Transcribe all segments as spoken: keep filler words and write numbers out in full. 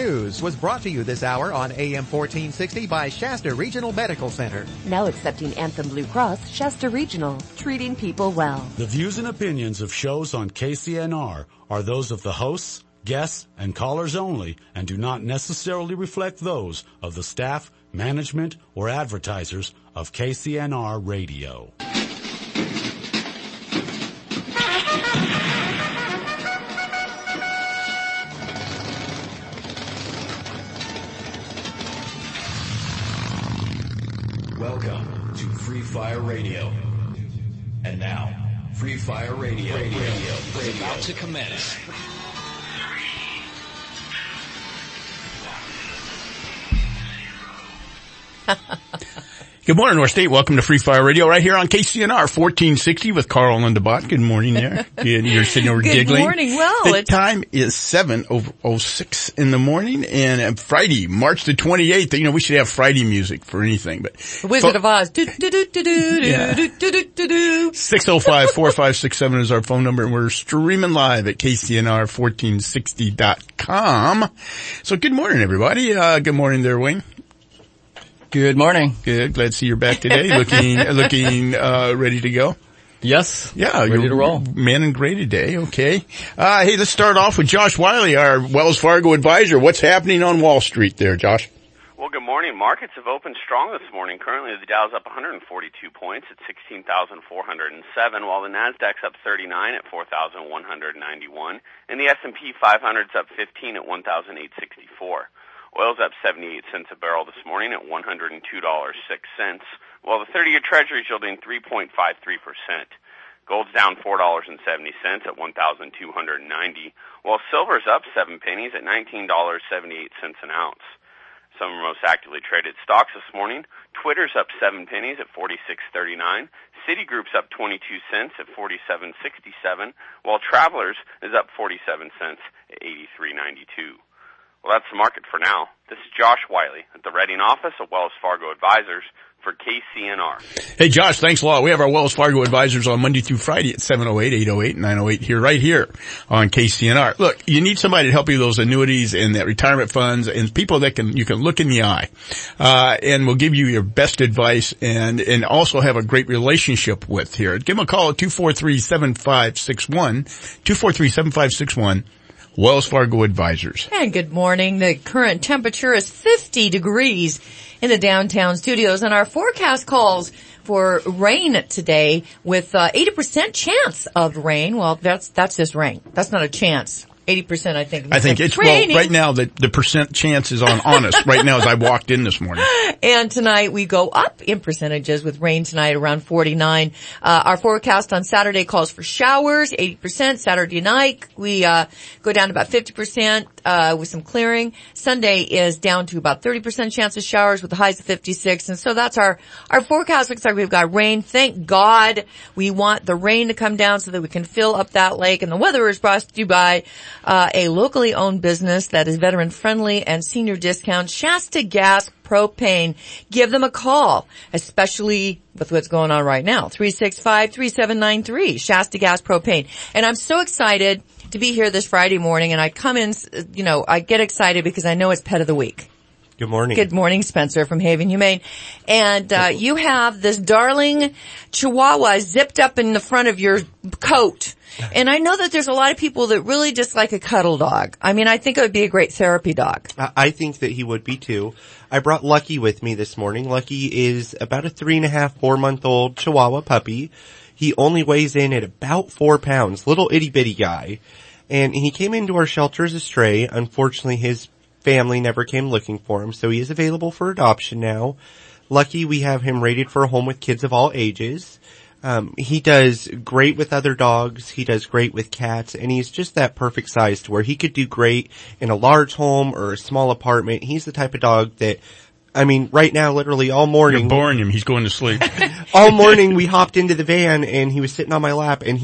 News was brought to you this hour on A M fourteen sixty by Shasta Regional Medical Center. Now accepting Anthem Blue Cross, Shasta Regional, treating people well. The views and opinions of shows on K C N R are those of the hosts, guests, and callers only and do not necessarily reflect those of the staff, management, or advertisers of K C N R Radio. Welcome to Free Fire Radio. And now, Free Fire Radio, Radio, Radio, Radio. About to commence. Good morning, North State. Welcome to Free Fire Radio right here on K C N R fourteen sixty with Carl Lindebot. Good morning there. Good, you're sitting over Good giggling. Good morning. Well, the it's... time is seven oh six in the morning and Friday, March the twenty-eighth. You know, we should have Friday music for anything, but. The Wizard of Oz. Do, do, do, do, do, yeah. do, do, do, do, do. six oh five, four five six seven is our phone number and we're streaming live at K C N R fourteen sixty dot com. So good morning, everybody. Uh, good morning there, Wayne. Good morning. Good. Glad to see you're back today. Looking, looking, uh, ready to go. Yes. Yeah. Ready to roll. Man in gray today. Okay. Uh, hey, let's start off with Josh Wiley, our Wells Fargo advisor. What's happening on Wall Street there, Josh? Well, good morning. Markets have opened strong this morning. Currently, the Dow's up one hundred forty-two points at sixteen thousand four hundred seven, while the Nasdaq's up thirty-nine at four thousand one hundred ninety-one, and the S and P five hundred's up fifteen at one thousand eight hundred sixty-four. Oil's up seventy-eight cents a barrel this morning at one hundred two dollars and six cents, while the thirty-year Treasury's yielding three point five three percent. Gold's down four dollars and seventy cents at one thousand two hundred ninety, while silver's up seven pennies at nineteen dollars and seventy-eight cents an ounce. Some of our most actively traded stocks this morning: Twitter's up seven pennies at forty-six thirty-nine, Citigroup's up twenty-two cents at forty-seven sixty-seven, while Travelers is up forty-seven cents at eighty-three ninety-two. Well, that's the market for now. This is Josh Wiley at the Reading office of Wells Fargo Advisors for K C N R. Hey, Josh, thanks a lot. We have our Wells Fargo Advisors on Monday through Friday at seven oh eight, eight oh eight, nine oh eight here, right here on K C N R. Look, you need somebody to help you with those annuities and that retirement funds and people that can, you can look in the eye, uh, and will give you your best advice and, and also have a great relationship with here. Give them a call at two four three, seven five six one, two four three, seven five six one. Wells Fargo Advisors. And good morning. The current temperature is fifty degrees in the downtown studios, and our forecast calls for rain today with uh, eighty percent chance of rain. Well, that's that's just rain. That's not a chance. eighty percent, I think. I think it's, well, right now the, the percent chance is on honest right now as I walked in this morning. And tonight we go up in percentages with rain tonight around forty-nine. Uh, our forecast on Saturday calls for showers, eighty percent. Saturday night we, uh, go down to about fifty percent, uh, with some clearing. Sunday is down to about thirty percent chance of showers with the highs of fifty-six. And so that's our, our forecast. Looks like we've got rain. Thank God we want the rain to come down so that we can fill up that lake. And the weather is brought to you by Uh, a locally owned business that is veteran friendly and senior discount, Shasta Gas Propane. Give them a call, especially with what's going on right now. three six five, three seven nine three, Shasta Gas Propane. And I'm so excited to be here this Friday morning, and I come in, you know, I get excited because I know it's Pet of the Week. Good morning. Good morning, Spencer from Haven Humane. And uh you have this darling Chihuahua zipped up in the front of your coat. And I know that there's a lot of people that really just like a cuddle dog. I mean, I think it would be a great therapy dog. I think that he would be too. I brought Lucky with me this morning. Lucky is about a three and a half, four month old Chihuahua puppy. He only weighs in at about four pounds, little itty bitty guy. And he came into our shelter as a stray. Unfortunately, his family never came looking for him, so he is available for adoption now. Lucky, we have him rated for a home with kids of all ages. Um, he does great with other dogs. He does great with cats, and he's just that perfect size to where he could do great in a large home or a small apartment. He's the type of dog that, I mean, right now, literally all morning. You're boring him. He's going to sleep. All morning we hopped into the van and he was sitting on my lap and he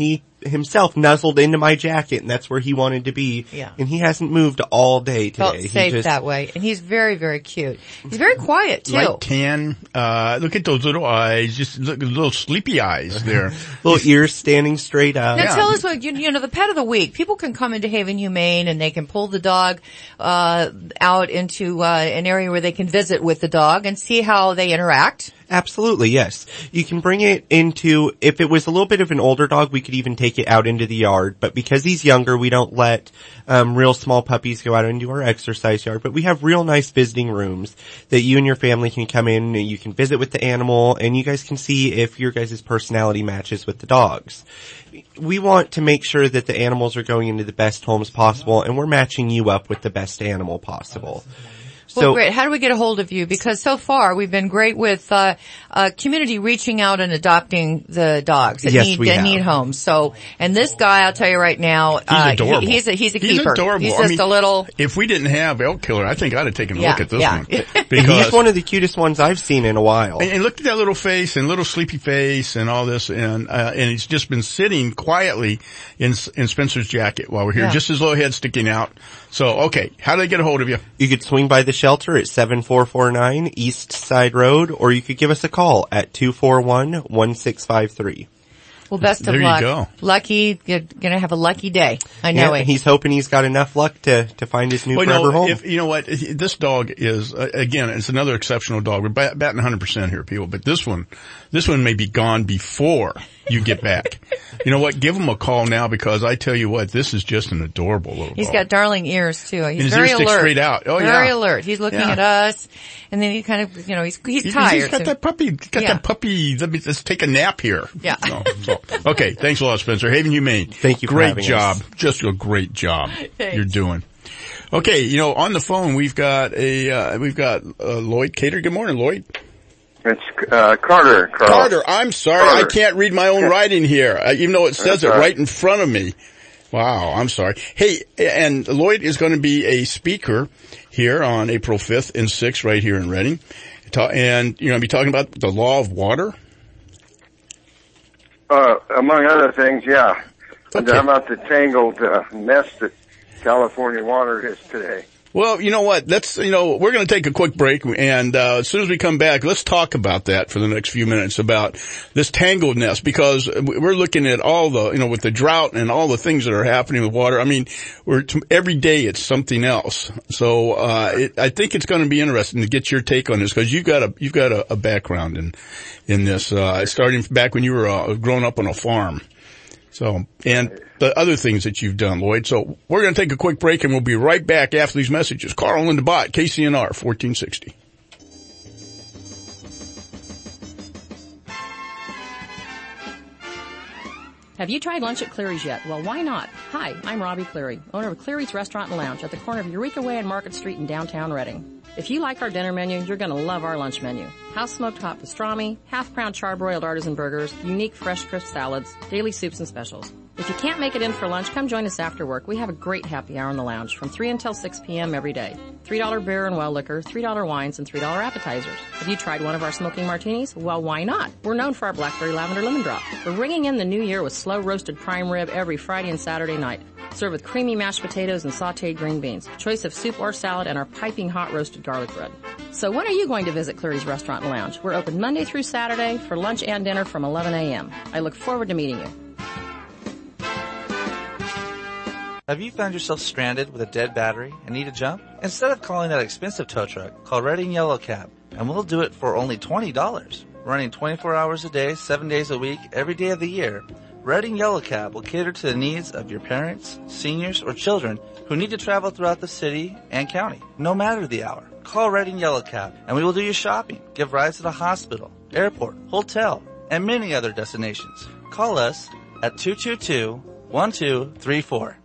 himself nuzzled into my jacket, and that's where he wanted to be. Yeah. And he hasn't moved all day today. Felt He safe just- that way. And he's very, very cute. He's very quiet too. Light tan. Uh, look at those little eyes. Just look, little sleepy eyes there. Little ears standing straight up. Now Yeah. tell us what, you, you know, the pet of the week. People can come into Haven Humane and they can pull the dog, uh, out into, uh, an area where they can visit with the dog and see how they interact. Absolutely, yes. You can bring it into, if it was a little bit of an older dog, we could even take it out into the yard. But because he's younger, we don't let um real small puppies go out into our exercise yard. But we have real nice visiting rooms that you and your family can come in and you can visit with the animal and you guys can see if your guys' personality matches with the dogs. We want to make sure that the animals are going into the best homes possible and we're matching you up with the best animal possible. Well, So, great. How do we get a hold of you? Because so far we've been great with uh, uh community reaching out and adopting the dogs that Yes, need we that have. need homes. So, and this guy, I'll tell you right now, He's uh, adorable. He, he's a he's a He's keeper. adorable. He's I just mean, a little. If we didn't have Elk Killer, I think I'd have taken a Yeah, look at this yeah. one. he's Because one of the cutest ones I've seen in a while. And, and look at that little face and little sleepy face and all this, and uh, and he's just been sitting quietly in in Spencer's jacket while we're here, Yeah. just his little head sticking out. So, okay, how do they get a hold of you? You could swing by the shelter at seven four four nine East Side Road, or you could give us a call at two four one, one six five three. Well, best of There you luck. go. Lucky, you're gonna have a lucky day. I know Yeah, it. he's hoping he's got enough luck to, to find his new Well, forever no, home. if, you know what, this dog is, uh, again, it's another exceptional dog. We're bat- batting one hundred percent here, people, but this one, this one may be gone before you get back. You know what, give him a call now because I tell you what, this is just an adorable little He's dog. got darling ears too. He's his very ears stick alert. straight out. Oh, very yeah. alert. He's looking Yeah. at us, and then he kind of, you know, he's he's He's- tired. He's got so- that puppy, he's got Yeah. that puppy, let me, let's take a nap here. Yeah. So, so, okay, thanks a lot, Spencer. Haven Humane. Thank you for Great having job. us. Just a great job Thanks. you're doing. Okay, you know, on the phone we've got a, uh, we've got, uh, Lloyd Cater. Good morning, Lloyd. It's, uh, Carter, Carl. Carter, I'm sorry, Carter. I can't read my own writing here, uh, even though it says That's it all right. right in front of me. Wow, I'm sorry. Hey, and Lloyd is going to be a speaker here on April fifth and sixth right here in Reading. Ta- And you're going to be talking about the law of water? Uh, among other things, yeah. Okay. How about the tangled, uh, mess that California water is today? Well, you know what? Let's, you know, we're going to take a quick break, and uh, as soon as we come back, let's talk about that for the next few minutes, about this tangledness, because we're looking at all the, you know, with the drought and all the things that are happening with water. I mean, we're every day it's something else. So uh it, I think it's going to be interesting to get your take on this, because you've got a you've got a, a background in in this, uh starting back when you were uh, growing up on a farm. So, and the other things that you've done, Lloyd. So we're going to take a quick break and we'll be right back after these messages. Carl and the Bot, K C N R fourteen sixty. Have you tried lunch at Cleary's yet? Well, why not? Hi, I'm Robbie Cleary, owner of Cleary's Restaurant and Lounge at the corner of Eureka Way and Market Street in downtown Reading. If you like our dinner menu, you're going to love our lunch menu. House smoked hot pastrami, half-crown charbroiled artisan burgers, unique fresh crisp salads, daily soups and specials. If you can't make it in for lunch, come join us after work. We have a great happy hour in the lounge from three until six p.m. every day. three dollar beer and well liquor, three dollar wines, and three dollar appetizers. Have you tried one of our smoking martinis? Well, why not? We're known for our blackberry lavender lemon drop. We're ringing in the new year with slow roasted prime rib every Friday and Saturday night. Served with creamy mashed potatoes and sauteed green beans. Choice of soup or salad and our piping hot roasted garlic bread. So when are you going to visit Cleary's Restaurant and Lounge? We're open Monday through Saturday for lunch and dinner from eleven a.m. I look forward to meeting you. Have you found yourself stranded with a dead battery and need a jump? Instead of calling that expensive tow truck, call Reading Yellow Cab, and we'll do it for only twenty dollars. Running twenty-four hours a day, seven days a week, every day of the year, Reading Yellow Cab will cater to the needs of your parents, seniors, or children who need to travel throughout the city and county, no matter the hour. Call Reading Yellow Cab, and we will do your shopping, give rides to the hospital, airport, hotel, and many other destinations. Call us at two two two, one two three four.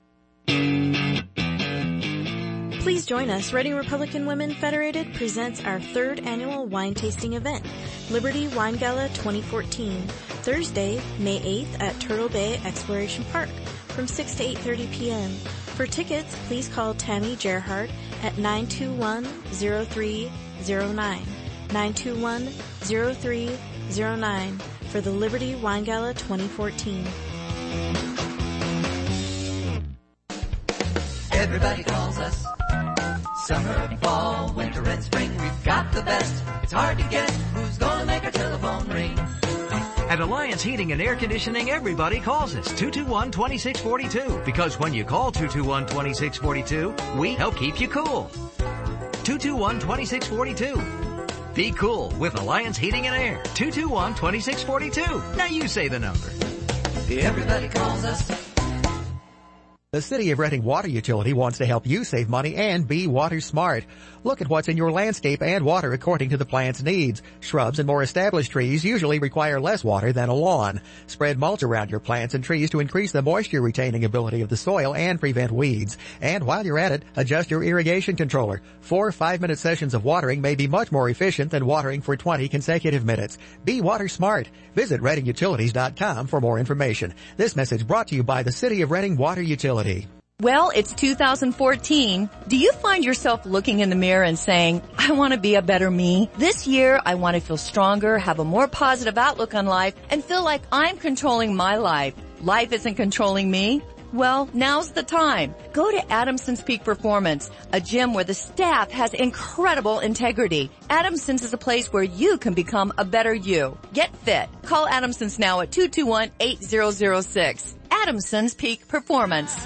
Please join us. Reading Republican Women Federated presents our third annual wine tasting event, Liberty Wine Gala twenty fourteen, Thursday, May eighth at Turtle Bay Exploration Park from six to eight thirty p.m. For tickets, please call Tammy Gerhardt at nine two one, zero three zero nine, nine two one, zero three zero nine for the Liberty Wine Gala twenty fourteen. Everybody calls us. Summer, fall, winter, and spring. We've got the best. It's hard to guess who's gonna make our telephone ring. At Alliance Heating and Air Conditioning, everybody calls us two two one, two six four two. Because when you call two two one, two six four two, we help keep you cool. two two one, two six four two. Be cool with Alliance Heating and Air. two two one, two six four two. Now you say the number. Everybody calls us. The City of Reading Water Utility wants to help you save money and be water smart. Look at what's in your landscape and water according to the plant's needs. Shrubs and more established trees usually require less water than a lawn. Spread mulch around your plants and trees to increase the moisture retaining ability of the soil and prevent weeds. And while you're at it, adjust your irrigation controller. Four five-minute sessions of watering may be much more efficient than watering for twenty consecutive minutes. Be water smart. Visit reading utilities dot com for more information. This message brought to you by the City of Reading Water Utility. Well, it's two thousand fourteen. Do you find yourself looking in the mirror and saying, I want to be a better me? This year, I want to feel stronger, have a more positive outlook on life, and feel like I'm controlling my life. Life isn't controlling me. Well, now's the time. Go to Adamson's Peak Performance, a gym where the staff has incredible integrity. Adamson's is a place where you can become a better you. Get fit. Call Adamson's now at two two one, eight zero zero six. Adamson's Peak Performance.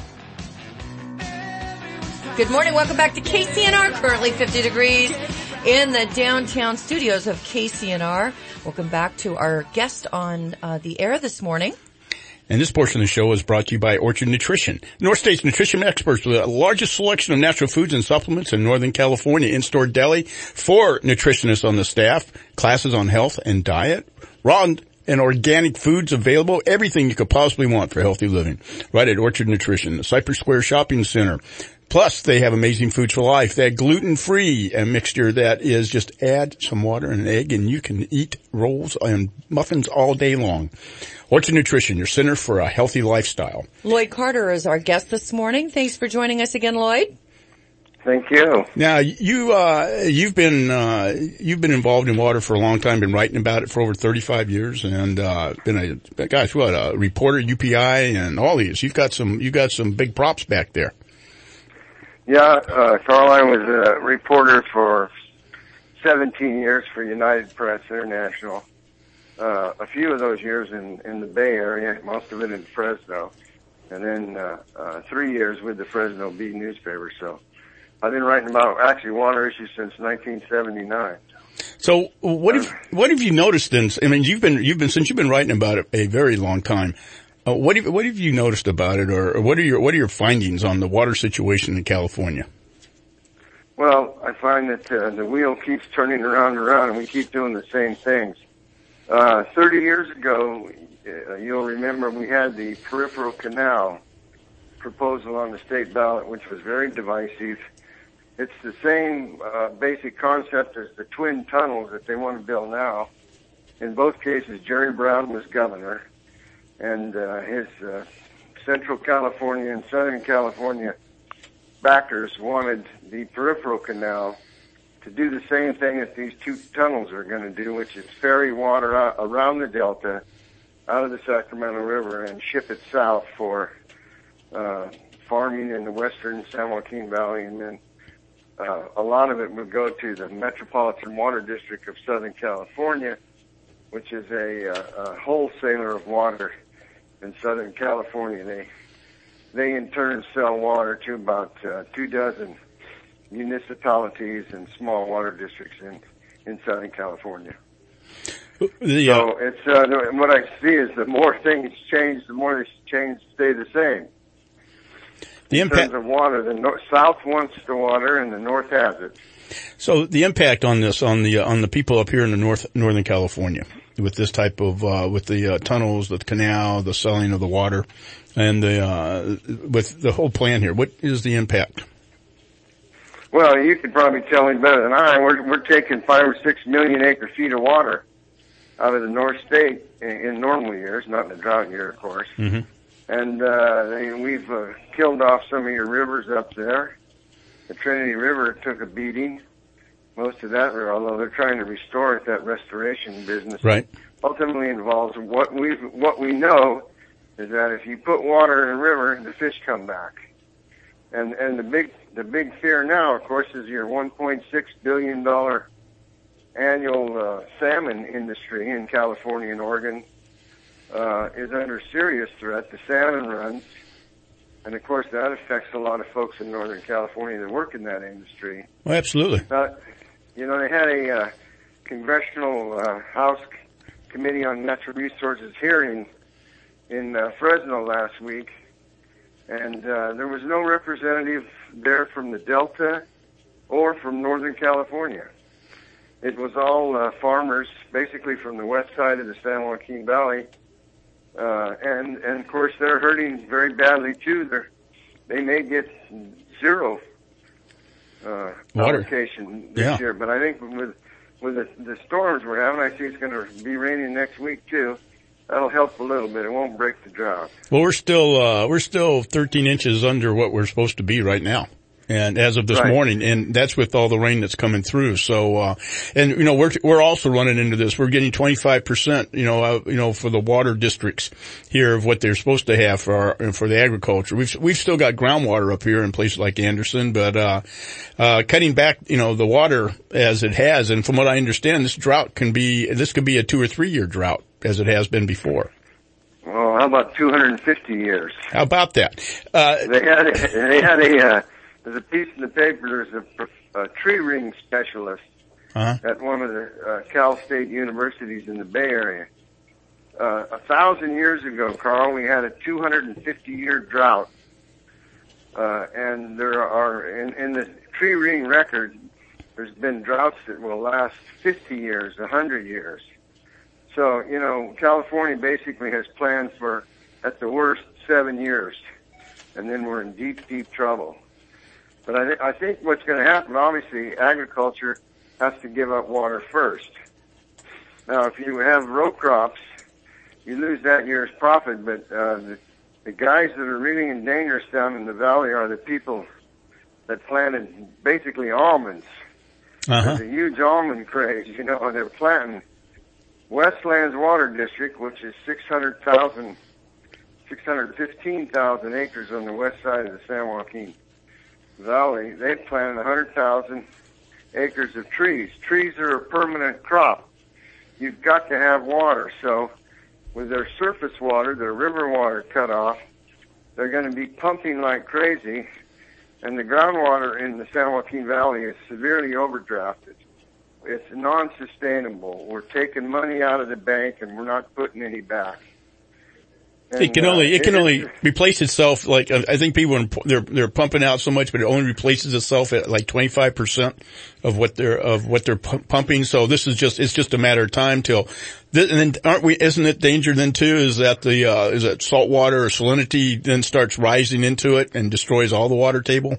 Good morning. Welcome back to K C N R. Currently fifty degrees in the downtown studios of K C N R. Welcome back to our guest on uh, the air this morning. And this portion of the show is brought to you by Orchard Nutrition. North State's nutrition experts with the largest selection of natural foods and supplements in Northern California. In-store deli, four nutritionists on the staff, classes on health and diet, raw and organic foods available, everything you could possibly want for healthy living. Right at Orchard Nutrition, the Cypress Square Shopping Center. Plus, they have amazing foods for life. They have gluten-free a mixture that is just add some water and an egg, and you can eat rolls and muffins all day long. Orchard Nutrition, your center for a healthy lifestyle. Lloyd Carter is our guest this morning. Thanks for joining us again, Lloyd. Thank you. Now, you, uh, you've been, uh, you've been involved in water for a long time, been writing about it for over thirty-five years, and, uh, been a, gosh, what, a reporter at U P I and all these. You've got some, you've got some big props back there. Yeah, uh, Caroline was a reporter for seventeen years for United Press International. Uh, a few of those years in, in the Bay Area, most of it in Fresno. And then, uh, uh, three years with the Fresno Bee newspaper. So I've been writing about actually water issues since nineteen seventy-nine. So what have, what have you noticed then? I mean, you've been, you've been, since you've been writing about it a very long time. Uh, what have, what have you noticed about it, or, or what are your, what are your findings on the water situation in California? Well, I find that, uh, the wheel keeps turning around and around and we keep doing the same things. Uh, thirty years ago, uh, you'll remember we had the peripheral canal proposal on the state ballot, which was very divisive. It's the same, uh, basic concept as the twin tunnels that they want to build now. In both cases, Jerry Brown was governor. And uh, his uh, Central California and Southern California backers wanted the peripheral canal to do the same thing that these two tunnels are going to do, which is ferry water out around the delta, out of the Sacramento River, and ship it south for uh, farming in the western San Joaquin Valley. And then uh, a lot of it would go to the Metropolitan Water District of Southern California, which is a, uh, a wholesaler of water in Southern California. They, they in turn sell water to about uh, two dozen municipalities and small water districts in, in Southern California. The, uh, so it's, uh, what I see is the more things change, the more they change, stay the same. The in impact terms of water, the north, south wants the water and the north has it. So the impact on this, on the, uh, on the people up here in the north, Northern California with this type of, uh, with the, uh, tunnels, the canal, the selling of the water, and the, uh, with the whole plan here, what is the impact? Well, you could probably tell me better than I. We're, we're taking five or six million acre feet of water out of the North State in, in normal years, not in a drought year, of course. Mm-hmm. And, uh, they, we've, uh, killed off some of your rivers up there. The Trinity River took a beating. Most of that, although they're trying to restore it, that restoration business right. ultimately involves what we what we know is that if you put water in a river, the fish come back. And and the big the big fear now, of course, is your one point six billion dollars annual uh, salmon industry in California and Oregon uh, is under serious threat. The salmon runs, and of course that affects a lot of folks in Northern California that work in that industry. Well, absolutely. Uh, you know, they had a uh, congressional uh, House Committee on Natural Resources hearing in uh, Fresno last week, and uh, there was no representative there from the Delta or from Northern California. It was all uh, farmers, basically from the west side of the San Joaquin Valley, uh, and and of course they're hurting very badly too. They're, they may get zero uh, allocation this yeah. year, but I think with with the, the storms we're having, I see it's going to be raining next week too. That'll help a little bit. It won't break the drought. Well, we're still uh, we're still thirteen inches under what we're supposed to be right now. And as of this right. morning, and that's with all the rain that's coming through. So, uh, and you know, we're, we're also running into this. We're getting twenty-five percent, you know, uh, you know, for the water districts here of what they're supposed to have for our, for the agriculture. We've, we've still got groundwater up here in places like Anderson, but, uh, uh, cutting back, you know, the water as it has. And from what I understand, this drought can be, this could be a two or three year drought as it has been before. Well, how about two hundred fifty years? How about that? Uh, they had a, they had a, uh, there's a piece in the paper, there's a, a tree ring specialist uh-huh. at one of the uh, Cal State universities in the Bay Area. Uh, a thousand years ago, Carl, we had a two hundred fifty year drought. Uh, and there are, in, in the tree ring record, there's been droughts that will last fifty years, one hundred years. So, you know, California basically has planned for, at the worst, seven years. And then we're in deep, deep trouble. But I, th- I think what's going to happen, obviously, agriculture has to give up water first. Now, if you have row crops, you lose that year's profit, but uh, the, the guys that are really in danger down in the valley are the people that planted basically almonds. Uh-huh. There's a huge almond craze, you know, they're planting. Westlands Water District, which is six hundred thousand, six hundred fifteen thousand acres on the west side of the San Joaquin Valley, they planted one hundred thousand acres of trees. Trees are a permanent crop. You've got to have water. So with their surface water, their river water cut off, they're going to be pumping like crazy. And the groundwater in the San Joaquin Valley is severely overdrafted. It's non-sustainable. We're taking money out of the bank and we're not putting any back. And, it can only, uh, it can it, only replace itself. Like, I think people, are, they're, they're pumping out so much, but it only replaces itself at like twenty-five percent of what they're, of what they're pu- pumping. So this is just, it's just a matter of time till, this, and then aren't we, isn't it danger then too, is that the, uh, is that salt water or salinity then starts rising into it and destroys all the water table?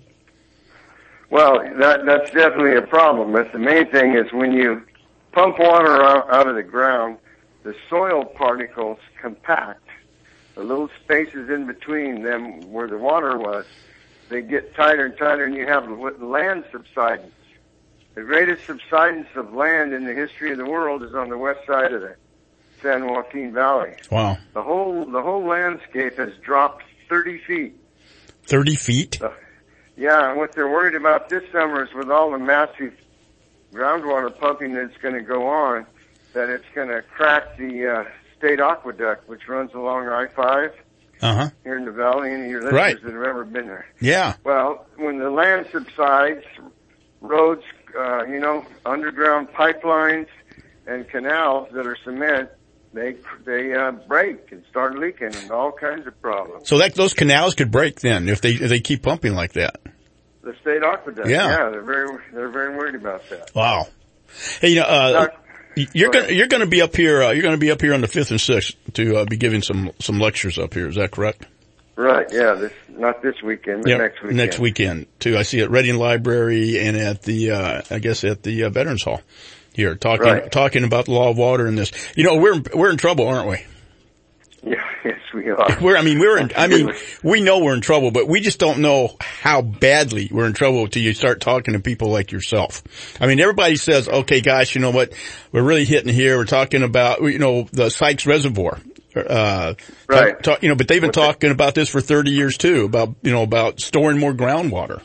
Well, that, that's definitely a problem. But the main thing is when you pump water out, out of the ground, the soil particles compact. The little spaces in between them where the water was, they get tighter and tighter, and you have land subsidence. The greatest subsidence of land in the history of the world is on the west side of the San Joaquin Valley. Wow. The whole, the whole landscape has dropped thirty feet. thirty feet? Uh, yeah, and what they're worried about this summer is with all the massive groundwater pumping that's going to go on, that it's going to crack the uh, state aqueduct, which runs along I five uh-huh. here in the valley. Any of your listeners right. that have ever been there? Yeah. Well, when the land subsides, roads, uh, you know, underground pipelines and canals that are cement, they they uh, break and start leaking and all kinds of problems. So that those canals could break then if they if they keep pumping like that. The state aqueduct. Yeah. Yeah, they're very they're very worried about that. Wow. Hey, you know, uh, Now, you're going you're going to be up here. Uh, you're going to be up here on the fifth and sixth to uh, be giving some some lectures up here. Is that correct? Right. Yeah. This not this weekend, but yeah, next weekend. Next weekend too. I see at Reading Library and at the uh, I guess at the uh, Veterans Hall here talking right. talking about the law of water in this. You know, we're we're in trouble, aren't we? Yeah, yes, we are. We're, I mean, we're in, I mean, we know we're in trouble, but we just don't know how badly we're in trouble until you start talking to people like yourself. I mean, everybody says, okay, gosh, you know what? We're really hitting here. We're talking about, you know, the Sykes Reservoir Uh, Right. talk, talk, you know, but they've been talking about this for thirty years too, about, you know, about storing more groundwater.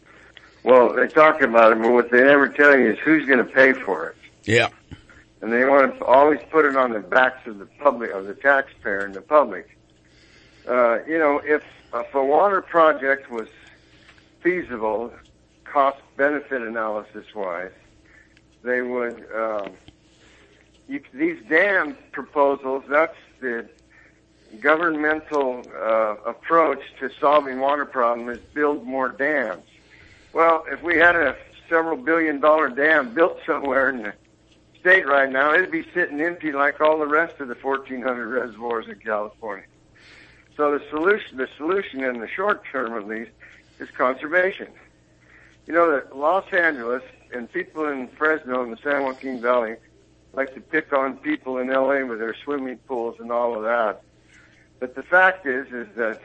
Well, they talk about it, but what they never tell you is who's going to pay for it. Yeah. And they want to always put it on the backs of the public, of the taxpayer and the public. Uh, you know, if, if a water project was feasible, cost-benefit analysis-wise, they would, um, you, these dam proposals, that's the governmental uh, approach to solving water problems, is build more dams. Well, if we had a several billion dollar dam built somewhere in the state right now, it'd be sitting empty like all the rest of the fourteen hundred reservoirs in California. So the solution, the solution in the short term at least, is conservation. You know that Los Angeles and people in Fresno and the San Joaquin Valley like to pick on people in L A with their swimming pools and all of that. But the fact is, is that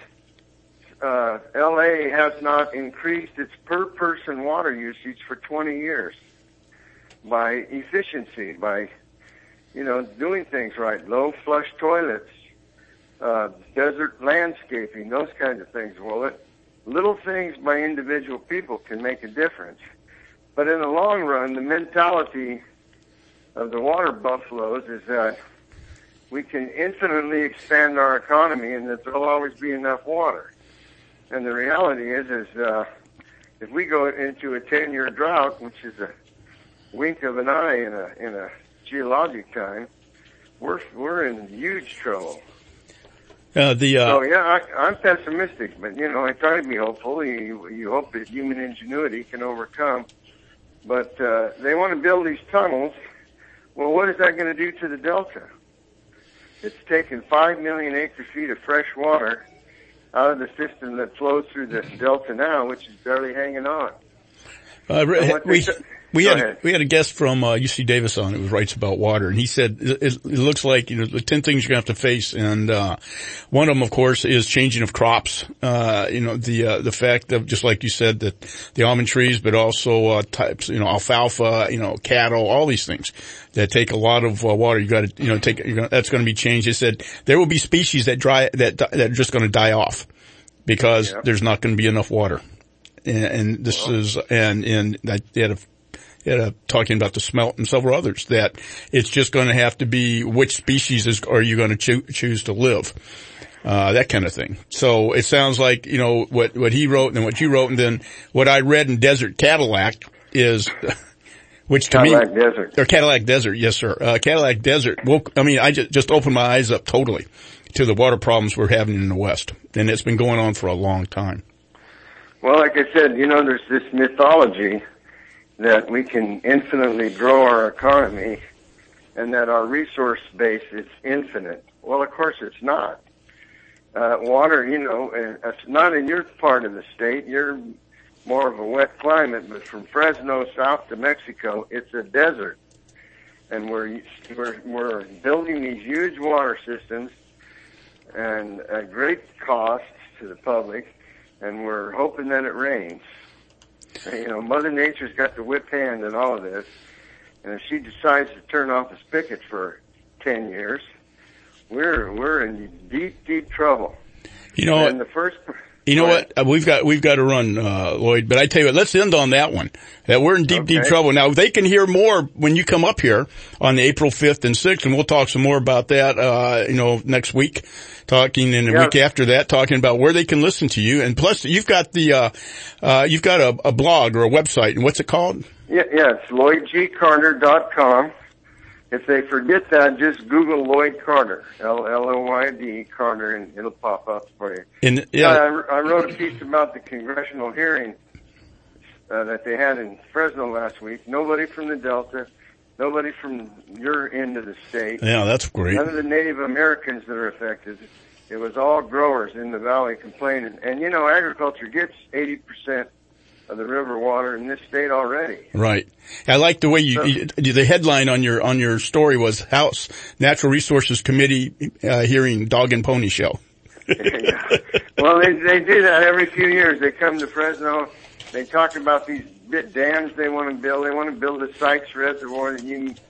uh, L A has not increased its per person water usage for twenty years by efficiency, by, you know, doing things right, low flush toilets, uh, desert landscaping, those kinds of things. Well, it, little things by individual people can make a difference. But in the long run, the mentality of the water buffaloes is that we can infinitely expand our economy and that there'll always be enough water. And the reality is, is uh, if we go into a ten-year drought, which is a wink of an eye in a in a geologic time, we're we're in huge trouble. Uh, the uh, so yeah, I, I'm pessimistic, but you know I try to be hopeful. You you hope that human ingenuity can overcome. But uh, they want to build these tunnels. Well, what is that going to do to the delta? It's taken five million acre feet of fresh water out of the system that flows through the delta now, which is barely hanging on. Uh, we we had ahead. we had a guest from uh, U C Davis on who writes about water, and he said it, it looks like, you know, the ten things you're gonna have to face, and uh one of them, of course, is changing of crops. Uh You know, the uh, the fact of, just like you said, that the almond trees, but also uh types, you know, alfalfa, you know, cattle, all these things that take a lot of uh, water. You got to, you know, take you're gonna, that's going to be changed. They said there will be species that dry that that are just going to die off because Yep. there's not going to be enough water. And, and this Well. is, and, and they had a, they had a, talking about the smelt and several others, that it's just going to have to be which species is, are you going to choo- choose to live? Uh, that kind of thing. So it sounds like, you know, what, what he wrote and what you wrote, and then what I read in Desert Cadillac is, which to Cadillac me, Desert. or Cadillac Desert, yes sir. Uh, Cadillac Desert woke, I mean, I just, just opened my eyes up totally to the water problems we're having in the West. And it's been going on for a long time. Well, like I said, you know, there's this mythology that we can infinitely grow our economy and that our resource base is infinite. Well, of course it's not. Uh, water, you know, uh, it's not in your part of the state. You're more of a wet climate, but from Fresno south to Mexico, it's a desert. And we're, we're, we're building these huge water systems and at great cost to the public, and we're hoping that it rains. You know, Mother Nature's got the whip hand in all of this, and if she decides to turn off the spigot for ten years, we're we're in deep, deep trouble. You know, and the first, you know what? Uh, we've got, we've got to run, uh, Lloyd, but I tell you what, let's end on that one, that we're in deep, Okay. deep trouble. Now, they can hear more when you come up here on the April fifth and sixth, and we'll talk some more about that, uh, you know, next week, talking in the Yeah. week after that, talking about where they can listen to you. And plus, you've got the, uh, uh, you've got a, a blog or a website, and what's it called? yeah, yeah, it's lloyd g carter dot com. If they forget that, just Google Lloyd Carter, L L O Y D Carter, and it'll pop up for you. And, yeah. I, I wrote a piece about the congressional hearing uh, that they had in Fresno last week. Nobody from the Delta, nobody from your end of the state. Yeah, that's great. None of the Native Americans that are affected. It was all growers in the valley complaining. And, you know, agriculture gets eighty percent of the river water in this state already. Right. I like the way you, you, the headline on your, on your story was House Natural Resources Committee, uh, hearing Dog and Pony Show. Yeah. Well, they, they do that every few years. They come to Fresno. They talk about these bit dams they want to build. They want to build a Sykes Reservoir that you can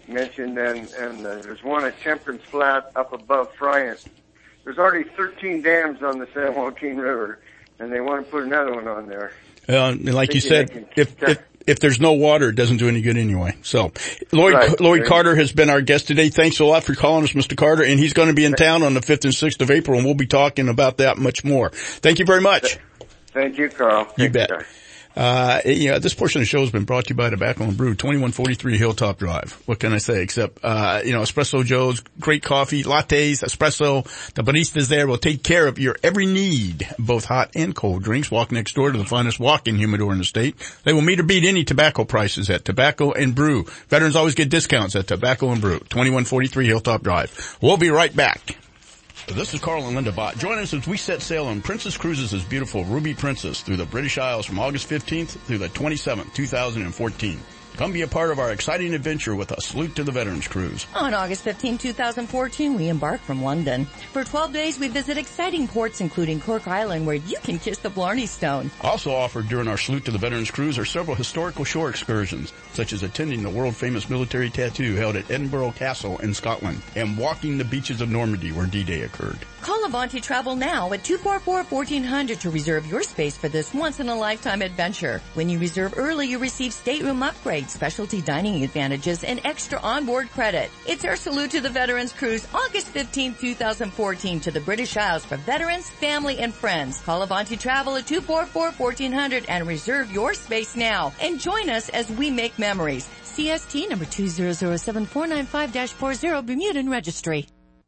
mentioned, and, and uh, there's one at Temperance Flat up above Friant. There's already thirteen dams on the San Joaquin River, and they want to put another one on there. Uh, and like you said, if, if if there's no water, it doesn't do any good anyway. So, Lloyd Right. Lloyd Right. Carter has been our guest today. Thanks a lot for calling us, Mister Carter, and he's going to be in town on the fifth and sixth of April, and we'll be talking about that much more. Thank you very much. Thank you, Carl. You Thanks, bet. guys. Uh, you know, this portion of the show has been brought to you by Tobacco and Brew, twenty-one forty-three Hilltop Drive. What can I say except, uh, you know, Espresso Joe's, great coffee, lattes, espresso. The baristas there will take care of your every need, both hot and cold drinks. Walk next door to the finest walk-in humidor in the state. They will meet or beat any tobacco prices at Tobacco and Brew. Veterans always get discounts at Tobacco and Brew, twenty-one forty-three Hilltop Drive. We'll be right back. This is Carl and Linda Bott. Join us as we set sail on Princess Cruises' beautiful Ruby Princess through the British Isles from August fifteenth through the twenty-seventh, two thousand fourteen. Come be a part of our exciting adventure with a salute to the Veterans Cruise. On August fifteenth, twenty fourteen, we embark from London. For twelve days, we visit exciting ports including Cork Island, where you can kiss the Blarney Stone. Also offered during our Salute to the Veterans Cruise are several historical shore excursions, such as attending the world-famous military tattoo held at Edinburgh Castle in Scotland and walking the beaches of Normandy where D-Day occurred. Call Avanti Travel now at two four four, one four zero zero to reserve your space for this once-in-a-lifetime adventure. When you reserve early, you receive stateroom upgrades, specialty dining advantages, and extra onboard credit. It's our Salute to the Veterans Cruise, August fifteenth, twenty fourteen, to the British Isles for veterans, family, and friends. Call Avanti Travel at two four four, one four zero zero and reserve your space now. And join us as we make memories. C S T number two zero zero seven four nine five dash forty, Bermudan Registry.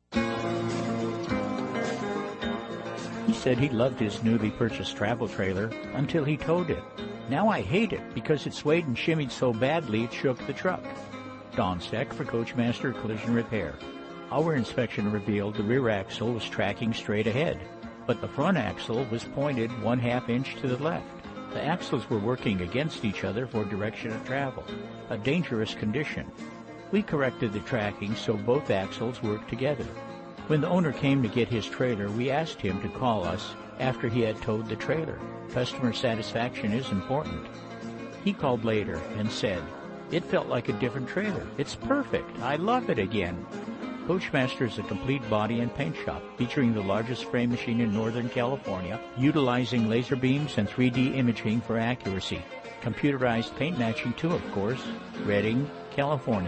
He said he loved his newly purchased travel trailer until he towed it. Now I hate it because it swayed and shimmied so badly it shook the truck. Don Steck for Coachmaster Collision Repair. Our inspection revealed the rear axle was tracking straight ahead, but the front axle was pointed one half inch to the left. The axles were working against each other for direction of travel, a dangerous condition. We corrected the tracking so both axles worked together. When the owner came to get his trailer, we asked him to call us after he had towed the trailer. Customer satisfaction is important. He called later and said, "It felt like a different trailer. It's perfect. I love it again." Coachmaster is a complete body and paint shop featuring the largest frame machine in Northern California, utilizing laser beams and three D imaging for accuracy. Computerized paint matching too, of course. Redding, California.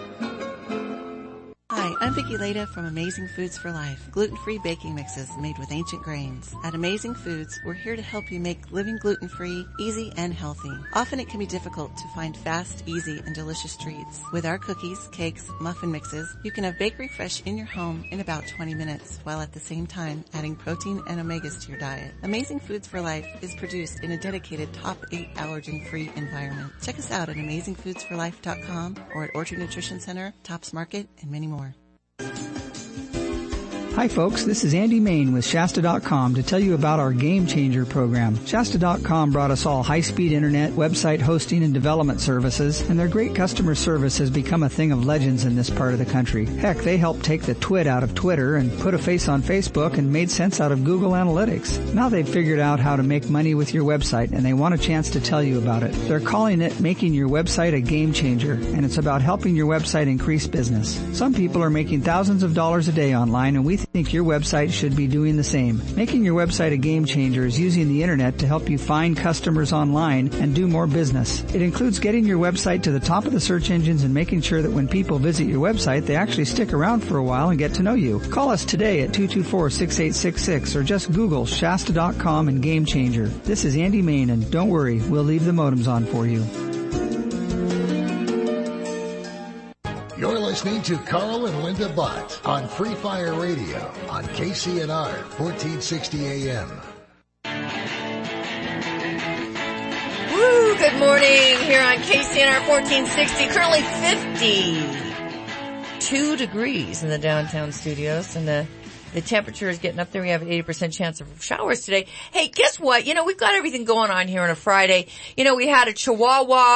Hi, I'm Vicki Leda from Amazing Foods for Life, gluten-free baking mixes made with ancient grains. At Amazing Foods, we're here to help you make living gluten-free, easy, and healthy. Often it can be difficult to find fast, easy, and delicious treats. With our cookies, cakes, muffin mixes, you can have bakery fresh in your home in about twenty minutes, while at the same time adding protein and omegas to your diet. Amazing Foods for Life is produced in a dedicated top eight allergen-free environment. Check us out at amazing foods for life dot com or at Orchard Nutrition Center, Tops Market, and many more. Hi folks, this is Andy Main with Shasta dot com to tell you about our Game Changer program. Shasta dot com brought us all high-speed internet, website hosting, and development services, and their great customer service has become a thing of legends in this part of the country. Heck, they helped take the twit out of Twitter and put a face on Facebook and made sense out of Google Analytics. Now they've figured out how to make money with your website, and they want a chance to tell you about it. They're calling it Making Your Website a Game Changer, and it's about helping your website increase business. Some people are making thousands of dollars a day online, and we think your website should be doing the same. Making your website a game changer is using the internet to help you find customers online and do more business. It includes getting your website to the top of the search engines and making sure that when people visit your website, they actually stick around for a while and get to know you. Call us today at two two four, six eight six six or just Google Shasta dot com and Game Changer. This is Andy Main, and don't worry, we'll leave the modems on for you. You're listening to Carl and Linda Bott on Free Fire Radio on K C N R fourteen sixty A M. Woo! Good morning here on K C N R fourteen sixty. Currently fifty-two degrees in the downtown studios, and the the temperature is getting up there. We have an eighty percent chance of showers today. Hey, guess what? You know, we've got everything going on here on a Friday. You know, we had a Chihuahua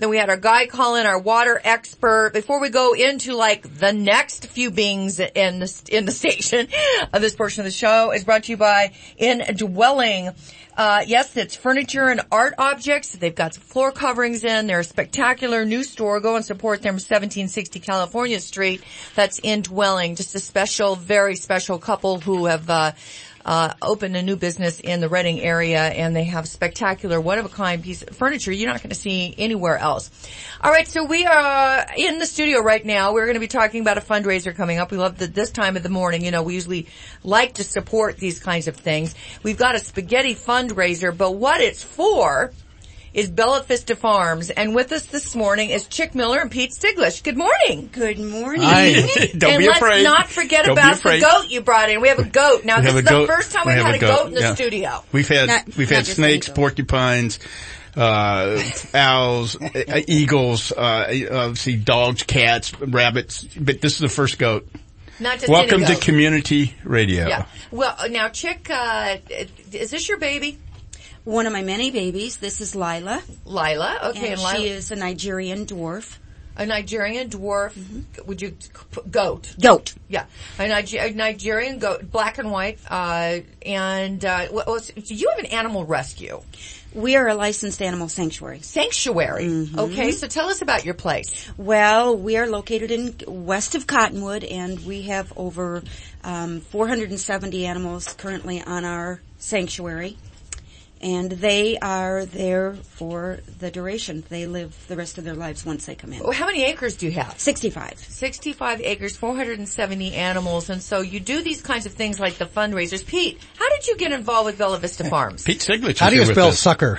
Then we had our guy call in, our water expert. Before we go into like the next few beings in the, in the station of this portion of the show is brought to you by Indwelling. Uh, yes, it's furniture and art objects. They've got some floor coverings in. They're a spectacular new store. Go and support them, seventeen sixty California Street. That's Indwelling. Just a special, very special couple who have, uh, uh, opened a new business in the Redding area, and they have spectacular, one-of-a-kind piece of furniture you're not going to see anywhere else. All right, so we are in the studio right now. We're going to be talking about a fundraiser coming up. We love that this time of the morning. You know, we usually like to support these kinds of things. We've got a spaghetti fundraiser, but what it's for is Bella Vista Farms. And with us this morning is Chick Miller and Pete Stiglish. Good morning. Good morning. Hi. Don't and be let's afraid. not forget Don't about be afraid. the goat you brought in. We have a goat. Now, We this have is a the goat. first time We we've have had a a goat, goat, in the yeah. studio. We've had Not- we've not had just snakes, any goat. porcupines, uh, owls, uh, eagles, uh, obviously dogs, cats, rabbits, but this is the first goat. Not just Welcome any to goat. Community Radio. Yeah. Well, now, Chick, uh, is this your baby? One of my many babies. This is Lila. Lila. Okay, and, and Lila. she is a Nigerian dwarf. A Nigerian dwarf, would you, goat? Goat. Yeah. A, Niger- a Nigerian goat, black and white, uh, and, uh, well, well, so you have an animal rescue. We are a licensed animal sanctuary. Sanctuary. Mm-hmm. Okay, so tell us about your place. Well, we are located in west of Cottonwood, and we have over um, four hundred seventy animals currently on our sanctuary. And they are there for the duration. They live the rest of their lives once they come in. Well, how many acres do you have? sixty-five. sixty-five acres, four hundred seventy animals, and so you do these kinds of things like the fundraisers. Pete, how did you get involved with Bella Vista Farms? Pete Stiglish. How do you is here spell with us. sucker?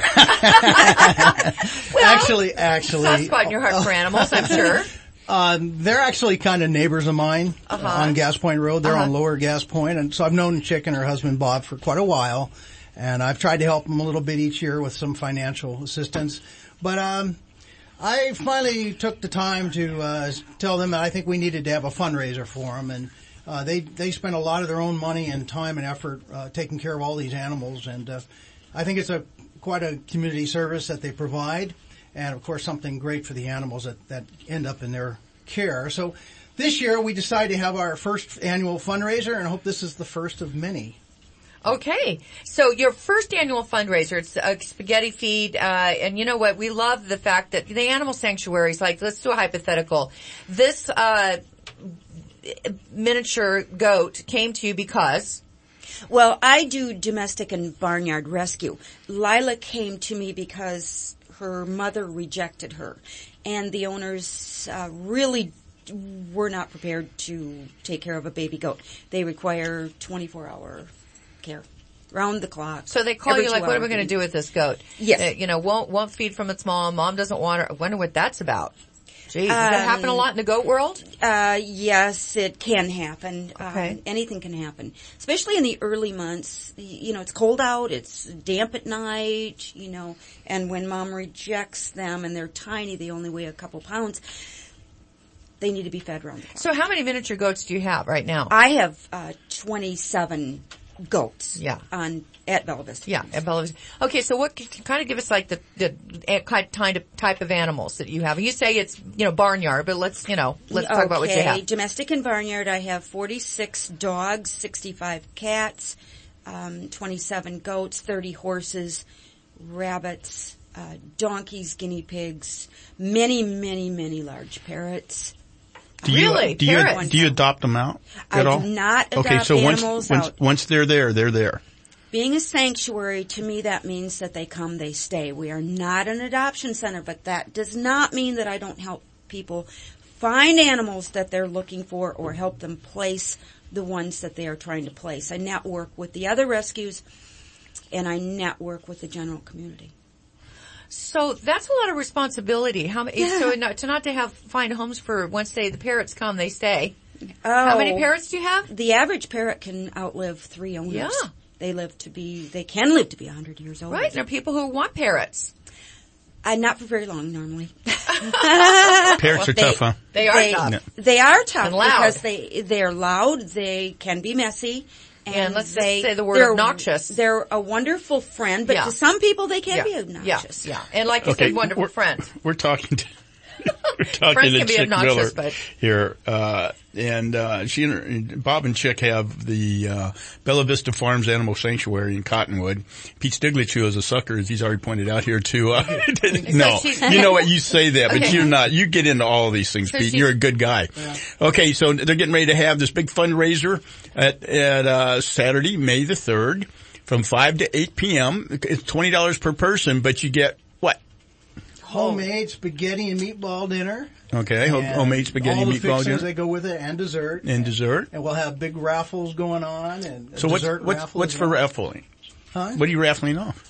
Well, actually, actually. soft spot in your heart for animals, I'm sure. Um, they're actually kind of neighbors of mine Uh-huh. on Gas Point Road. They're Uh-huh. on Lower Gas Point, and so I've known Chick and her husband Bob for quite a while, and I've tried to help them a little bit each year with some financial assistance. But um, I finally took the time to uh, tell them that I think we needed to have a fundraiser for them, and uh, they they spend a lot of their own money and time and effort uh, taking care of all these animals, and uh, I think it's a quite a community service that they provide. And of course something great for the animals that, that end up in their care. So this year we decided to have our first annual fundraiser, and I hope this is the first of many. Okay, so your first annual fundraiser, it's a spaghetti feed, uh, and you know what, we love the fact that the animal sanctuaries, like, let's do a hypothetical. This, uh, miniature goat came to you because? Well, I do domestic and barnyard rescue. Lila came to me because her mother rejected her, and the owners uh, really were not prepared to take care of a baby goat. They require twenty-four hour care, round the clock. So they call every you like, two what are we hours. going to do with this goat? Yes. Uh, you know, won't, won't feed from its mom. Mom doesn't want her. I wonder what that's about. Geez, does that happen a lot in the goat world? Uh, yes, it can happen. Okay. Um, anything can happen. Especially in the early months. You know, it's cold out, it's damp at night, you know, and when mom rejects them and they're tiny, they only weigh a couple pounds, they need to be fed round the clock. So how many miniature goats do you have right now? I have, uh, twenty-seven goats. Yeah. On, at Bella Vista. Yeah, at Bella Vista. Okay, so what can kind of give us like the, the uh, kind of type of animals that you have? You say it's, you know, barnyard, but let's, you know, let's talk okay. about what you have. Domestic and barnyard, I have forty-six dogs, sixty-five cats, um, twenty-seven goats, thirty horses, rabbits, uh, donkeys, guinea pigs, many, many, many large parrots. Do you, Really? Do you, Parrots. do you adopt them out I at do all? not Okay, adopt so once, animals once, out. once they're there, they're there. Being a sanctuary, to me, that means that they come, they stay. We are not an adoption center, but that does not mean that I don't help people find animals that they're looking for or help them place the ones that they are trying to place. I network with the other rescues, and I network with the general community. So that's a lot of responsibility. How many? Yeah. So not, to not to have find homes for once they the parrots come, they stay. Oh, How many parrots do you have? The average parrot can outlive three owners. Yeah. They live to be, they can live to be one hundred years old. Right, and there are people who want parrots. Uh, not for very long, normally. Parrots are They- tough, huh? They are they, tough. They are tough And loud. because they, they're loud, they can be messy, And, And let's just they, say the word they're- obnoxious. They're a wonderful friend, but Yeah. to some people they can Yeah. be obnoxious. Yeah, yeah. And like you Okay, said, wonderful we're- friend. We're talking to, we're talking Friends to can be Chick obnoxious, Miller but- here, uh, and, uh, she and Bob and Chick have the, uh, Bella Vista Farms Animal Sanctuary in Cottonwood. Pete Stiglitz, who is a sucker, as he's already pointed out here too, uh, no, you know what, you say that, but Okay. you're not, you get into all of these things, So Pete, she's- you're a good guy. Yeah. Okay, so they're getting ready to have this big fundraiser at, at, uh, Saturday, May the third, from five to eight p.m. It's twenty dollars per person, but you get what? Homemade spaghetti and meatball dinner. Okay, ho- And homemade spaghetti all and the meatball fixings dinner. that go with it, and dessert. And dessert. And we'll have big raffles going on, and a So what's, dessert what's, raffle what's as for well. raffling? Huh? What are you raffling off?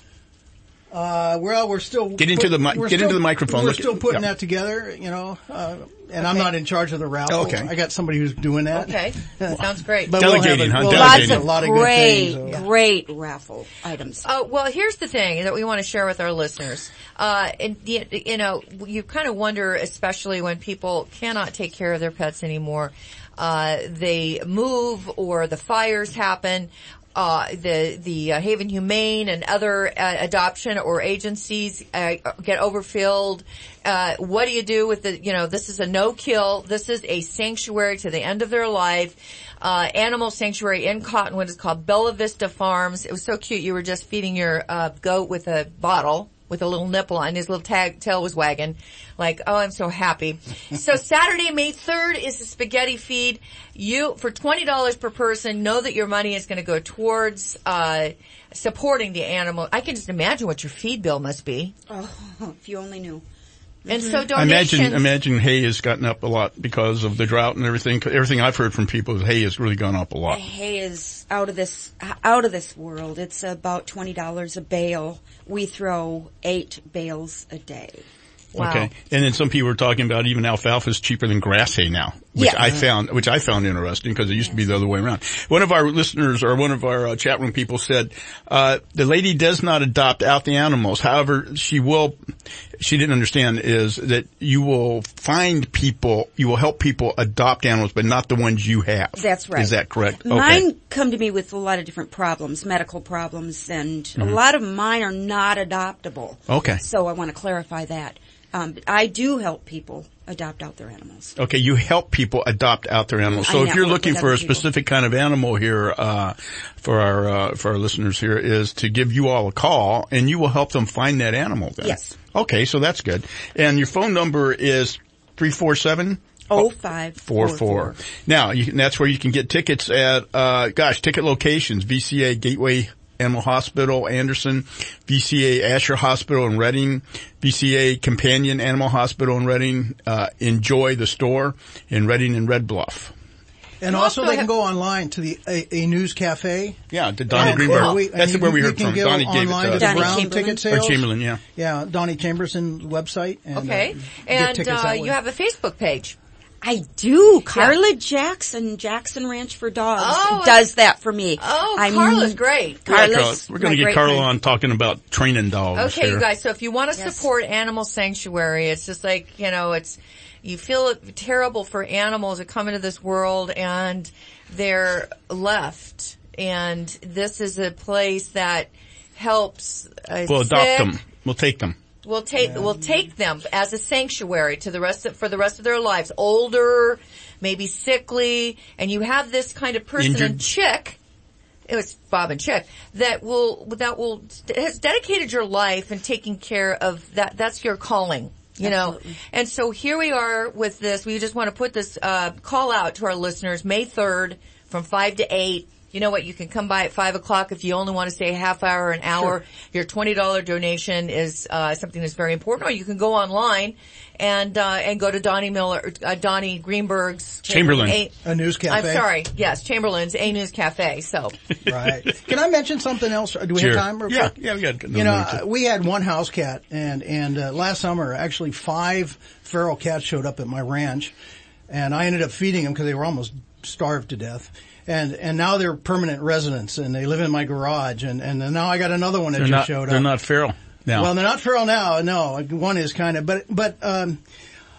Uh, well, we're still Get into the mi- we're get still- into the microphone. We're Look at- still putting yeah. that together, you know. Uh, and I'm not in charge of the raffle. Okay. I got somebody who's doing that. Okay. Sounds great. But we'll have Delegating, a- huh? we'll Delegating. have Lots a lot of of good great, things. so- great raffle items. Uh, well, here's the thing that we want to share with our listeners. Uh, and, you you know, you kind of wonder, especially when people cannot take care of their pets anymore. Uh, they move or the fires happen. Uh, the, the uh, Haven Humane and other uh, adoption or agencies uh, get overfilled. Uh, what do you do with the, you know, this is a no-kill. This is a sanctuary to the end of their life. Uh, animal sanctuary in Cottonwood is called Bella Vista Farms. It was so cute. You were just feeding your, uh, goat with a bottle with a little nipple on. His little tag, tail was wagging. Like, oh, I'm so happy. So Saturday, May third is the spaghetti feed. You, for twenty dollars per person, know that your money is going to go towards, uh, supporting the animal. I can just imagine what your feed bill must be. Oh, if you only knew. And so I donations. imagine, imagine hay has gotten up a lot because of the drought and everything. Everything I've heard from people is hay has really gone up a lot. Hay is out of this out of this world. It's about twenty dollars a bale. We throw eight bales a day. Wow. Okay. And then some people were talking about even alfalfa is cheaper than grass hay now, which Yeah. I found, which I found interesting because it used to be the other way around. One of our listeners or one of our uh, chat room people said, uh, the lady does not adopt out the animals. However, she will, she didn't understand is that you will find people, you will help people adopt animals, but not the ones you have. That's right. Is that correct? Mine Okay. come to me with a lot of different problems, medical problems, and Mhm. a lot of mine are not adoptable. Okay. So I want to clarify that. Um, I do help people adopt out their animals. Okay, you help people adopt out their animals. So I if you're network looking with for a other people. specific kind of animal here, uh, for our, uh, for our listeners here is to give you all a call and you will help them find that animal then. Yes. Okay, so that's good. And your phone number is three four seven Oh five four four. Now, you can, that's where you can get tickets at, uh, gosh, ticket locations, V C A Gateway Animal Hospital, Anderson, V C A Asher Hospital in Reading, V C A Companion Animal Hospital in Reading, uh, Enjoy the Store in Reading and Red Bluff. And You also, also they have- can go online to the A, a News Cafe. Yeah, to Donnie And- Greenberg. and we- That's and where you- we you heard can from. go Donnie gave it online to to us. the Donnie Brown Chamberlain? ticket Or sales. Chamberlain, yeah. Yeah, Donnie Chamberson's website. And, Okay. uh, get And, tickets uh, that way. you have a Facebook page. I do. Carla Jackson, Jackson Ranch for Dogs, Oh, does that for me. Oh, I'm- Carla's great. Yeah, Carla's Carla. We're going my to get great Carla friend. on talking about training dogs Okay, here. you guys, so if you want to Yes. support Animal Sanctuary, it's just like, you know, it's, you feel it terrible for animals that come into this world and they're left. And this is a place that helps, uh, We'll adopt sick- them. We'll take them. We'll take, we'll take them as a sanctuary to the rest of, for the rest of their lives. Older, maybe sickly, and you have this kind of person Injured. and Chick, it was Bob and Chick, that will, that will, has dedicated your life and taking care of that, that's your calling. You know, Absolutely. and so here we are with this. We just want to put this, uh, call out to our listeners, May third from five to eight. You know what? You can come by at five o'clock if you only want to stay a half hour, an hour. Sure. Your twenty dollars donation is, uh, something that's very important. Or you can go online and, uh, and go to Donnie Miller, uh, Donnie Greenberg's Chamberlain. A, A News Cafe. I'm sorry. Yes, Chamberlain's A News Cafe. So. Right. Can I mention something else? Do we Sure. have time? real Yeah, quick? yeah, we got no You know, minute to- uh, we had one house cat, and and uh, last summer, actually, five feral cats showed up at my ranch, and I ended up feeding them because they were almost starved to death. And and now they're permanent residents, and they live in my garage. And and now I got another one that They're just not, showed they're up. not feral now. Well, they're not feral now. No, one is kind of, but but um,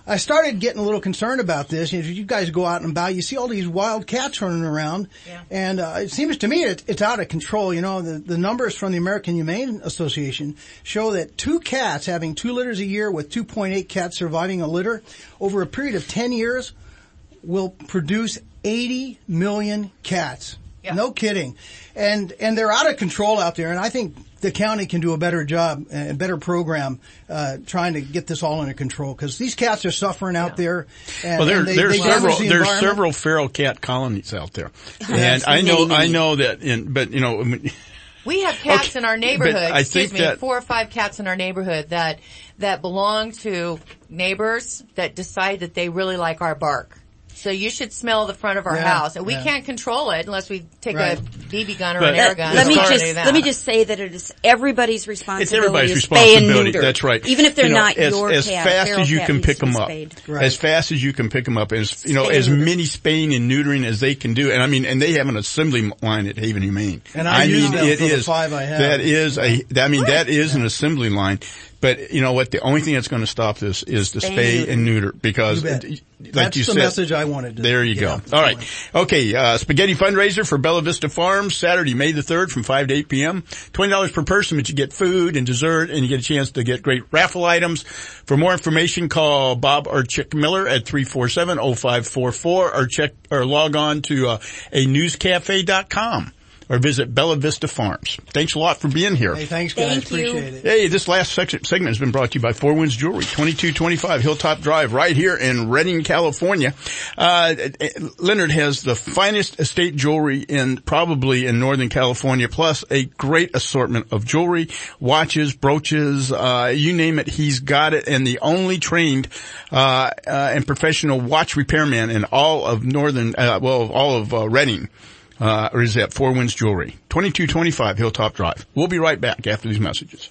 I started getting a little concerned about this. You know, you guys go out and about, you see all these wild cats running around, Yeah. and uh, it seems to me it, it's out of control. You know, the, the numbers from the American Humane Association show that two cats having two litters a year with two point eight cats surviving a litter over a period of ten years will produce eighty million cats. Yeah. No kidding. And, and they're out of control out there, and I think the county can do a better job, a better program, uh, trying to get this all under control, because these cats are suffering out there. And, well, there, and they, there's they damage several, the there's environment. several feral cat colonies out there. And Yes, I know, many, many. I know that in, but you know, I mean, We have cats Okay, in our but neighborhood, I excuse think me, that- four or five cats in our neighborhood that, that belong to neighbors that decide that they really like our bark. So you should smell the front of our Yeah, house. And we yeah. can't control it unless we take Right. a B B gun or But- an air Let- gun. Let me or just any of that. let me just say that it is everybody's responsibility. it's everybody's to responsibility. Spay and neuter. That's right. Even if they're You know, not as, your as cat, fast feral as you cat can needs pick to be them up, spayed. as fast as you can pick them up, as you know, Spay as and neuter. many spaying and neutering as they can do. And I mean, and they have an assembly line at Haven Humane. And I use mean, them it for the is five I have. that is a. I mean, that is an assembly line. But you know what? The only thing that's going to stop this is to Spay spay and and neuter, because, You bet. like That's you the said, message I wanted to There you get go. out. All right. Okay. Uh, spaghetti fundraiser for Bella Vista Farms, Saturday, May the third, from five to eight p.m. Twenty dollars per person, but you get food and dessert, and you get a chance to get great raffle items. For more information, call Bob or Chick Miller at three four seven, oh five four four, or check or log on to uh, a news cafe dot com. Or visit Bella Vista Farms. Thanks a lot for being here. Hey, thanks guys. Thank you. Appreciate it. Hey, this last section, segment has been brought to you by Four Winds Jewelry, twenty-two twenty-five Hilltop Drive, right here in Redding, California. Uh, Leonard has the finest estate jewelry in, probably in Northern California, plus a great assortment of jewelry, watches, brooches, uh, you name it, he's got it, and the only trained, uh, uh, and professional watch repairman in all of Northern, uh, well, all of, uh, Redding. Uh, or is that Four Winds Jewelry, twenty-two twenty-five Hilltop Drive. We'll be right back after these messages.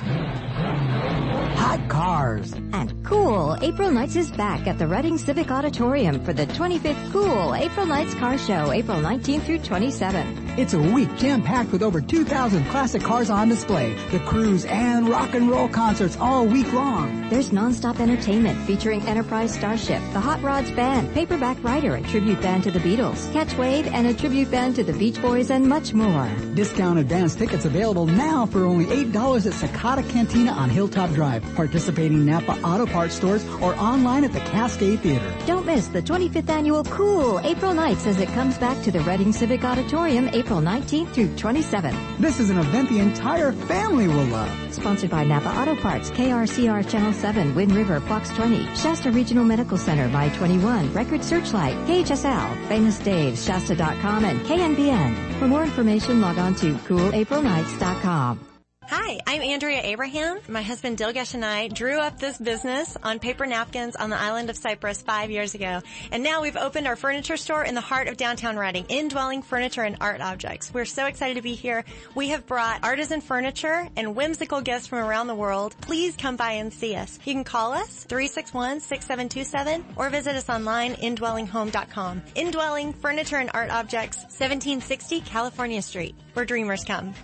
Hot cars. And cool. April Nights is back at the Reading Civic Auditorium for the twenty-fifth Cool April Nights Car Show, April nineteenth through twenty-seventh. It's a week jam-packed with over two thousand classic cars on display, the cruise and rock and roll concerts all week long. There's nonstop entertainment featuring Enterprise Starship, the Hot Rods Band, Paperback Writer, a tribute band to the Beatles, Catch Wave, and a tribute band to the Beach Boys, and much more. Discount advance tickets available now for only eight dollars at Sakata Cantina on Hilltop Drive, participating Napa Auto Parts stores, or online at the Cascade Theater. Don't miss the twenty-fifth Annual Cool April Nights as it comes back to the Reading Civic Auditorium April nineteenth through twenty-seventh. This is an event the entire family will love. Sponsored by Napa Auto Parts, K R C R Channel seven, Wind River, Fox twenty, Shasta Regional Medical Center, My twenty-one, Record Searchlight, K H S L, Famous Dave's, Shasta dot com, and K N B N. For more information, log on to cool april nights dot com. Hi, I'm Andrea Abraham. My husband Dilgesh and I drew up this business on paper napkins on the island of Cyprus five years ago. And now we've opened our furniture store in the heart of downtown Reading, indwelling furniture and art objects. We're so excited to be here. We have brought artisan furniture and whimsical gifts from around the world. Please come by and see us. You can call us three six one, six seven two seven or visit us online, indwelling home dot com. Indwelling Furniture and Art Objects, seventeen sixty California Street, where dreamers come.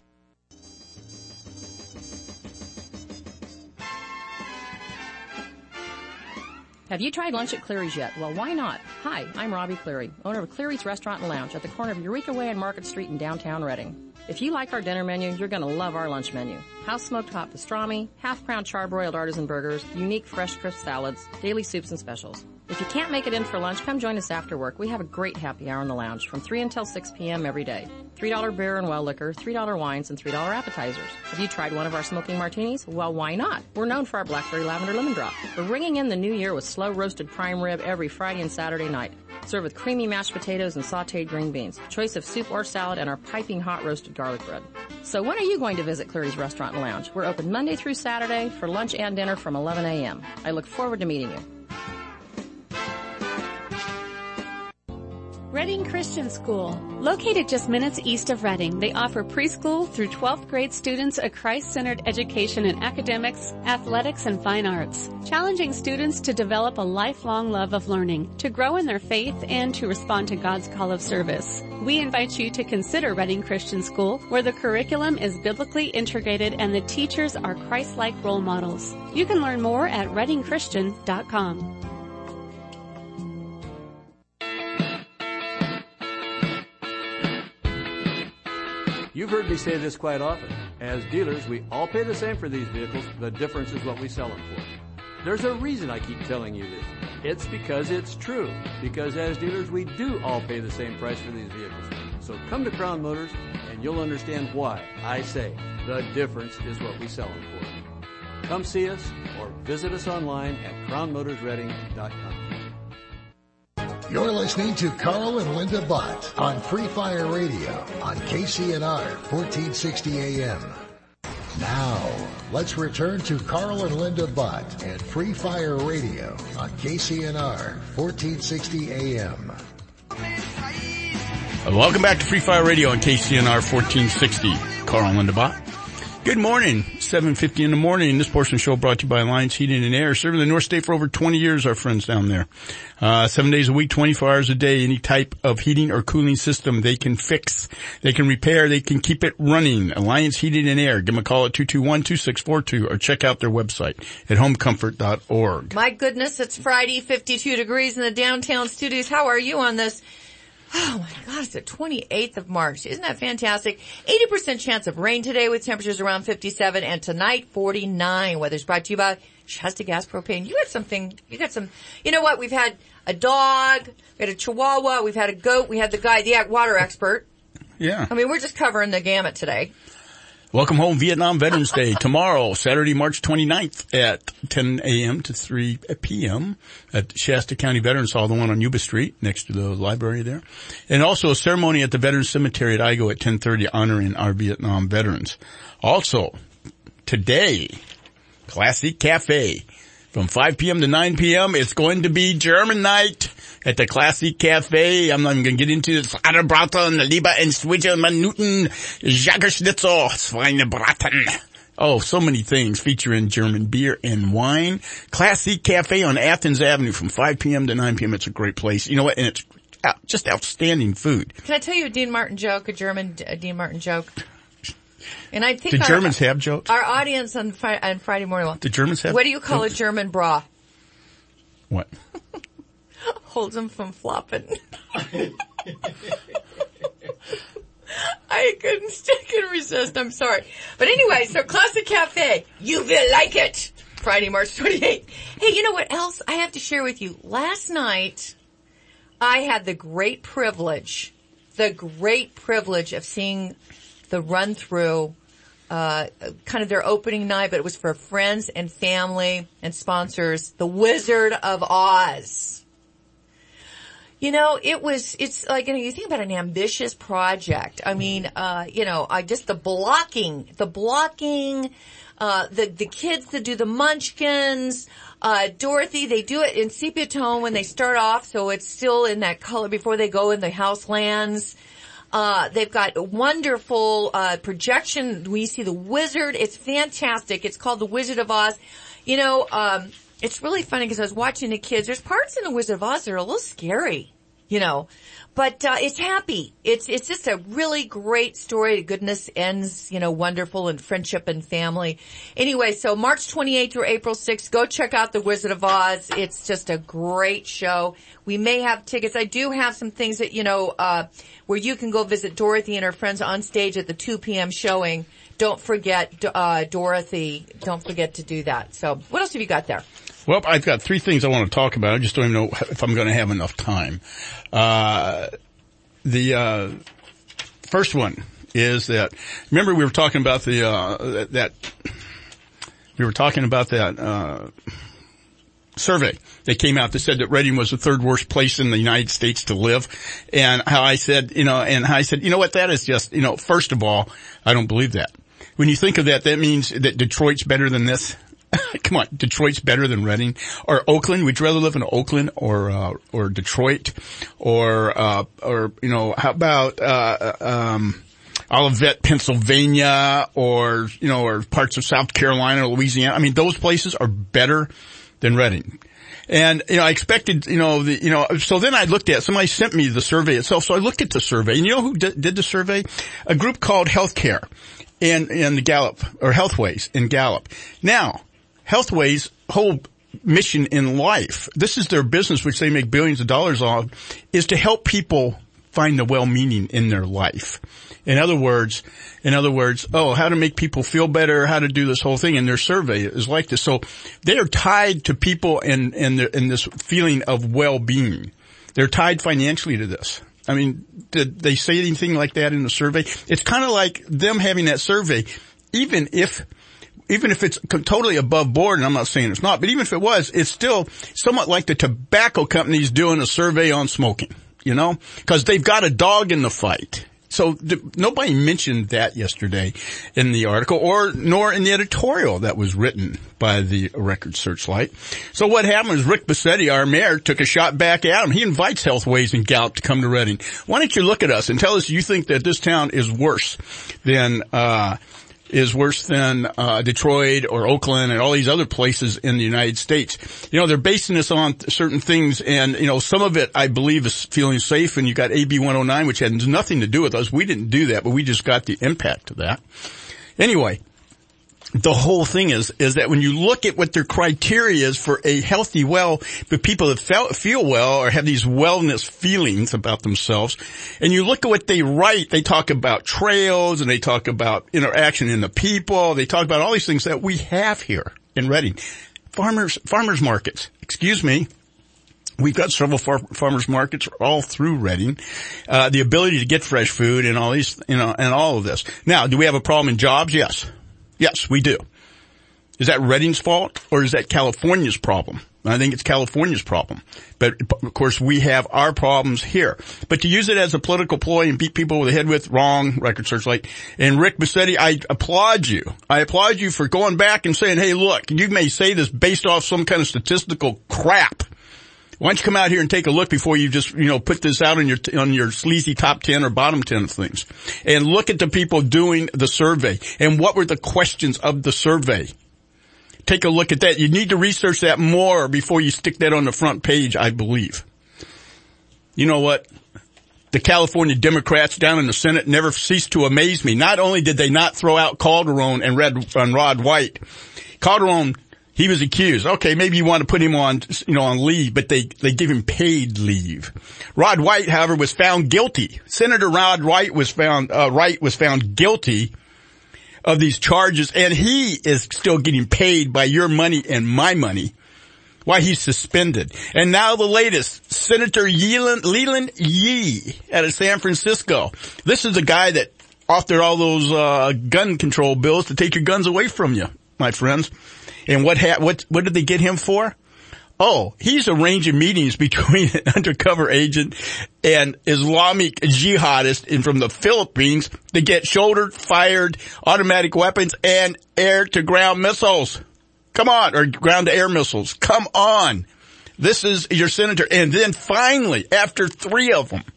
Have you tried lunch at Cleary's yet? Well, why not? Hi, I'm Robbie Cleary, owner of Cleary's Restaurant and Lounge at the corner of Eureka Way and Market Street in downtown Reading. If you like our dinner menu, you're going to love our lunch menu. House smoked hot pastrami, half-crown charbroiled artisan burgers, unique fresh crisp salads, daily soups and specials. If you can't make it in for lunch, come join us after work. We have a great happy hour in the lounge from three until six p.m. every day. three dollar beer and well liquor, three dollar wines, and three dollar appetizers. Have you tried one of our smoking martinis? Well, why not? We're known for our blackberry lavender lemon drop. We're ringing in the new year with slow roasted prime rib every Friday and Saturday night. Served with creamy mashed potatoes and sauteed green beans. Choice of soup or salad and our piping hot roasted garlic bread. So when are you going to visit Cleary's Restaurant and Lounge? We're open Monday through Saturday for lunch and dinner from eleven a.m. I look forward to meeting you. Reading Christian School. Located just minutes east of Reading, they offer preschool through twelfth grade students a Christ-centered education in academics, athletics, and fine arts, challenging students to develop a lifelong love of learning, to grow in their faith, and to respond to God's call of service. We invite you to consider Reading Christian School, where the curriculum is biblically integrated and the teachers are Christ-like role models. You can learn more at reading christian dot com. You've heard me say this quite often. As dealers, we all pay the same for these vehicles. The difference is what we sell them for. There's a reason I keep telling you this. It's because it's true. Because as dealers, we do all pay the same price for these vehicles. So come to Crown Motors and you'll understand why I say the difference is what we sell them for. Come see us or visit us online at crown motors reading dot com. You're listening to Carl and Linda Bott on Free Fire Radio on K C N R fourteen sixty A M. Now, let's return to Carl and Linda Bott and Free Fire Radio on K C N R fourteen sixty A M. Welcome back to Free Fire Radio on K C N R fourteen sixty. Carl and Linda Bott. Good morning. seven fifty in the morning. This portion of the show brought to you by Alliance Heating and Air. Serving the North State for over twenty years, our friends down there. Uh, seven days a week, twenty-four hours a day. Any type of heating or cooling system they can fix, they can repair, they can keep it running. Alliance Heating and Air. Give them a call at two two one, two six four two or check out their website at home comfort dot org. My goodness, it's Friday, fifty-two degrees in the downtown studios. How are you on this? Oh my God, it's the twenty-eighth of March. Isn't that fantastic? eighty percent chance of rain today with temperatures around fifty-seven, and tonight forty-nine. Weather's brought to you by Shasta Gas Propane. You got something, you got some, you know what? We've had a dog, we had a chihuahua, we've had a goat, we had the guy, the water expert. Yeah. I mean, we're just covering the gamut today. Welcome home Vietnam Veterans Day tomorrow, Saturday, March twenty-ninth at ten a.m. to three p.m. at Shasta County Veterans Hall, the one on Yuba Street next to the library there. And also a ceremony at the Veterans Cemetery at Igo at ten thirty honoring our Vietnam veterans. Also, today, Classic Cafe from five p.m. to nine p.m. It's going to be German night at the Classic Cafe. I'm not even going to get into this. Aderbraten, Leber and Switcher, Minuten, Jaggerschnitzel, Schweinebraten. Oh, so many things featuring German beer and wine. Classic Cafe on Athens Avenue from five p.m. to nine p.m. It's a great place. You know what? And it's just outstanding food. Can I tell you a Dean Martin joke, a German a Dean Martin joke? And I think the our, Germans have jokes. Our audience on, Friday, on Friday morning. Well, the Germans have. What do you call jokes? a German bra? What? Holds them from flopping. I couldn't stick and resist. I'm sorry. But anyway, so Classic Cafe. You will like it. Friday, March twenty-eighth. Hey, you know what else I have to share with you? Last night, I had the great privilege, the great privilege of seeing the run through, uh, kind of their opening night, but it was for friends and family and sponsors, The Wizard of Oz. You know, it was, it's like, you know, you think about an ambitious project. I mean, uh, you know, I just, the blocking, the blocking, uh, the, the kids that do the munchkins, uh, Dorothy, they do it in sepia tone when they start off, so it's still in that color before they go in the house lands. Uh, they've got a wonderful, uh, projection. We see the wizard. It's fantastic. It's called The Wizard of Oz. You know, um, it's really funny because I was watching the kids. There's parts in The Wizard of Oz that are a little scary, you know, but, uh, it's happy. It's, it's just a really great story. Goodness ends, you know, wonderful in friendship and family. Anyway, so March twenty-eighth through April sixth, go check out The Wizard of Oz. It's just a great show. We may have tickets. I do have some things that, you know, uh, where you can go visit Dorothy and her friends on stage at the two p.m. showing. Don't forget, uh, Dorothy. Don't forget to do that. So what else have you got there? Well, I've got three things I want to talk about. I just don't even know if I'm going to have enough time. Uh, the, uh, first one is that, remember we were talking about the, uh, that, we were talking about that, uh, survey that came out that said that Reading was the third worst place in the United States to live. And how I said, you know, and how I said, you know what, that is just, you know, first of all, I don't believe that. When you think of that, that means that Detroit's better than this. Come on, Detroit's better than Reading or Oakland. Would you rather live in Oakland or uh, or Detroit or uh or you know how about uh um Olivet, Pennsylvania, or you know or parts of South Carolina or Louisiana? I mean, those places are better than Reading. And, you know, I expected, you know, the, you know, so then I looked at, somebody sent me the survey itself, so I looked at the survey, and you know who did, did the survey? A group called Healthcare in, in the Gallup, or Healthways in Gallup. Now, Healthways' whole mission in life, this is their business, which they make billions of dollars on, is to help people find the well-meaning in their life. In other words, in other words, oh, how to make people feel better, how to do this whole thing, and their survey is like this. So they are tied to people and, and, and this feeling of well-being. They're tied financially to this. I mean, did they say anything like that in the survey? It's kind of like them having that survey, even if, even if it's totally above board, and I'm not saying it's not, but even if it was, it's still somewhat like the tobacco companies doing a survey on smoking, you know, because they've got a dog in the fight. So th- nobody mentioned that yesterday in the article, or nor in the editorial that was written by the Record Searchlight. So what happened is Rick Bassetti, our mayor, took a shot back at him. He invites Healthways and Gallup to come to Reading. Why don't you look at us and tell us you think that this town is worse than uh is worse than uh Detroit or Oakland and all these other places in the United States. You know, they're basing this on certain things, and, you know, some of it, I believe, is feeling safe, and you got A B one oh nine, which had nothing to do with us. We didn't do that, but we just got the impact of that. Anyway, the whole thing is, is that when you look at what their criteria is for a healthy, well, but people that felt, feel well or have these wellness feelings about themselves, and you look at what they write, they talk about trails and they talk about interaction in the people, they talk about all these things that we have here in Reading. Farmers, farmers markets, excuse me. We've got several far- farmers markets all through Reading. Uh, the ability to get fresh food and all these, you know, and all of this. Now, do we have a problem in jobs? Yes. Yes, we do. Is that Reading's fault, or is that California's problem? I think it's California's problem. But, of course, we have our problems here. But to use it as a political ploy and beat people over the head with, wrong, Record Searchlight. And Rick Bassetti, I applaud you. I applaud you for going back and saying, hey, look, you may say this based off some kind of statistical crap. Why don't you come out here and take a look before you just, you know, put this out on your, on your sleazy top ten or bottom ten of things. And look at the people doing the survey. And what were the questions of the survey? Take a look at that. You need to research that more before you stick that on the front page, I believe. You know what? The California Democrats down in the Senate never ceased to amaze me. Not only did they not throw out Calderon and Red, and Rod White, Calderon, he was accused. Okay, maybe you want to put him on, you know, on leave, but they, they give him paid leave. Rod White, however, was found guilty. Senator Rod White was found, uh, Wright was found guilty of these charges, and he is still getting paid by your money and my money. Why, he's suspended. And now the latest, Senator Leland, Leland Yee out of San Francisco. This is a guy that authored all those, uh, gun control bills to take your guns away from you, my friends. And what ha- what what did they get him for? Oh, he's arranging meetings between an undercover agent and Islamic jihadist in from the Philippines to get shoulder-fired automatic weapons and air-to-ground missiles. Come on, or ground-to-air missiles. Come on. This is your senator. And then finally, after three of them,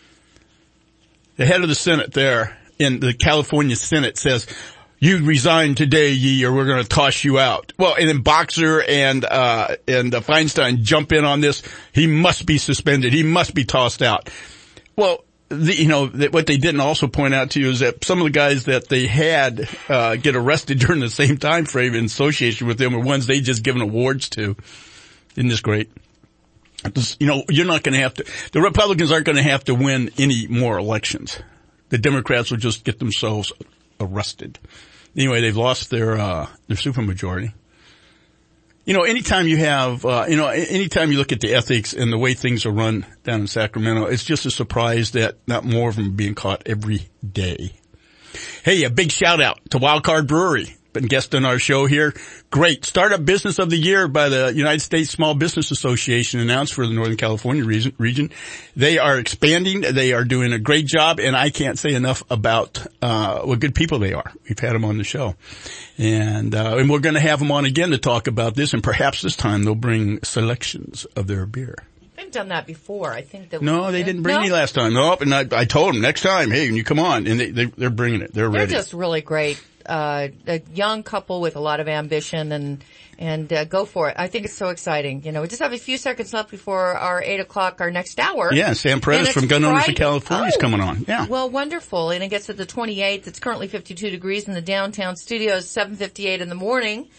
the head of the Senate there in the California Senate says, you resign today, Yee, or we're going to toss you out. Well, and then Boxer and, uh, and uh, Feinstein jump in on this. He must be suspended. He must be tossed out. Well, the, you know, the, what they didn't also point out to you is that some of the guys that they had, uh, get arrested during the same time frame in association with them are ones they just given awards to. Isn't this great? This, you know, you're not going to have to, the Republicans aren't going to have to win any more elections. The Democrats will just get themselves arrested. Anyway, they've lost their, uh, their supermajority. You know, anytime you have, uh, you know, anytime you look at the ethics and the way things are run down in Sacramento, it's just a surprise that not more of them are being caught every day. Hey, a big shout out to Wildcard Brewery. Been guest on our show here. Great. Startup Business of the Year by the United States Small Business Association announced for the Northern California region. They are expanding. They are doing a great job, and I can't say enough about uh what good people they are. We've had them on the show. And uh and we're going to have them on again to talk about this, and perhaps this time they'll bring selections of their beer. They've done that before. I think that No, they didn't bring no? any last time. Nope. And I, I told them next time, hey, you come on. And they, they, they're bringing it. They're, they're ready. They're just really great. Uh, a young couple with a lot of ambition, and, and, uh, go for it. I think it's so exciting. You know, we just have a few seconds left before our eight o'clock, our next hour. Yeah, Sam Perez from Gun Owners of California is oh, coming on. Yeah. Well, wonderful. And it gets to the twenty-eighth. It's currently fifty-two degrees in the downtown studios, seven fifty-eight in the morning.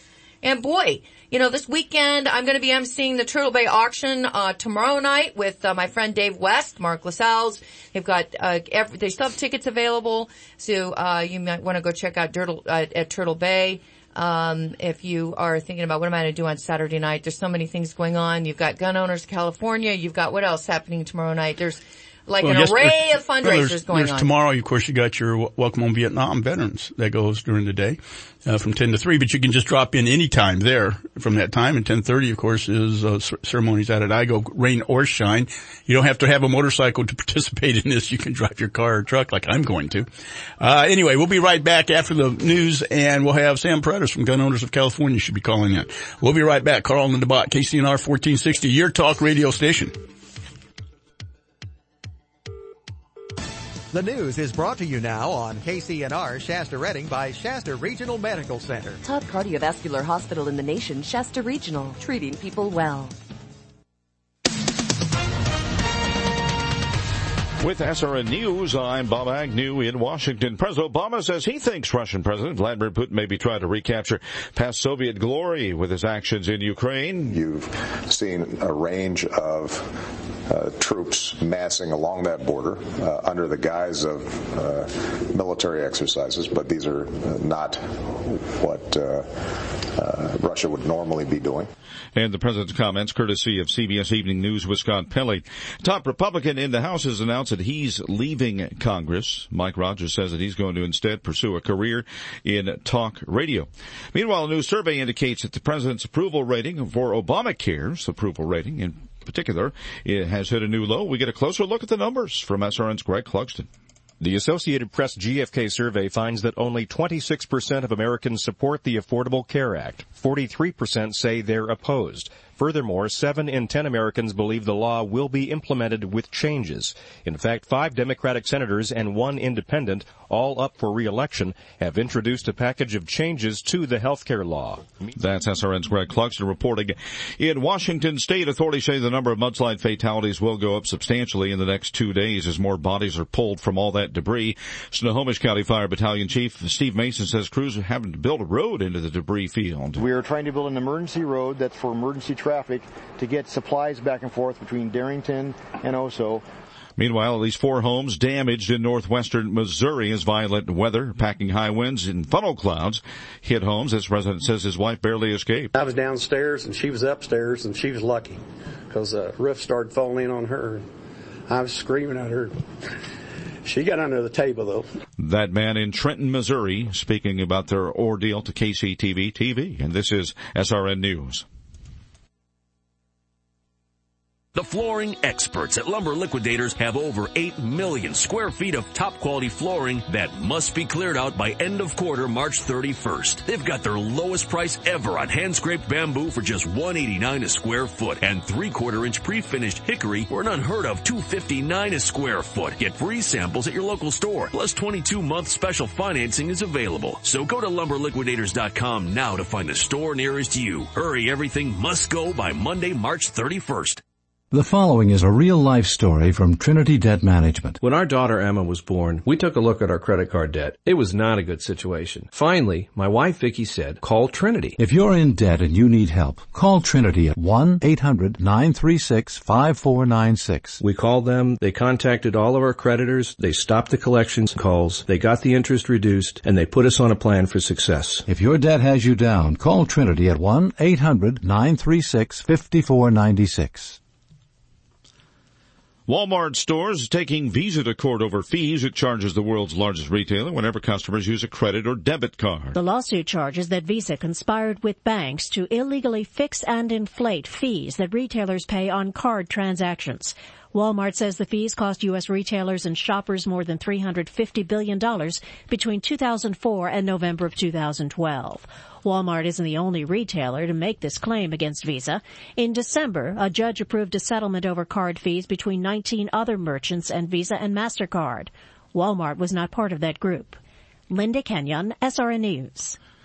And boy, you know, this weekend I'm going to be emceeing the Turtle Bay auction uh tomorrow night with uh, my friend Dave West, Mark LaSalle's. They've got uh every, they still have tickets available, so uh you might want to go check out Turtle uh, at Turtle Bay. Um, if you are thinking about what am I going to do on Saturday night, there's so many things going on. You've got Gun Owners California. You've got what else happening tomorrow night? There's like well, an yes, array of fundraisers well, there's, going there's on. Tomorrow, of course, you got your Welcome Home Vietnam Veterans that goes during the day, uh, from ten to three, but you can just drop in any time there from that time. And ten thirty, of course, is, uh, ceremonies out at I G O, rain or shine. You don't have to have a motorcycle to participate in this. You can drive your car or truck like I'm going to. Uh, anyway, we'll be right back after the news, and we'll have Sam Paredes from Gun Owners of California should be calling in. We'll be right back. Carl and Linda Bott, K C N R fourteen sixty, your talk radio station. The news is brought to you now on K C N R Shasta Redding by Shasta Regional Medical Center. Top cardiovascular hospital in the nation, Shasta Regional, treating people well. With S R N News, I'm Bob Agnew in Washington. President Obama says he thinks Russian President Vladimir Putin may be trying to recapture past Soviet glory with his actions in Ukraine. You've seen a range of uh, troops massing along that border uh, under the guise of uh, military exercises, but these are not what uh, uh, Russia would normally be doing. And the president's comments, courtesy of C B S Evening News with Scott Pelley. Top Republican in the House has announced that he's leaving Congress. Mike Rogers says that he's going to instead pursue a career in talk radio. Meanwhile, a new survey indicates that the president's approval rating for Obamacare's approval rating in particular, it has hit a new low. We get a closer look at the numbers from S R N's Greg Clugston. The Associated Press G F K survey finds that only twenty-six percent of Americans support the Affordable Care Act. forty-three percent say they're opposed. Furthermore, seven in ten Americans believe the law will be implemented with changes. In fact, five Democratic senators and one independent, all up for re-election, have introduced a package of changes to the health care law. That's S R N's Greg Clugston reporting. In Washington State, authorities say the number of mudslide fatalities will go up substantially in the next two days as more bodies are pulled from all that debris. Snohomish County Fire Battalion Chief Steve Mason says crews are having to build a road into the debris field. We are trying to build an emergency road that's for emergency traffic to get supplies back and forth between Darrington and Oso. Meanwhile, at least four homes damaged in northwestern Missouri as violent weather, packing high winds and funnel clouds hit homes. This resident says his wife barely escaped. I was downstairs and she was upstairs, and she was lucky because the roof started falling in on her. I was screaming at her. She got under the table, though. That man in Trenton, Missouri, speaking about their ordeal to K C T V T V. And this is S R N News. The flooring experts at Lumber Liquidators have over eight million square feet of top-quality flooring that must be cleared out by end of quarter March thirty-first. They've got their lowest price ever on hand-scraped bamboo for just one hundred eighty-nine dollars a square foot, and three-quarter inch pre-finished hickory for an unheard of two hundred fifty-nine dollars a square foot. Get free samples at your local store, plus twenty-two month special financing is available. So go to lumber liquidators dot com now to find the store nearest you. Hurry, everything must go by Monday, March thirty-first. The following is a real-life story from Trinity Debt Management. When our daughter Emma was born, we took a look at our credit card debt. It was not a good situation. Finally, my wife Vicki said, call Trinity. If you're in debt and you need help, call Trinity at one eight hundred nine three six five four nine six. We called them, they contacted all of our creditors, they stopped the collections calls, they got the interest reduced, and they put us on a plan for success. If your debt has you down, call Trinity at one eight hundred nine three six five four nine six. Walmart stores taking Visa to court over fees it charges the world's largest retailer whenever customers use a credit or debit card. The lawsuit charges that Visa conspired with banks to illegally fix and inflate fees that retailers pay on card transactions. Walmart says the fees cost U S retailers and shoppers more than three hundred fifty billion dollars between two thousand four and November of two thousand twelve. Walmart isn't the only retailer to make this claim against Visa. In December, a judge approved a settlement over card fees between nineteen other merchants and Visa and MasterCard. Walmart was not part of that group. Linda Kenyon, S R N News.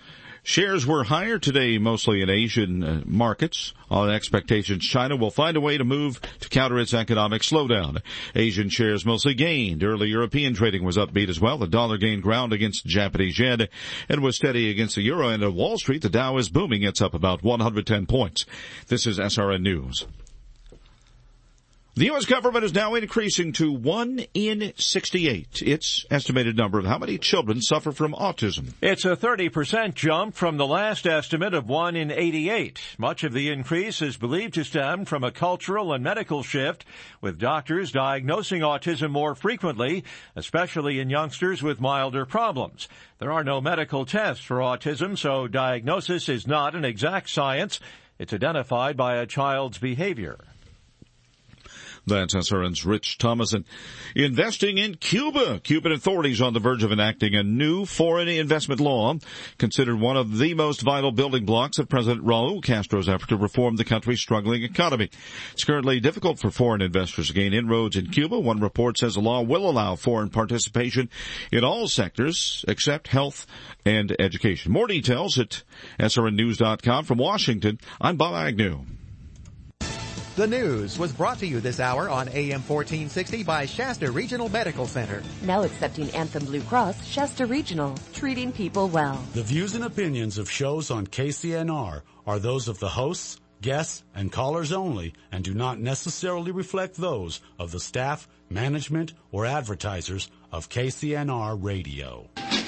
Shares were higher today, mostly in Asian uh, markets, on expectations China will find a way to move to counter its economic slowdown. Asian shares mostly gained. Early European trading was upbeat as well. The dollar gained ground against the Japanese yen and was steady against the euro. And at Wall Street, the Dow is booming. It's up about one hundred ten points. This is S R N News. The U S government is now increasing to one in sixty-eight, its estimated number of how many children suffer from autism. It's a thirty percent jump from the last estimate of one in eighty-eight. Much of the increase is believed to stem from a cultural and medical shift, with doctors diagnosing autism more frequently, especially in youngsters with milder problems. There are no medical tests for autism, so diagnosis is not an exact science. It's identified by a child's behavior. That's S R N's Rich Thomason. Investing in Cuba. Cuban authorities on the verge of enacting a new foreign investment law, considered one of the most vital building blocks of President Raul Castro's effort to reform the country's struggling economy. It's currently difficult for foreign investors to gain inroads in Cuba. One report says the law will allow foreign participation in all sectors except health and education. More details at S R N news dot com. From Washington, I'm Bob Agnew. The news was brought to you this hour on A M fourteen sixty by Shasta Regional Medical Center. Now accepting Anthem Blue Cross, Shasta Regional, treating people well. The views and opinions of shows on K C N R are those of the hosts, guests, and callers only and do not necessarily reflect those of the staff, management, or advertisers of K C N R Radio.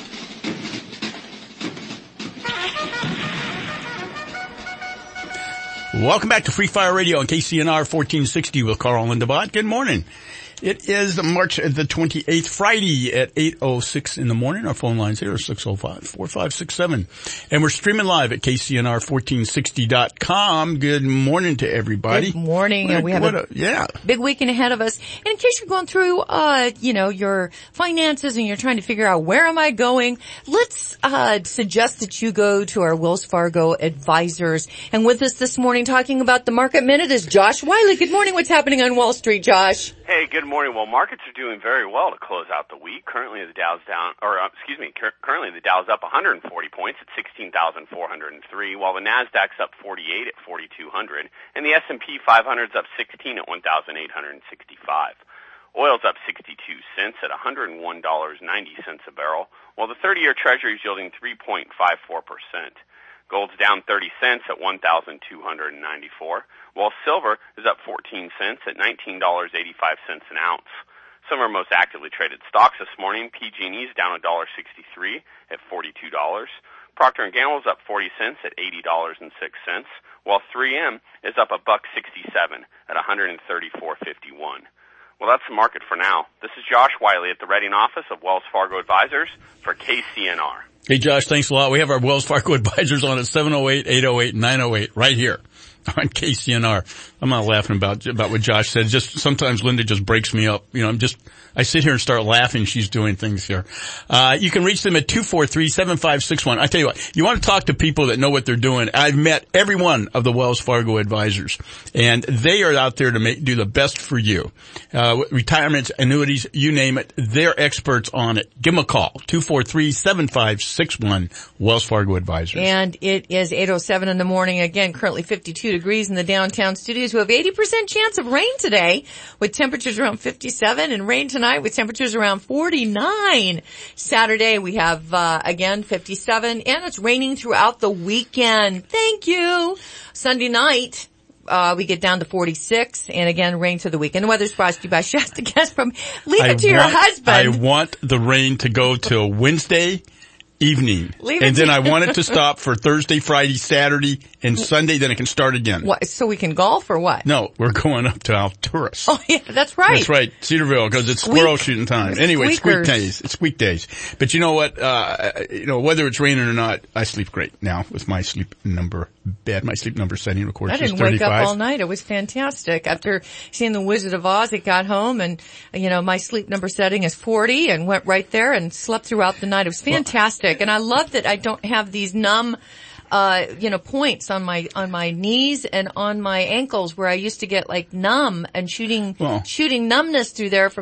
Welcome back to Free Fire Radio on K C N R fourteen sixty with Carl and Lindabot. Good morning. It is March the twenty-eighth, Friday at eight oh six in the morning. Our phone lines here are six oh five, four five six seven. And we're streaming live at K C N R fourteen sixty dot com. Good morning to everybody. Good morning. What a, we have what a, a yeah. big weekend ahead of us. And in case you're going through, uh, you know, your finances and you're trying to figure out where am I going, let's, uh, suggest that you go to our Wells Fargo advisors. And with us this morning talking about the Market Minute is Josh Wiley. Good morning. What's happening on Wall Street, Josh? Hey, good morning. Well, markets are doing very well to close out the week. Currently, the Dow's down, or uh, excuse me, cur- currently the Dow's up one hundred forty points at sixteen thousand four hundred three, while the Nasdaq's up forty-eight at forty-two hundred, and the S and P five hundred's up sixteen at one thousand eight hundred sixty-five. Oil's up sixty-two cents at one hundred one dollars and ninety cents a barrel, while the thirty-year Treasury is yielding three point five four percent. Gold's down thirty cents at one thousand two hundred ninety-four, while silver is up fourteen cents at nineteen dollars and eighty-five cents an ounce. Some of our most actively traded stocks this morning, P G and E's down one dollar and sixty-three cents at forty-two dollars. Procter and Gamble's up forty cents at eighty dollars and six cents, while three M is up a buck sixty-seven at one hundred thirty-four fifty-one. Well, that's the market for now. This is Josh Wiley at the Reading office of Wells Fargo Advisors for K C N R. Hey, Josh, thanks a lot. We have our Wells Fargo Advisors on at seven oh eight, eight oh eight, nine oh eight right here on K C N R. I'm not laughing about about what Josh said. Just sometimes Linda just breaks me up. You know, I'm just I sit here and start laughing. She's doing things here. Uh, you can reach them at two four three, seven five six one. I tell you what, you want to talk to people that know what they're doing. I've met every one of the Wells Fargo Advisors, and they are out there to make do the best for you. Uh, retirements, annuities, you name it, they're experts on it. Give them a call, two four three, seven five six one, Wells Fargo Advisors. And it is eight oh seven in the morning. Again, currently fifty-two degrees in the downtown studios. We have eighty percent chance of rain today with temperatures around fifty-seven, and rain tonight with temperatures around forty-nine. Saturday we have, uh, again, fifty-seven, and it's raining throughout the weekend. Thank you. Sunday night, uh, we get down to forty-six, and again, rain to the weekend. The weather's brought to you by Shasta Guest from Leave I It to want, Your Husband. I want the rain to go till Wednesday evening. Leave and it then to- I want it to stop for Thursday, Friday, Saturday, and Sunday, then it can start again. What, so we can golf or what? No, we're going up to Alturas. Oh yeah, that's right. That's right, Cedarville, because it's Squeak. squirrel shooting time. Anyway, squeak Squeakers. days. It's squeak days. But you know what, uh, you know, whether it's raining or not, I sleep great now with my sleep number bed. My sleep number setting, of course, I is didn't wake thirty-five. up all night. It was fantastic. After seeing The Wizard of Oz, I got home and, you know, my sleep number setting is forty and went right there and slept throughout the night. It was fantastic. And I love that I don't have these numb, uh, you know, points on my, on my knees and on my ankles where I used to get like numb and shooting, Well. shooting numbness through there from like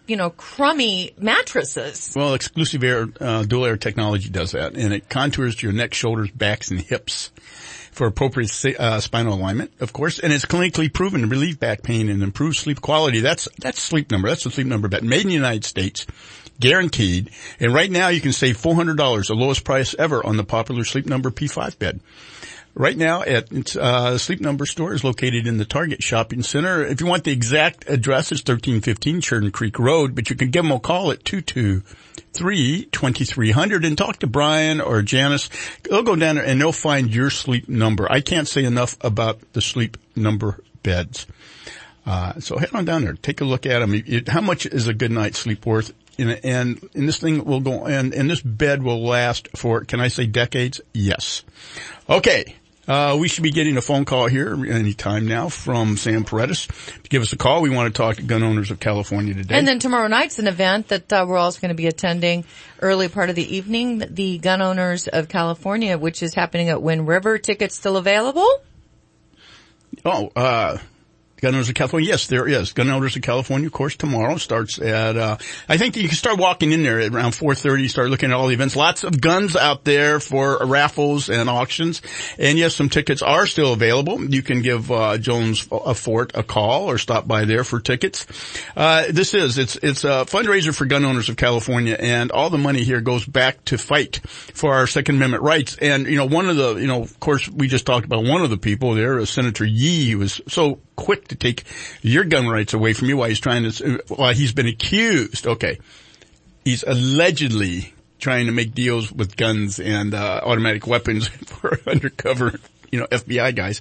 you know, crummy mattresses. Well, exclusive air, uh, dual air technology does that, and it contours your neck, shoulders, backs, and hips for appropriate uh, spinal alignment, of course, and it's clinically proven to relieve back pain and improve sleep quality. That's that's Sleep Number. That's the Sleep Number bed, made in the United States, guaranteed. And right now, you can save four hundred dollars, the lowest price ever on the popular Sleep Number P five bed. Right now, at uh, Sleep Number store is located in the Target Shopping Center. If you want the exact address, it's thirteen fifteen Churton Creek Road, but you can give them a call at two two three, two three zero zero and talk to Brian or Janice. They'll go down there and they'll find your Sleep Number. I can't say enough about the Sleep Number beds. Uh, so head on down there, take a look at them. It, how much is a good night's sleep worth? And, and, and this thing will go, and, and this bed will last for, can I say decades? Yes. Okay. Uh, we should be getting a phone call here any time now from Sam Paredes to give us a call. We want to talk to gun owners of California today. And then tomorrow night's an event that uh, we're also going to be attending early part of the evening, the Gun Owners of California, which is happening at Wind River. Tickets still available? Oh, uh, Gun Owners of California. Yes, there is. Gun Owners of California, of course, tomorrow starts at, uh, I think you can start walking in there at around four thirty, start looking at all the events. Lots of guns out there for raffles and auctions. And yes, some tickets are still available. You can give, uh, Jones a Fort a call or stop by there for tickets. Uh, this is, it's, it's a fundraiser for Gun Owners of California, and all the money here goes back to fight for our Second Amendment rights. And, you know, one of the, you know, of course, we just talked about one of the people there, uh, Senator Yee, who was so quick to take your gun rights away from you while he's trying to, while he's been accused. Okay. He's allegedly trying to make deals with guns and, uh, automatic weapons for undercover, you know, F B I guys.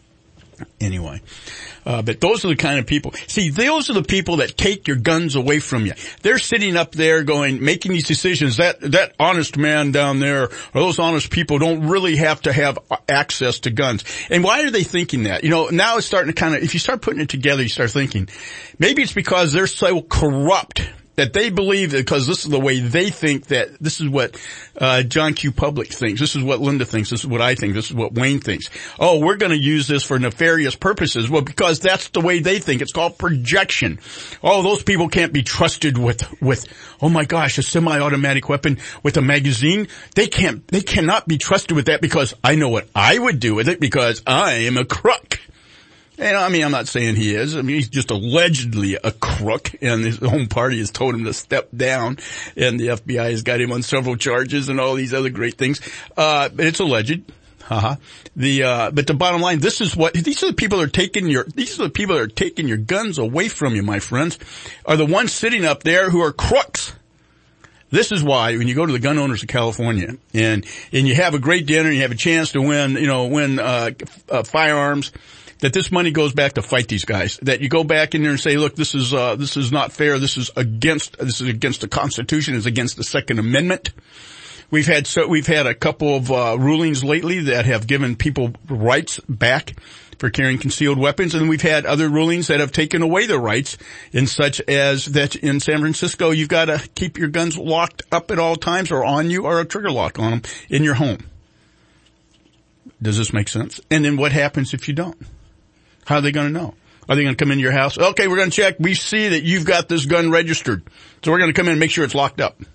Anyway. Uh, but those are the kind of people, see, those are the people that take your guns away from you. They're sitting up there going, making these decisions. That, that honest man down there, or those honest people don't really have to have access to guns. And why are they thinking that? You know, now it's starting to kind of, if you start putting it together, you start thinking, maybe it's because they're so corrupt that they believe that because this is the way they think, that this is what uh John Q. Public thinks, this is what Linda thinks, this is what I think, this is what Wayne thinks. Oh, we're going to use this for nefarious purposes. Well, because that's the way they think. It's called projection. Oh, those people can't be trusted with, with, oh my gosh, a semi-automatic weapon with a magazine. They can't, they cannot be trusted with that because I know what I would do with it because I am a crook. And I mean, I'm not saying he is. I mean, he's just allegedly a crook, and his home party has told him to step down, and the F B I has got him on several charges and all these other great things. Uh, but it's alleged. Haha. The, uh, but the bottom line, this is what, these are the people that are taking your, these are the people that are taking your guns away from you, my friends, are the ones sitting up there who are crooks. This is why when you go to the Gun Owners of California and, and you have a great dinner, and you have a chance to win, you know, win, uh, uh firearms, that this money goes back to fight these guys. That you go back in there and say, look, this is, uh, this is not fair. This is against, this is against the Constitution. It's against the Second Amendment. We've had, so, we've had a couple of, uh, rulings lately that have given people rights back for carrying concealed weapons. And we've had other rulings that have taken away their rights, in such as that in San Francisco, you've got to keep your guns locked up at all times or on you, or a trigger lock on them in your home. Does this make sense? And then what happens if you don't? How are they going to know? Are they going to come into your house? Okay, we're going to check. We see that you've got this gun registered, so we're going to come in and make sure it's locked up.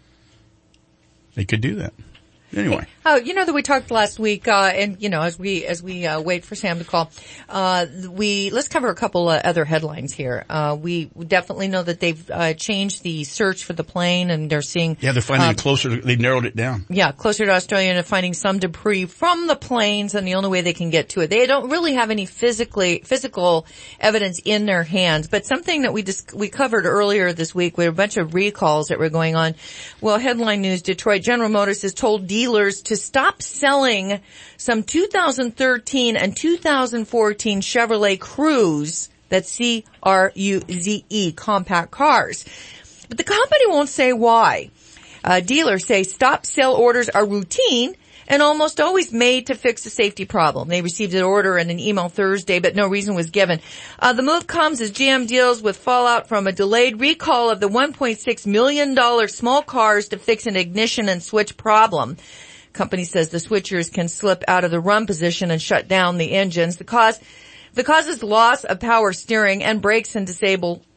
They could do that. Anyway. Oh, you know that we talked last week, uh, and you know, as we, as we, uh, wait for Sam to call, uh, we, let's cover a couple uh, other headlines here. Uh, we definitely know that they've, uh, changed the search for the plane, and they're seeing. Yeah, they're finding uh, it closer, they've narrowed it down. Yeah, closer to Australia, and finding some debris from the planes, and the only way they can get to it. They don't really have any physically, physical evidence in their hands, but something that we just, we covered earlier this week with a bunch of recalls that were going on. Well, headline news, Detroit General Motors has told dealers to stop selling some two thousand thirteen and two thousand fourteen Chevrolet Cruze, that's C R U Z E, compact cars. But the company won't say why. Uh, dealers say stop sale orders are routine and almost always made to fix a safety problem. They received an order in an email Thursday, but no reason was given. Uh, the move comes as G M deals with fallout from a delayed recall of the one point six million dollars small cars to fix an ignition and switch problem. Company says the switchers can slip out of the run position and shut down the engines. The cause, the cause is loss of power steering and brakes and disable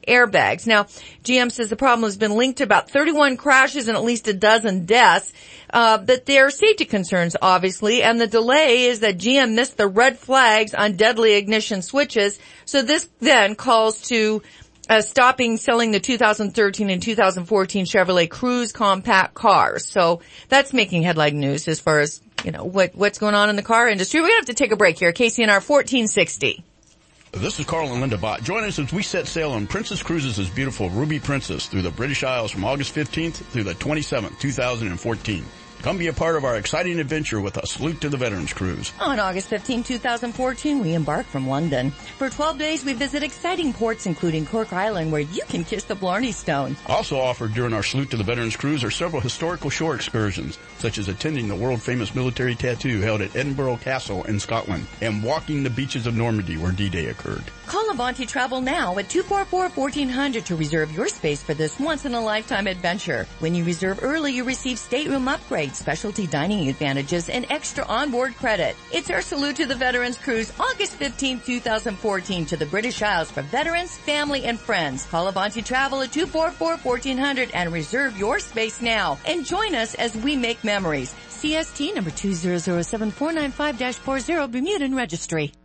airbags. Now, G M says the problem has been linked to about thirty-one crashes and at least a dozen deaths. Uh, but there are safety concerns, obviously, and the delay is that G M missed the red flags on deadly ignition switches. So this then calls to uh, stopping selling the two thousand thirteen and two thousand fourteen Chevrolet Cruze compact cars. So that's making headline news as far as, you know, what what's going on in the car industry. We're going to have to take a break here. K C N R fourteen sixty. This is Carl and Linda Bott. Join us as we set sail on Princess Cruises' beautiful Ruby Princess through the British Isles from August fifteenth through the twenty-seventh, two thousand fourteen. Come be a part of our exciting adventure with a Salute to the Veterans cruise. On August fifteenth, two thousand fourteen, we embark from London. For twelve days, we visit exciting ports, including Cork Island, where you can kiss the Blarney Stone. Also offered during our Salute to the Veterans cruise are several historical shore excursions, such as attending the world-famous military tattoo held at Edinburgh Castle in Scotland and walking the beaches of Normandy where D-Day occurred. Call Avanti Travel now at two four four, fourteen hundred to reserve your space for this once-in-a-lifetime adventure. When you reserve early, you receive stateroom upgrades, specialty dining advantages, and extra onboard credit. It's our Salute to the Veterans cruise, August fifteenth, two thousand fourteen, to the British Isles for veterans, family, and friends. Call Avanti Travel at two four four, fourteen hundred and reserve your space now. And join us as we make memories. C S T number two zero zero seven four nine five dash forty, Bermudan Registry.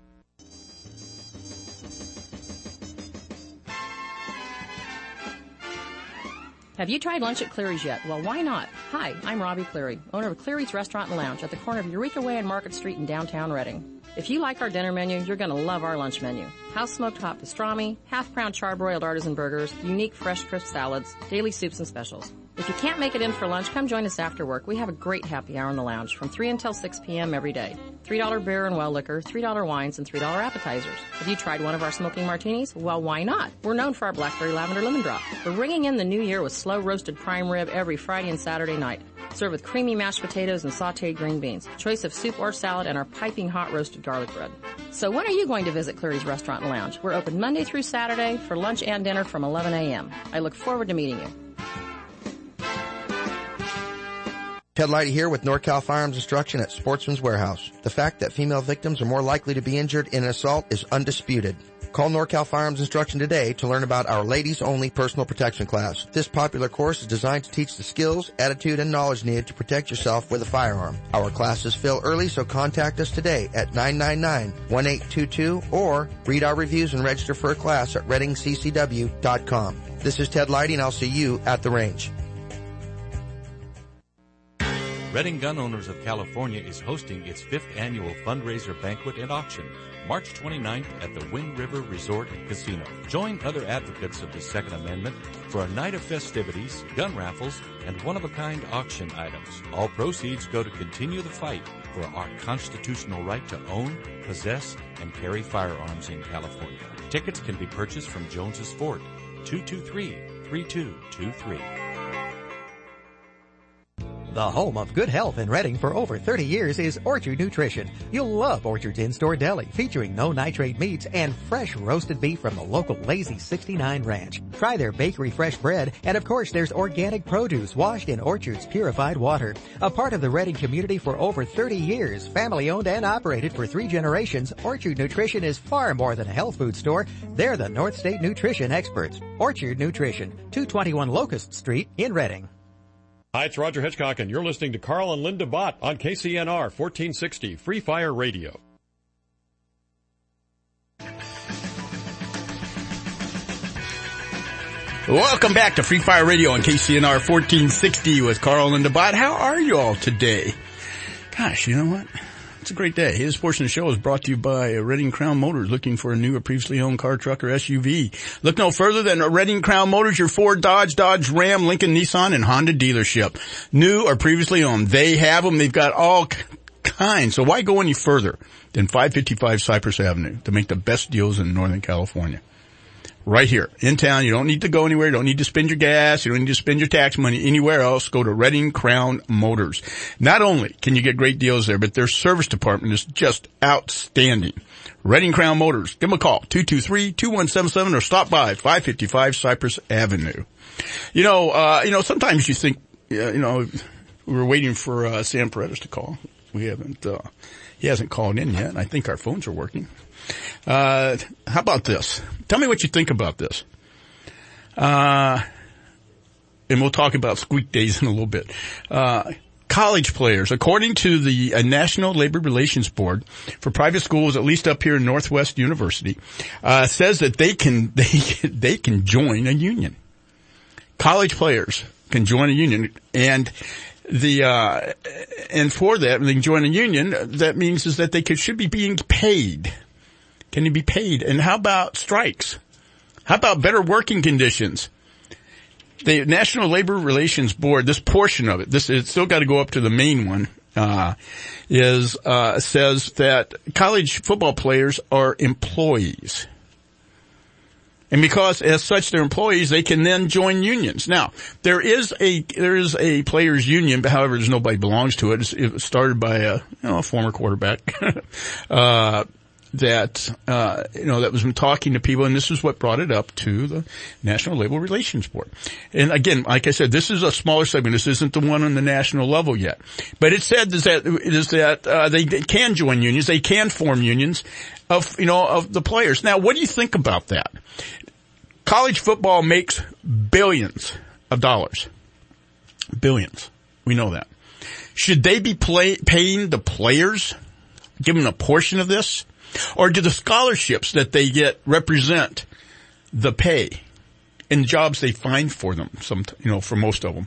Have you tried lunch at Cleary's yet? Well, why not? Hi, I'm Robbie Cleary, owner of Cleary's Restaurant and Lounge at the corner of Eureka Way and Market Street in downtown Reading. If you like our dinner menu, you're going to love our lunch menu. House-smoked hot pastrami, half-pound charbroiled artisan burgers, unique fresh crisp salads, daily soups and specials. If you can't make it in for lunch, come join us after work. We have a great happy hour in the lounge from three until six p.m. every day. three dollar beer and well liquor, three dollar wines, and three dollar appetizers. Have you tried one of our smoking martinis? Well, why not? We're known for our blackberry lavender lemon drop. We're ringing in the new year with slow roasted prime rib every Friday and Saturday night. Served with creamy mashed potatoes and sauteed green beans. Choice of soup or salad and our piping hot roasted garlic bread. So when are you going to visit Cleary's Restaurant and Lounge? We're open Monday through Saturday for lunch and dinner from eleven a.m. I look forward to meeting you. Ted Lighty here with NorCal Firearms Instruction at Sportsman's Warehouse. The fact that female victims are more likely to be injured in an assault is undisputed. Call NorCal Firearms Instruction today to learn about our ladies-only personal protection class. This popular course is designed to teach the skills, attitude, and knowledge needed to protect yourself with a firearm. Our classes fill early, so contact us today at nine nine nine, one eight two two or read our reviews and register for a class at reading c c w dot com. This is Ted Lighty, and I'll see you at the range. Reading Gun Owners of California is hosting its fifth annual fundraiser banquet and auction, March twenty-ninth at the Wind River Resort and Casino. Join other advocates of the Second Amendment for a night of festivities, gun raffles, and one-of-a-kind auction items. All proceeds go to continue the fight for our constitutional right to own, possess, and carry firearms in California. Tickets can be purchased from Jones's Fort, two two three, three two two three. The home of good health in Reading for over thirty years is Orchard Nutrition. You'll love Orchard's in-store deli featuring no nitrate meats and fresh roasted beef from the local Lazy sixty-nine Ranch. Try their bakery fresh bread, and of course there's organic produce washed in Orchard's purified water. A part of the Reading community for over thirty years, family owned and operated for three generations, Orchard Nutrition is far more than a health food store. They're the North State Nutrition experts. Orchard Nutrition, two twenty-one Locust Street in Reading. Hi, it's Roger Hitchcock, and you're listening to Carl and Linda Bott on K C N R fourteen sixty Free Fire Radio. Welcome back to Free Fire Radio on K C N R fourteen sixty with Carl and Linda Bott. How are you all today? Gosh, you know what? It's a great day. This portion of the show is brought to you by Reading Crown Motors, looking for a new or previously owned car, truck, or S U V. Look no further than Reading Crown Motors, your Ford, Dodge, Dodge, Ram, Lincoln, Nissan, and Honda dealership. New or previously owned. They have them. They've got all kinds. So why go any further than five fifty-five Cypress Avenue to make the best deals in Northern California? Right here in town. You don't need to go anywhere. You don't need to spend your gas. You don't need to spend your tax money anywhere else. Go to Reading Crown Motors. Not only can you get great deals there, but their service department is just outstanding. Reading Crown Motors. Give them a call, two two three, two one seven seven, or stop by five fifty-five Cypress Avenue. You know, uh, you know, sometimes you think, uh, you know, we were waiting for uh, Sam Paredes to call. We haven't, uh, he hasn't called in yet. I think our phones are working. Uh, how about this? Tell me what you think about this. Uh, and we'll talk about squeak days in a little bit. Uh, college players, according to the uh, National Labor Relations Board for private schools, at least up here in Northwest University, uh, says that they can, they, they can join a union. College players can join a union, and the, uh, and for that, when they can join a union, that means is that they could, should be being paid. Can they be paid? And how about strikes? How about better working conditions? The National Labor Relations Board, this portion of it, this, it's still got to go up to the main one, uh, is, uh, says that college football players are employees. And because as such they're employees, they can then join unions. Now, there is a, there is a players union, but however, there's nobody belongs to it. It's, it was started by a, you know, a former quarterback, uh, that, uh, you know, that was been talking to people, and this is what brought it up to the National Labor Relations Board. And again, like I said, this is a smaller segment. This isn't the one on the national level yet. But it said is that, is that, uh, they, they can join unions. They can form unions of, you know, of the players. Now, what do you think about that? College football makes billions of dollars. Billions. We know that. Should they be play, paying the players, giving a portion of this? Or do the scholarships that they get represent the pay and jobs they find for them, some, you know, for most of them?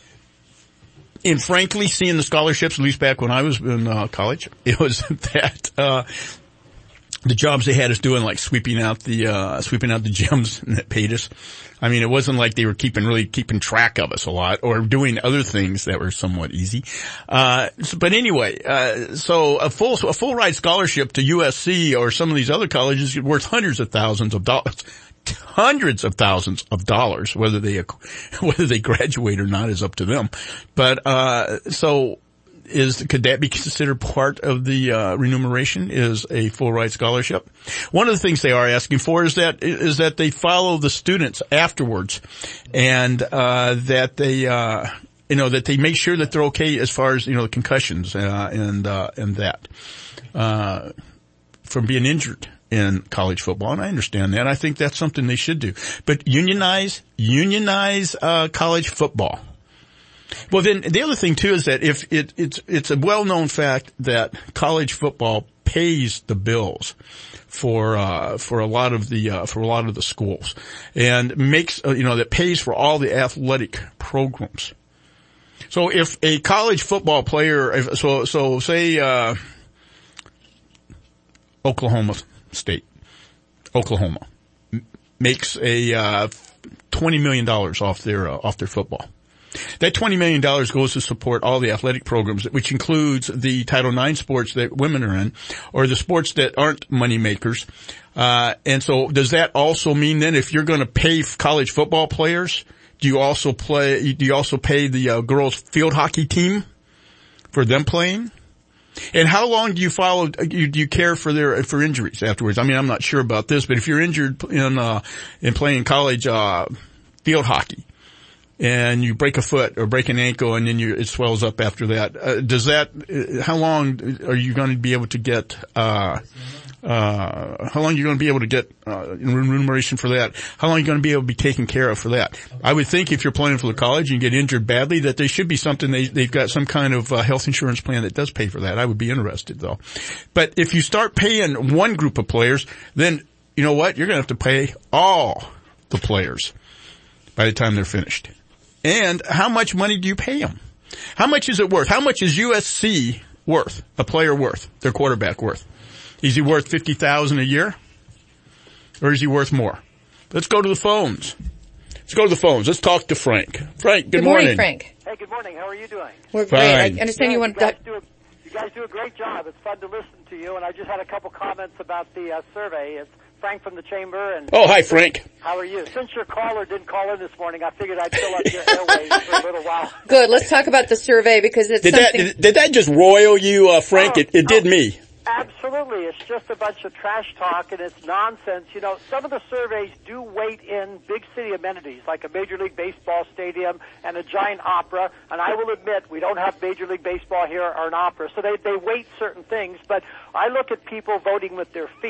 And frankly, seeing the scholarships, at least back when I was in uh, college, it was that, uh, the jobs they had us doing, like sweeping out the, uh, sweeping out the gyms that paid us. I mean, it wasn't like they were keeping, really keeping track of us a lot or doing other things that were somewhat easy. Uh, so, but anyway, uh, so a full, a full ride scholarship to U S C or some of these other colleges is worth hundreds of thousands of dollars. Hundreds of thousands of dollars, whether they, whether they graduate or not is up to them. But, uh, so, Is, could that be considered part of the, uh, remuneration, is a full ride scholarship? One of the things they are asking for is that, is that they follow the students afterwards and, uh, that they, uh, you know, that they make sure that they're okay as far as, you know, the concussions, uh, and, uh, and that, uh, from being injured in college football. And I understand that. I think that's something they should do. But unionize, unionize, uh, college football. Well, then the other thing too is that if it, it's it's a well-known fact that college football pays the bills for uh for a lot of the uh for a lot of the schools, and makes uh, you know that pays for all the athletic programs. So if a college football player, if, so so say uh Oklahoma State, Oklahoma makes a uh twenty million dollars off their uh, off their football. That twenty million dollars goes to support all the athletic programs, which includes the Title nine sports that women are in, or the sports that aren't money makers. Uh, and so does that also mean then if you're going to pay college football players, do you also play, do you also pay the uh, girls field hockey team for them playing? And how long do you follow, do you care for their, for injuries afterwards? I mean, I'm not sure about this, but if you're injured in, uh, in playing college, uh, field hockey, and you break a foot or break an ankle and then you, it swells up after that, uh, does that, uh, how long are you going to be able to get, uh, uh, how long are you going to be able to get, uh, remuneration for that? How long are you going to be able to be taken care of for that? I would think if you're playing for the college and you get injured badly that there should be something, they, they've got some kind of uh, health insurance plan that does pay for that. I would be interested though. But if you start paying one group of players, then you know what? You're going to have to pay all the players by the time they're finished. And how much money do you pay them? How much is it worth? How much is U S C worth? A player worth? Their quarterback worth? Is he worth fifty thousand dollars a year? Or is he worth more? Let's go to the phones. Let's go to the phones. Let's talk to Frank. Frank, good, good morning. Good morning, Frank. Hey, good morning. How are you doing? We're great. I understand yeah, you want to... You, you guys do a great job. It's fun to listen to you. And I just had a couple comments about the uh, survey. It's Frank from the Chamber. And oh, hi, Frank. How are you? Since your caller didn't call in this morning, I figured I'd fill up your airways for a little while. Good. Let's talk about the survey because it's did something... That, did, did that just roil you, uh, Frank? Oh, it it oh, did me. Absolutely. It's just a bunch of trash talk, and it's nonsense. You know, some of the surveys do weight in big city amenities, like a Major League Baseball stadium and a giant opera. And I will admit, we don't have Major League Baseball here or an opera, so they, they weight certain things. But I look at people voting with their feet.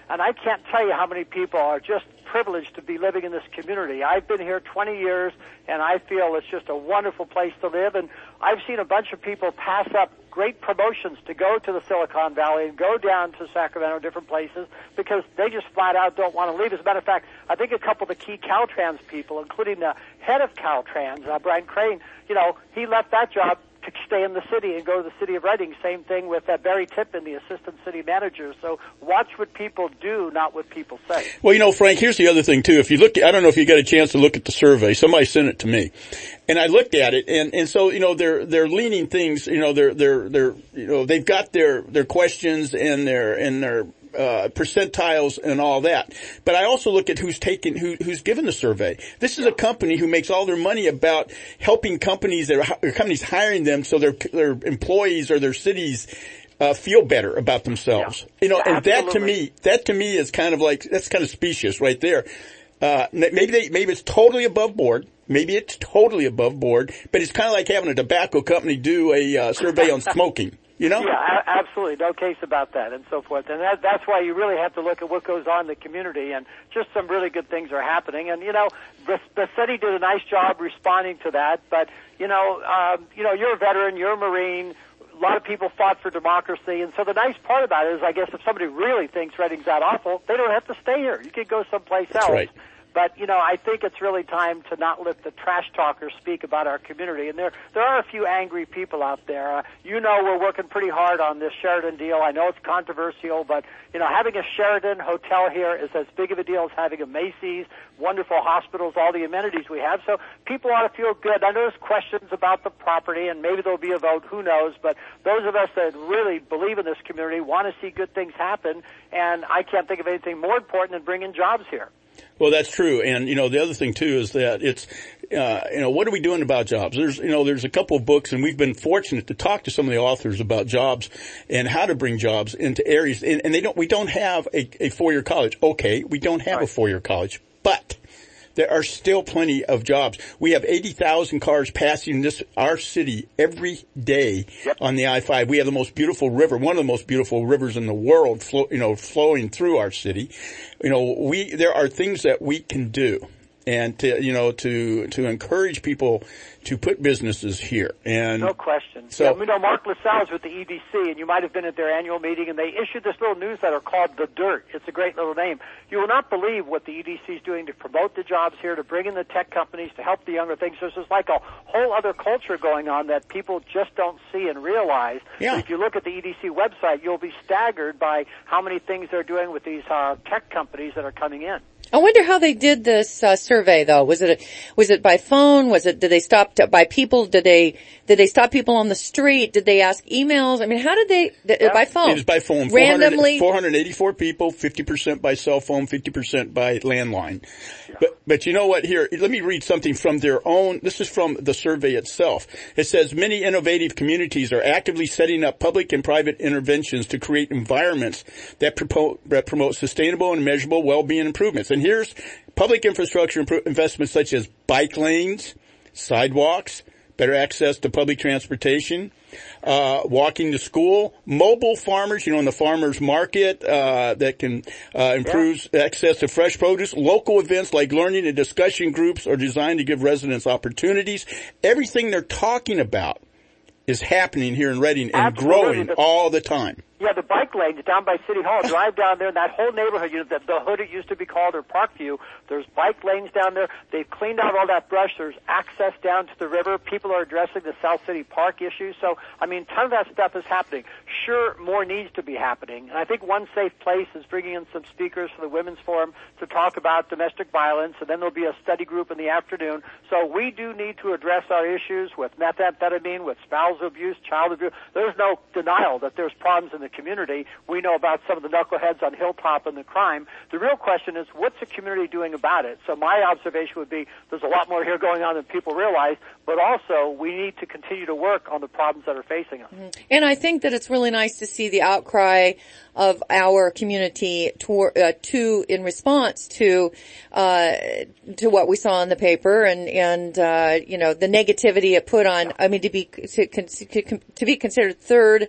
and I can't tell you how many people are just privileged to be living in this community. I've been here twenty years, and I feel it's just a wonderful place to live, and I've seen a bunch of people pass up great promotions to go to the Silicon Valley and go down to Sacramento, different places, because they just flat out don't want to leave. As a matter of fact, I think a couple of the key Caltrans people, including the head of Caltrans, uh, Brian Crane, you know, he left that job to stay in the city and go to the city of Reading. Same thing with uh, Barry Tippin, the assistant city manager. So watch what people do, not what people say. Well, you know, Frank, here's the other thing too. If you look, I don't know if you got a chance to look at the survey. Somebody sent it to me, and I looked at it, and and so you know they're they're leaning things. You know, they're they're they're you know they've got their their questions and their and their. Uh, percentiles and all that. But I also look at who's taken, who, who's given the survey. This is a company who makes all their money about helping companies, their companies hiring them so their, their employees or their cities, uh, feel better about themselves. Yeah. You know, yeah, and that to me, that to me is kind of like, that's kind of specious right there. Uh, maybe they, maybe it's totally above board. Maybe it's totally above board, but it's kind of like having a tobacco company do a, uh, survey on smoking. You know? Yeah, absolutely. No case about that and so forth. And that, that's why you really have to look at what goes on in the community, and just some really good things are happening. And, you know, the, the city did a nice job responding to that. But, you know, um, you know, you're a veteran, you're a Marine. A lot of people fought for democracy. And so the nice part about it is, I guess, if somebody really thinks Reading's that awful, they don't have to stay here. You could go someplace else. That's right. But, you know, I think it's really time to not let the trash talkers speak about our community. And there there are a few angry people out there. Uh, you know, we're working pretty hard on this Sheraton deal. I know it's controversial, but, you know, having a Sheraton hotel here is as big of a deal as having a Macy's, wonderful hospitals, all the amenities we have. So people ought to feel good. I know there's questions about the property, and maybe there'll be a vote, who knows. But those of us that really believe in this community want to see good things happen, and I can't think of anything more important than bringing jobs here. Well, that's true. And, you know, the other thing too is that it's, uh, you know, what are we doing about jobs? There's, you know, there's a couple of books, and we've been fortunate to talk to some of the authors about jobs and how to bring jobs into areas. And, and they don't, we don't have a, a four-year college. Okay. We don't have a four-year college, but there are still plenty of jobs. We have eighty thousand cars passing this, our city every day yep. on the I five. We have the most beautiful river, one of the most beautiful rivers in the world, flow, you know, flowing through our city. You know, we, there are things that we can do, and to, you know, to, to encourage people to put businesses here. And no question. So, yeah, we know Mark LaSalle is with the E D C, and you might have been at their annual meeting, and they issued this little newsletter called The Dirt. It's a great little name. You will not believe what the E D C is doing to promote the jobs here, to bring in the tech companies, to help the younger things. There's just like a whole other culture going on that people just don't see and realize. Yeah. But if you look at the E D C website, you'll be staggered by how many things they're doing with these uh, tech companies that are coming in. I wonder how they did this uh, survey, though. Was it a, was it by phone? Was it did they stop to, by people? Did they did they stop people on the street? Did they ask emails? I mean, how did they th- yeah. by phone? It was by phone. Randomly, four hundred eighty-four people, fifty percent by cell phone, fifty percent by landline. Yeah. But but you know what? Here, let me read something from their own. This is from the survey itself. It says many innovative communities are actively setting up public and private interventions to create environments that promote that promote sustainable and measurable well-being improvements. And here's public infrastructure investments such as bike lanes, sidewalks, better access to public transportation, uh, walking to school, mobile farmers, you know, in the farmers market, uh, that can, uh, improve yeah. access to fresh produce. Local events like learning and discussion groups are designed to give residents opportunities. Everything they're talking about is happening here in Reading and Absolutely. growing all the time. Yeah, the bike lanes down by City Hall. Drive down there, and that whole neighborhood, you know, the, the hood it used to be called, or Parkview, there's bike lanes down there. They've cleaned out all that brush. There's access down to the river. People are addressing the South City Park issue. So, I mean, a ton of that stuff is happening. Sure, more needs to be happening. And I think one safe place is bringing in some speakers for the Women's Forum to talk about domestic violence, and then there'll be a study group in the afternoon. So we do need to address our issues with methamphetamine, with spousal abuse, child abuse. There's no denial that there's problems in the community. We know about some of the knuckleheads on Hilltop and the crime. The real question is, what's the community doing about it? So my observation would be there's a lot more here going on than people realize, but also we need to continue to work on the problems that are facing us. Mm-hmm. And I think that it's really nice to see the outcry of our community to, uh, to in response to uh to what we saw in the paper, and and uh you know the negativity it put on. I mean, to be to, to be considered third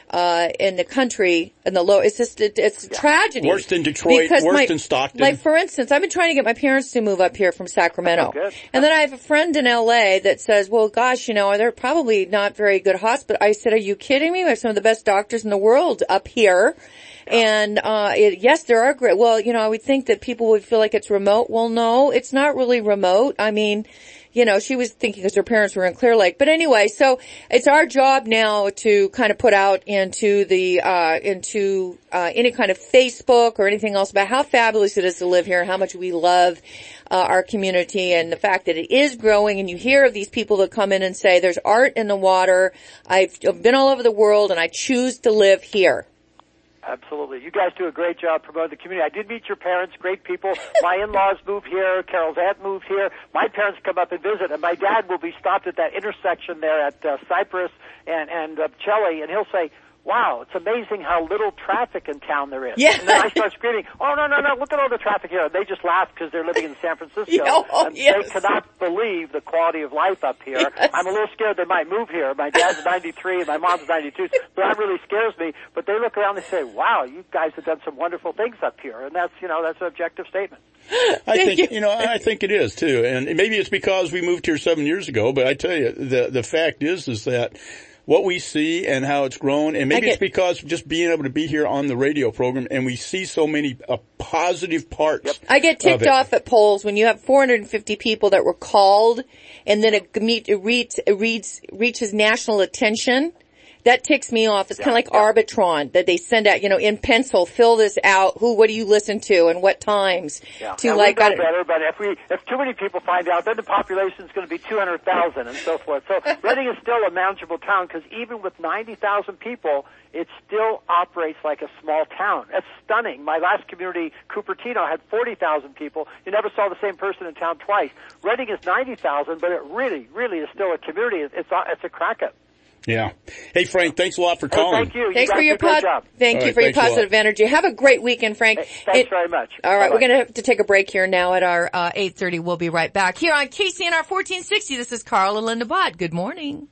uh, in the country, in the low, it's just, it, it's a tragedy. Worse than Detroit, Because worse my- than Stockton. Like, for instance, I've been trying to get my parents to move up here from Sacramento. Oh, And then I have a friend in L A that says, well, gosh, you know, they're probably not very good hospitals. I said, are you kidding me? We have some of the best doctors in the world up here. And, uh, it, yes, there are great, well, you know, I would think that people would feel like it's remote. Well, no, it's not really remote. I mean, you know, she was thinking because her parents were in Clear Lake. But anyway, so it's our job now to kind of put out into the, uh, into, uh, any kind of Facebook or anything else about how fabulous it is to live here, how much we love, uh, our community, and the fact that it is growing. And you hear of these people that come in and say, there's art in the water. I've been all over the world and I choose to live here. Absolutely. You guys do a great job promoting the community. I did meet your parents, great people. My in-laws moved here. Carol's aunt moved here. My parents come up and visit, and my dad will be stopped at that intersection there at uh, Cypress and, and uh, Chelly, and he'll say, wow, it's amazing how little traffic in town there is. Yeah. And then I start screaming, oh, no, no, no, look at all the traffic here. And they just laugh because they're living in San Francisco. Yeah, oh, and yes. they cannot believe the quality of life up here. Yes. I'm a little scared they might move here. My dad's ninety-three and my mom's ninety-two. So that really scares me. But they look around and they say, wow, you guys have done some wonderful things up here. And that's, you know, that's an objective statement. I think, you. you know, I think it is too. And maybe it's because we moved here seven years ago, but I tell you, the, the fact is, is that what we see and how it's grown, and maybe get, it's because just being able to be here on the radio program and we see so many uh, positive parts. Yep. I get ticked off at polls when you have four hundred fifty people that were called and then it, meet, it, reads, it reads, reaches national attention. That ticks me off. It's yeah, kind of like yeah. Arbitron that they send out, you know, in pencil, fill this out. Who, what do you listen to and what times? Yeah. To now, like, we've got better, but if we, if too many people find out, then the population is going to be two hundred thousand and so forth. So Reading is still a manageable town because even with ninety thousand people, it still operates like a small town. That's stunning. My last community, Cupertino, had forty thousand people. You never saw the same person in town twice. Reading is ninety thousand, but it really, really is still a community. It's, it's a, it's a crack-up. Yeah. Hey, Frank, thanks a lot for calling. Hey, thank you. Thanks you for your pod- Thank all you right, for your positive energy. Have a great weekend, Frank. Hey, thanks it, very much. All right, Bye-bye. we're going to have to take a break here now at our uh, eight thirty. We'll be right back here on K C N R fourteen sixty. This is Carl and Linda Bott. Good morning.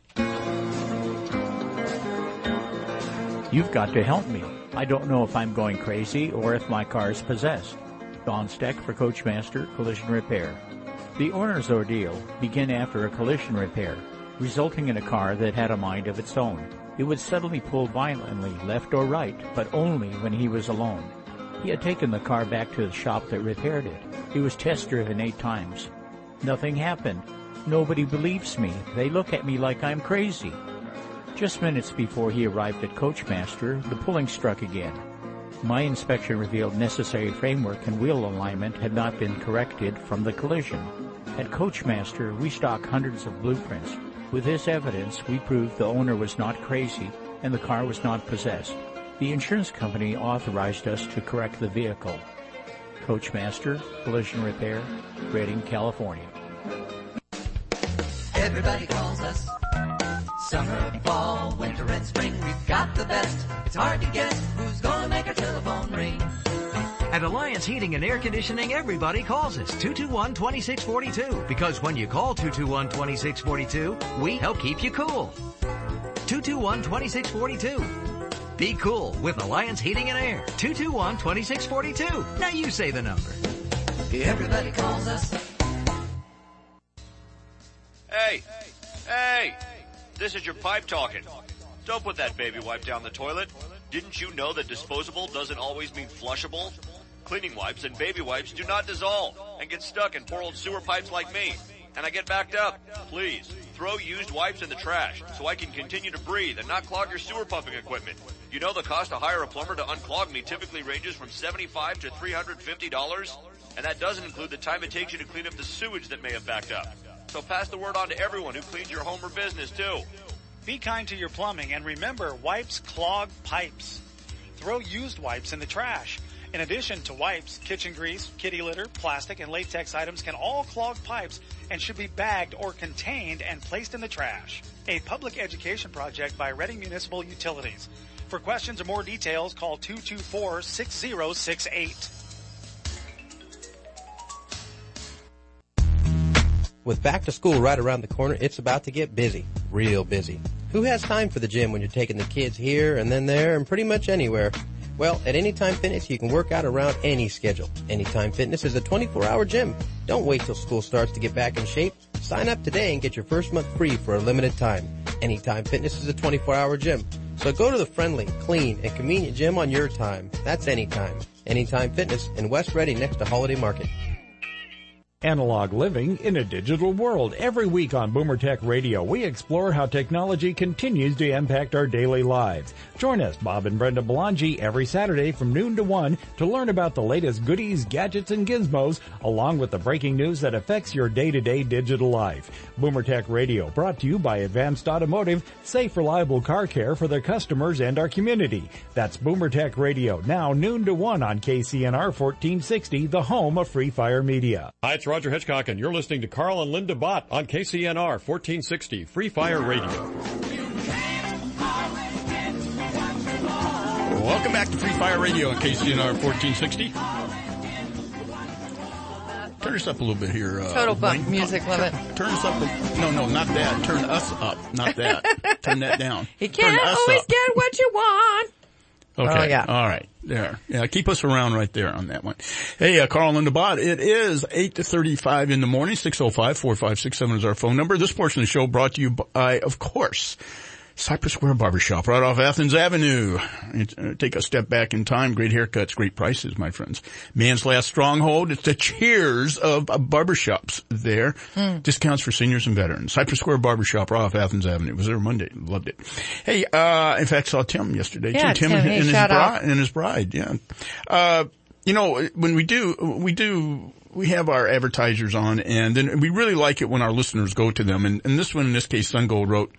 You've got to help me. I don't know if I'm going crazy or if my car is possessed. Don Steck for Coachmaster Collision Repair. The owner's ordeal began after a collision repair, resulting in a car that had a mind of its own. It would suddenly pull violently left or right, but only when he was alone. He had taken the car back to the shop that repaired it. It was test driven eight times. Nothing happened. Nobody believes me. They look at me like I'm crazy. Just minutes before he arrived at Coachmaster, the pulling struck again. My inspection revealed necessary framework and wheel alignment had not been corrected from the collision. At Coachmaster, we stock hundreds of blueprints. With this evidence, we proved the owner was not crazy and the car was not possessed. The insurance company authorized us to correct the vehicle. Coachmaster Collision Repair, Redding, California. Everybody calls us. Summer, fall, winter, and spring, we've got the best. It's hard to guess who's gonna make our telephone ring. At Alliance Heating and Air Conditioning, everybody calls us two two one, two six four two. Because when you call two two one, two six four two, we help keep you cool. two two one, two six four two. Be cool with Alliance Heating and Air. two two one, two six four two. Now you say the number. Everybody calls us. Hey, hey, this is your pipe talking. Don't put that baby wipe down the toilet. Didn't you know that disposable doesn't always mean flushable? Cleaning wipes and baby wipes do not dissolve and get stuck in poor old sewer pipes like me. And I get backed up. Please, throw used wipes in the trash so I can continue to breathe and not clog your sewer pumping equipment. You know the cost to hire a plumber to unclog me typically ranges from seventy-five dollars to three hundred fifty dollars. And that doesn't include the time it takes you to clean up the sewage that may have backed up. So pass the word on to everyone who cleans your home or business too. Be kind to your plumbing and remember, wipes clog pipes. Throw used wipes in the trash. In addition to wipes, kitchen grease, kitty litter, plastic, and latex items can all clog pipes and should be bagged or contained and placed in the trash. A public education project by Reading Municipal Utilities. For questions or more details, call two two four, six zero six eight. With back to school right around the corner, it's about to get busy, real busy. Who has time for the gym when you're taking the kids here and then there and pretty much anywhere? Well, at Anytime Fitness, you can work out around any schedule. Anytime Fitness is a twenty-four hour gym. Don't wait till school starts to get back in shape. Sign up today and get your first month free for a limited time. Anytime Fitness is a twenty-four hour gym. So go to the friendly, clean, and convenient gym on your time. That's Anytime. Anytime Fitness in West Reading next to Holiday Market. Analog living in a digital world. Every week on Boomer Tech Radio, we explore how technology continues to impact our daily lives. Join us, Bob and Brenda Belangi, every Saturday from noon to one to learn about the latest goodies, gadgets, and gizmos, along with the breaking news that affects your day-to-day digital life. Boomer Tech Radio, brought to you by Advanced Automotive, safe, reliable car care for their customers and our community. That's Boomer Tech Radio, now noon to one on K C N R fourteen sixty, the home of Free Fire Media. Hi, it's Roger Hitchcock, and you're listening to Carl and Linda Bott on K C N R fourteen sixty, Free Fire Radio. Welcome back to Free Fire Radio on K C N R fourteen sixty. Turn us up a little bit here. Uh, Total bump Wayne. music turn, limit. Turn us up. A, no, no, not that. Turn us up. Not that. Turn that down. You can't always up. get what you want. Okay. Oh, yeah. All right. There. Yeah. Keep us around right there on that one. Hey, uh, Carl and Linda Bott. It is eight to thirty-five in the morning. six oh five, four five six seven is our phone number. This portion of the show brought to you by, of course, Cypress Square Barbershop, right off Athens Avenue. Uh, take a step back in time. Great haircuts, great prices, my friends. Man's last stronghold. It's the Cheers of uh, barbershops there. Mm. Discounts for seniors and veterans. Cypress Square Barbershop, right off Athens Avenue. Was there Monday. Loved it. Hey, uh, in fact, saw Tim yesterday. Yeah, Tim, Tim, and, hey, and, his shout bride, and his bride. Yeah. Uh, you know, when we do, we do, we have our advertisers on, and then we really like it when our listeners go to them. And, and this one, in this case, SunGold wrote,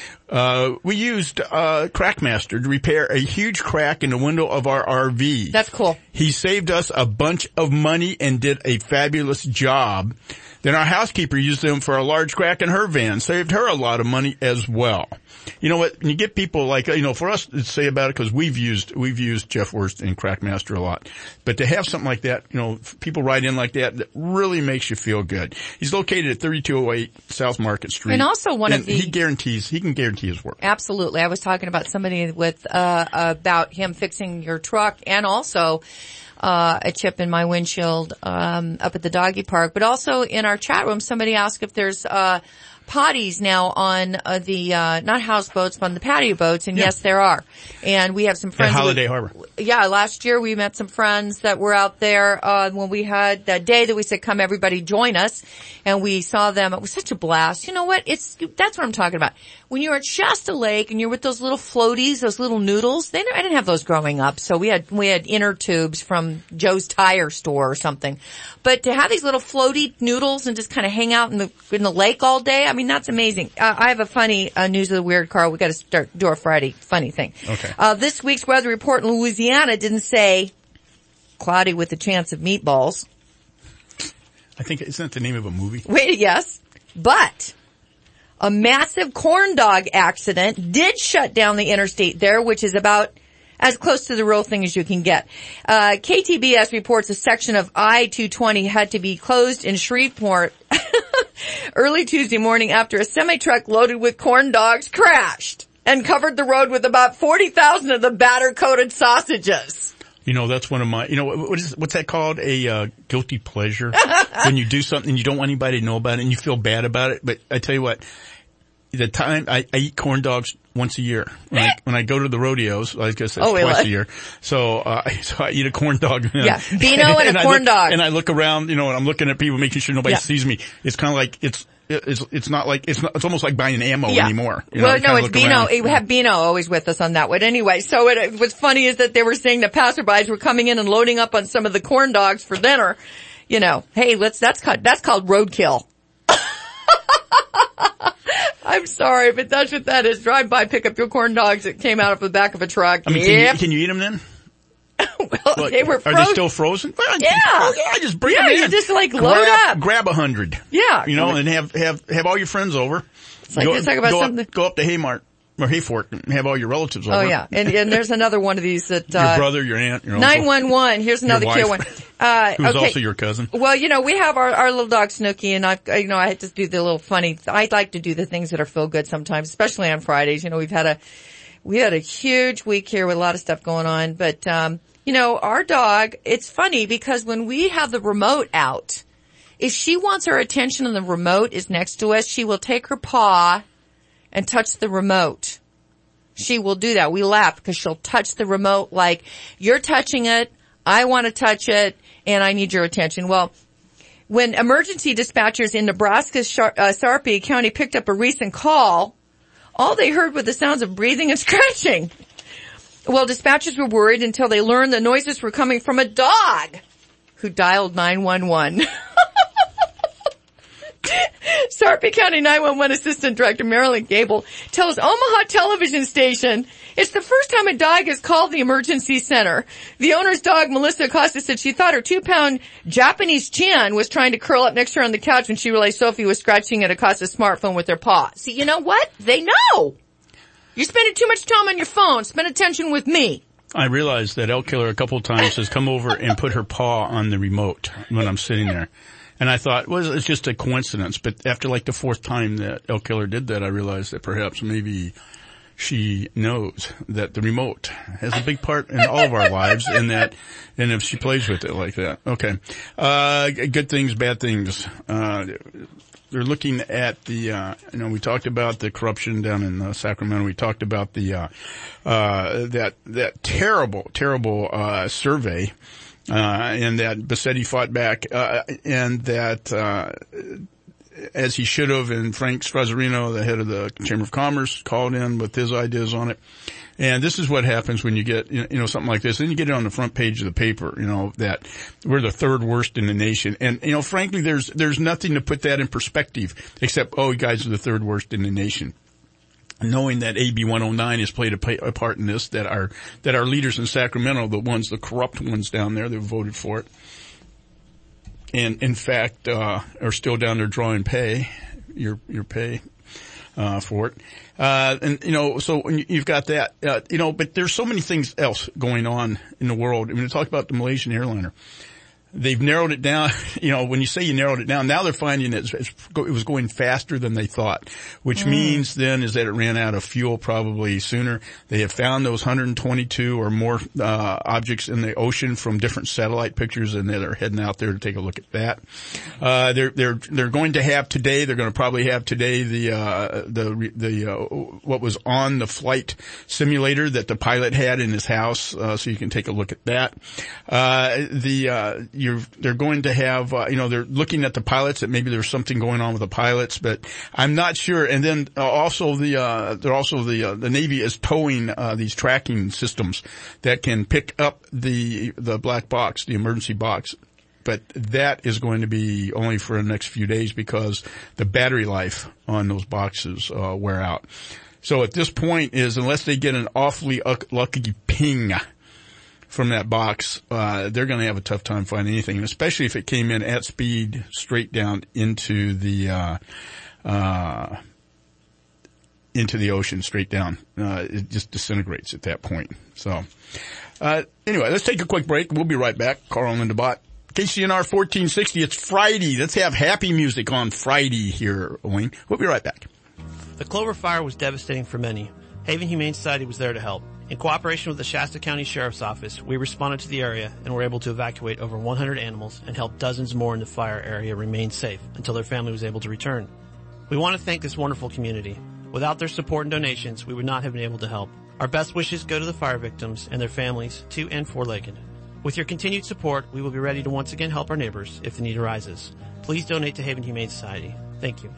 Uh, we used, uh, Crackmaster to repair a huge crack in the window of our R V. That's cool. He saved us a bunch of money and did a fabulous job. Then our housekeeper used them for a large crack in her van, saved her a lot of money as well. You know what, when you get people like, you know, for us to say about it, because we've used, we've used Jeff Worst and Crackmaster a lot. But to have something like that, you know, people write in like that, that really makes you feel good. He's located at thirty-two oh eight South Market Street. And also one and of the... he guarantees, he can guarantee his work. Absolutely. I was talking about somebody with, uh, about him fixing your truck and also, uh, a chip in my windshield, um, up at the doggy park. But also in our chat room, somebody asked if there's, uh, potties now on uh, the uh not houseboats but on the patio boats, and yeah. Yes, there are. And we have some friends at Holiday with, Harbor. Yeah, last year we met some friends that were out there uh when we had that day that we said come everybody join us, and we saw them. It was such a blast. You know what? It's that's what I'm talking about. When you're at Shasta Lake and you're with those little floaties, those little noodles, they I didn't have those growing up, so we had we had inner tubes from Joe's Tire Store or something. But to have these little floaty noodles and just kind of hang out in the in the lake all day, I mean, that's amazing. Uh, I have a funny uh, news of the weird, Carl. We got to start do our Friday funny thing. Okay. Uh, this week's weather report in Louisiana didn't say cloudy with a chance of meatballs. I think isn't that the name of a movie? Wait, yes, but a massive corn dog accident did shut down the interstate there, which is about as close to the real thing as you can get. Uh, K T B S reports a section of I two twenty had to be closed in Shreveport early Tuesday morning after a semi-truck loaded with corn dogs crashed and covered the road with about forty thousand of the batter-coated sausages. You know, that's one of my, you know, what is, what's that called? A, uh, guilty pleasure? When you do something and you don't want anybody to know about it and you feel bad about it. But I tell you what, the time, I, I eat corn dogs once a year. When I, when I go to the rodeos, I guess that's oh, twice really? a year. So, uh, so I eat a corn dog. Yeah. Beano and, and a corn look, dog. And I look around, you know, and I'm looking at people making sure nobody yeah. sees me. It's kind of like, it's, It's, it's not like, it's not, it's almost like buying ammo yeah. anymore. You well, know, no, it's Beano. around. We have Beano always with us on that one. Anyway, so it, it, what's funny is that they were saying that passerbys were coming in and loading up on some of the corn dogs for dinner. You know, hey, let's, that's called, that's called roadkill. I'm sorry, but that's what that is. Drive by, pick up your corn dogs that came out of the back of a truck. I mean, yep. can, you, can you eat them then? well, Look, they were frozen. Are they still frozen? Well, yeah. Oh, yeah, just bring yeah, them in. you just like grab, load up. Grab a hundred. Yeah. You know, and have, have, have all your friends over. It's like go, let's talk about go something. Up, go up to Haymart. or Hayfork, have all your relatives over. Oh yeah, and, and there's another one of these that uh, your brother, your aunt, your uncle. nine one one. Here's another cute one. Uh, Who's okay. also your cousin. Well, you know, we have our, our little dog Snooky, and I, you know, I just do the little funny. I like to do the things that are feel good sometimes, especially on Fridays. You know, we've had a we had a huge week here with a lot of stuff going on, but um, you know, our dog. It's funny because when we have the remote out, if she wants our attention and the remote is next to us, she will take her paw and touch the remote. She will do that. We laugh because she'll touch the remote like, you're touching it, I want to touch it, and I need your attention. Well, when emergency dispatchers in Nebraska's Shar- uh, Sarpy County picked up a recent call, all they heard were the sounds of breathing and scratching. Well, dispatchers were worried until they learned the noises were coming from a dog who dialed nine one one. Sarpy County nine one one Assistant Director Marilyn Gable tells Omaha television station it's the first time a dog has called the emergency center. The owner's dog, Melissa Acosta, said she thought her two-pound Japanese Chin was trying to curl up next to her on the couch when she realized Sophie was scratching at Acosta's smartphone with her paw. See, you know what? They know. You're spending too much time on your phone. Spend attention with me. I realized that Elk Killer a couple of times has come over and put her paw on the remote when I'm sitting there. And I thought, well, it's just a coincidence. But after like the fourth time that Elk Killer did that, I realized that perhaps maybe she knows that the remote has a big part in all of our lives, and that, and if she plays with it like that. Okay. Uh, good things, bad things. Uh, they're looking at the, uh, you know, we talked about the corruption down in uh, Sacramento. We talked about the, uh, uh, that, that terrible, terrible, uh, survey. Uh, and that Bassetti fought back, uh, and that, uh, as he should have, and Frank Strazzarino, the head of the Chamber of Commerce, called in with his ideas on it. And this is what happens when you get, you know, something like this. Then you get it on the front page of the paper, you know, that we're the third worst in the nation. And, you know, frankly, there's, there's nothing to put that in perspective except, oh, you guys are the third worst in the nation. Knowing that A B one oh nine has played a, pay, a part in this, that our, that our leaders in Sacramento, the ones, the corrupt ones down there that voted for it, and in fact, uh, are still down there drawing pay, your, your pay, uh, for it. Uh, and, you know, so you've got that, uh, you know, but there's so many things else going on in the world. I mean, to talk about the Malaysian airliner. They've narrowed it down. You know, when you say you narrowed it down, now they're finding it, it was going faster than they thought, which mm. means then is that it ran out of fuel probably sooner. They have found those one hundred twenty-two or more uh objects in the ocean from different satellite pictures, and they're heading out there to take a look at that. Uh they're they're they're going to have today. They're going to probably have today the uh the the uh, what was on the flight simulator that the pilot had in his house, uh so you can take a look at that. Uh the uh You're, they're going to have, uh, you know, they're looking at the pilots, that maybe there's something going on with the pilots, but I'm not sure. And then uh, also the, uh, they're also the, uh, the Navy is towing, uh, these tracking systems that can pick up the, the black box, the emergency box. But that is going to be only for the next few days because the battery life on those boxes, uh, wear out. So at this point is, unless they get an awfully lucky ping from that box, uh, they're going to have a tough time finding anything, and especially if it came in at speed straight down into the, uh, uh, into the ocean, straight down. Uh, it just disintegrates at that point. So, uh, anyway, let's take a quick break. We'll be right back. Carl and Linda Bott. K C N R fourteen sixty. It's Friday. Let's have happy music on Friday here, Wayne. We'll be right back. The Clover Fire was devastating for many. Haven Humane Society was there to help. In cooperation with the Shasta County Sheriff's Office, we responded to the area and were able to evacuate over one hundred animals and help dozens more in the fire area remain safe until their family was able to return. We want to thank this wonderful community. Without their support and donations, we would not have been able to help. Our best wishes go to the fire victims and their families, to and for Lakin. With your continued support, we will be ready to once again help our neighbors if the need arises. Please donate to Haven Humane Society. Thank you.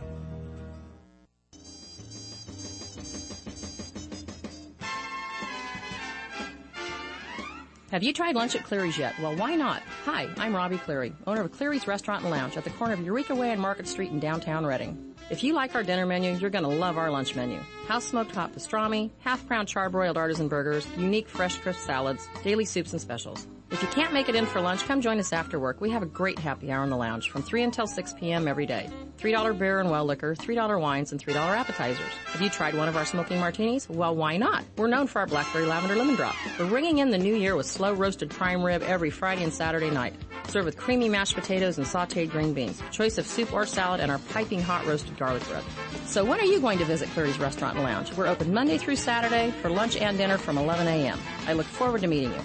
Have you tried lunch at Cleary's yet? Well, why not? Hi, I'm Robbie Cleary, owner of Cleary's Restaurant and Lounge at the corner of Eureka Way and Market Street in downtown Reading. If you like our dinner menu, you're going to love our lunch menu. House-smoked hot pastrami, half-crown charbroiled artisan burgers, unique fresh crisp salads, daily soups and specials. If you can't make it in for lunch, come join us after work. We have a great happy hour in the lounge from three until six p.m. every day. three dollars beer and well liquor, three dollars wines, and three dollars appetizers. Have you tried one of our smoking martinis? Well, why not? We're known for our blackberry lavender lemon drop. We're ringing in the new year with slow roasted prime rib every Friday and Saturday night. Served with creamy mashed potatoes and sauteed green beans. Choice of soup or salad and our piping hot roasted garlic bread. So when are you going to visit Cleary's Restaurant and Lounge? We're open Monday through Saturday for lunch and dinner from eleven a.m. I look forward to meeting you.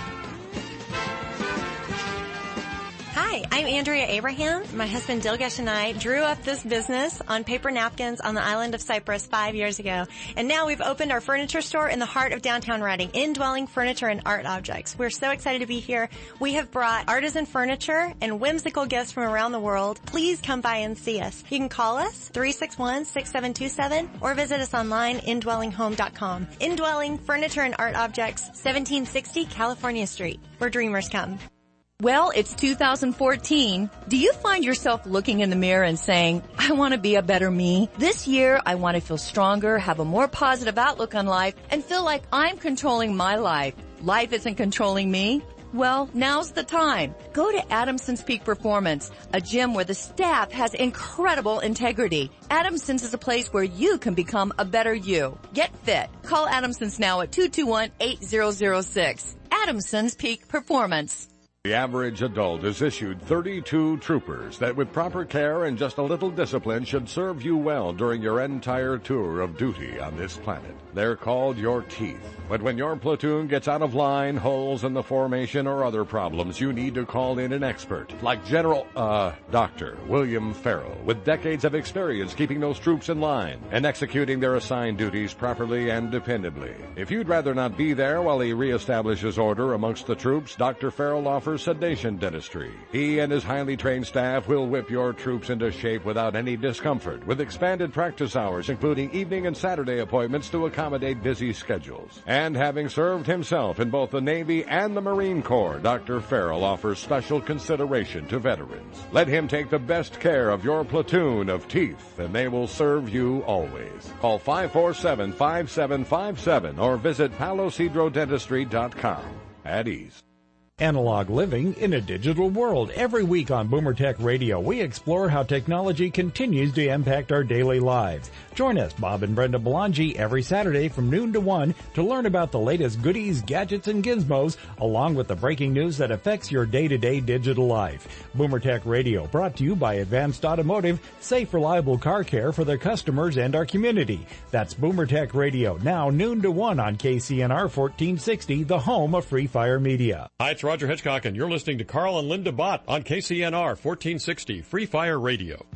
Hi, I'm Andrea Abraham. My husband Dilgesh and I drew up this business on paper napkins on the island of Cyprus five years ago. And now we've opened our furniture store in the heart of downtown Reading, Indwelling Furniture and Art Objects. We're so excited to be here. We have brought artisan furniture and whimsical gifts from around the world. Please come by and see us. You can call us three six one, six seven two seven or visit us online, indwelling home dot com. Indwelling Furniture and Art Objects, seventeen sixty California Street, where dreamers come. Well, it's two thousand fourteen. Do you find yourself looking in the mirror and saying, I want to be a better me? This year, I want to feel stronger, have a more positive outlook on life, and feel like I'm controlling my life. Life isn't controlling me. Well, now's the time. Go to Adamson's Peak Performance, a gym where the staff has incredible integrity. Adamson's is a place where you can become a better you. Get fit. Call Adamson's now at two two one, eight zero zero six. Adamson's Peak Performance. The average adult is issued thirty-two troopers that with proper care and just a little discipline should serve you well during your entire tour of duty on this planet. They're called your teeth. But when your platoon gets out of line, holes in the formation, or other problems, you need to call in an expert, like General, uh, Doctor William Farrell, with decades of experience keeping those troops in line and executing their assigned duties properly and dependably. If you'd rather not be there while he reestablishes order amongst the troops, Doctor Farrell offers sedation dentistry. He and his highly trained staff will whip your troops into shape without any discomfort, with expanded practice hours, including evening and Saturday appointments to accommodate busy schedules. And having served himself in both the Navy and the Marine Corps, Doctor Farrell offers special consideration to veterans. Let him take the best care of your platoon of teeth, and they will serve you always. Call five four seven, five seven five seven or visit palo cedro dentistry dot com. At ease. Analog living in a digital world. Every week on Boomer Tech Radio, we explore how technology continues to impact our daily lives. Join us, Bob and Brenda Belangi, every Saturday from noon to one to learn about the latest goodies, gadgets, and gizmos, along with the breaking news that affects your day-to-day digital life. Boomer Tech Radio, brought to you by Advanced Automotive, safe, reliable car care for their customers and our community. That's Boomer Tech Radio, now noon to one on K C N R fourteen sixty, the home of Free Fire Media. Hi, it's Roger Hitchcock, and you're listening to Carl and Linda Bott on K C N R fourteen sixty, Free Fire Radio.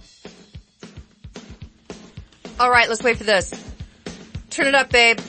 All right, let's wait for this. Turn it up, babe.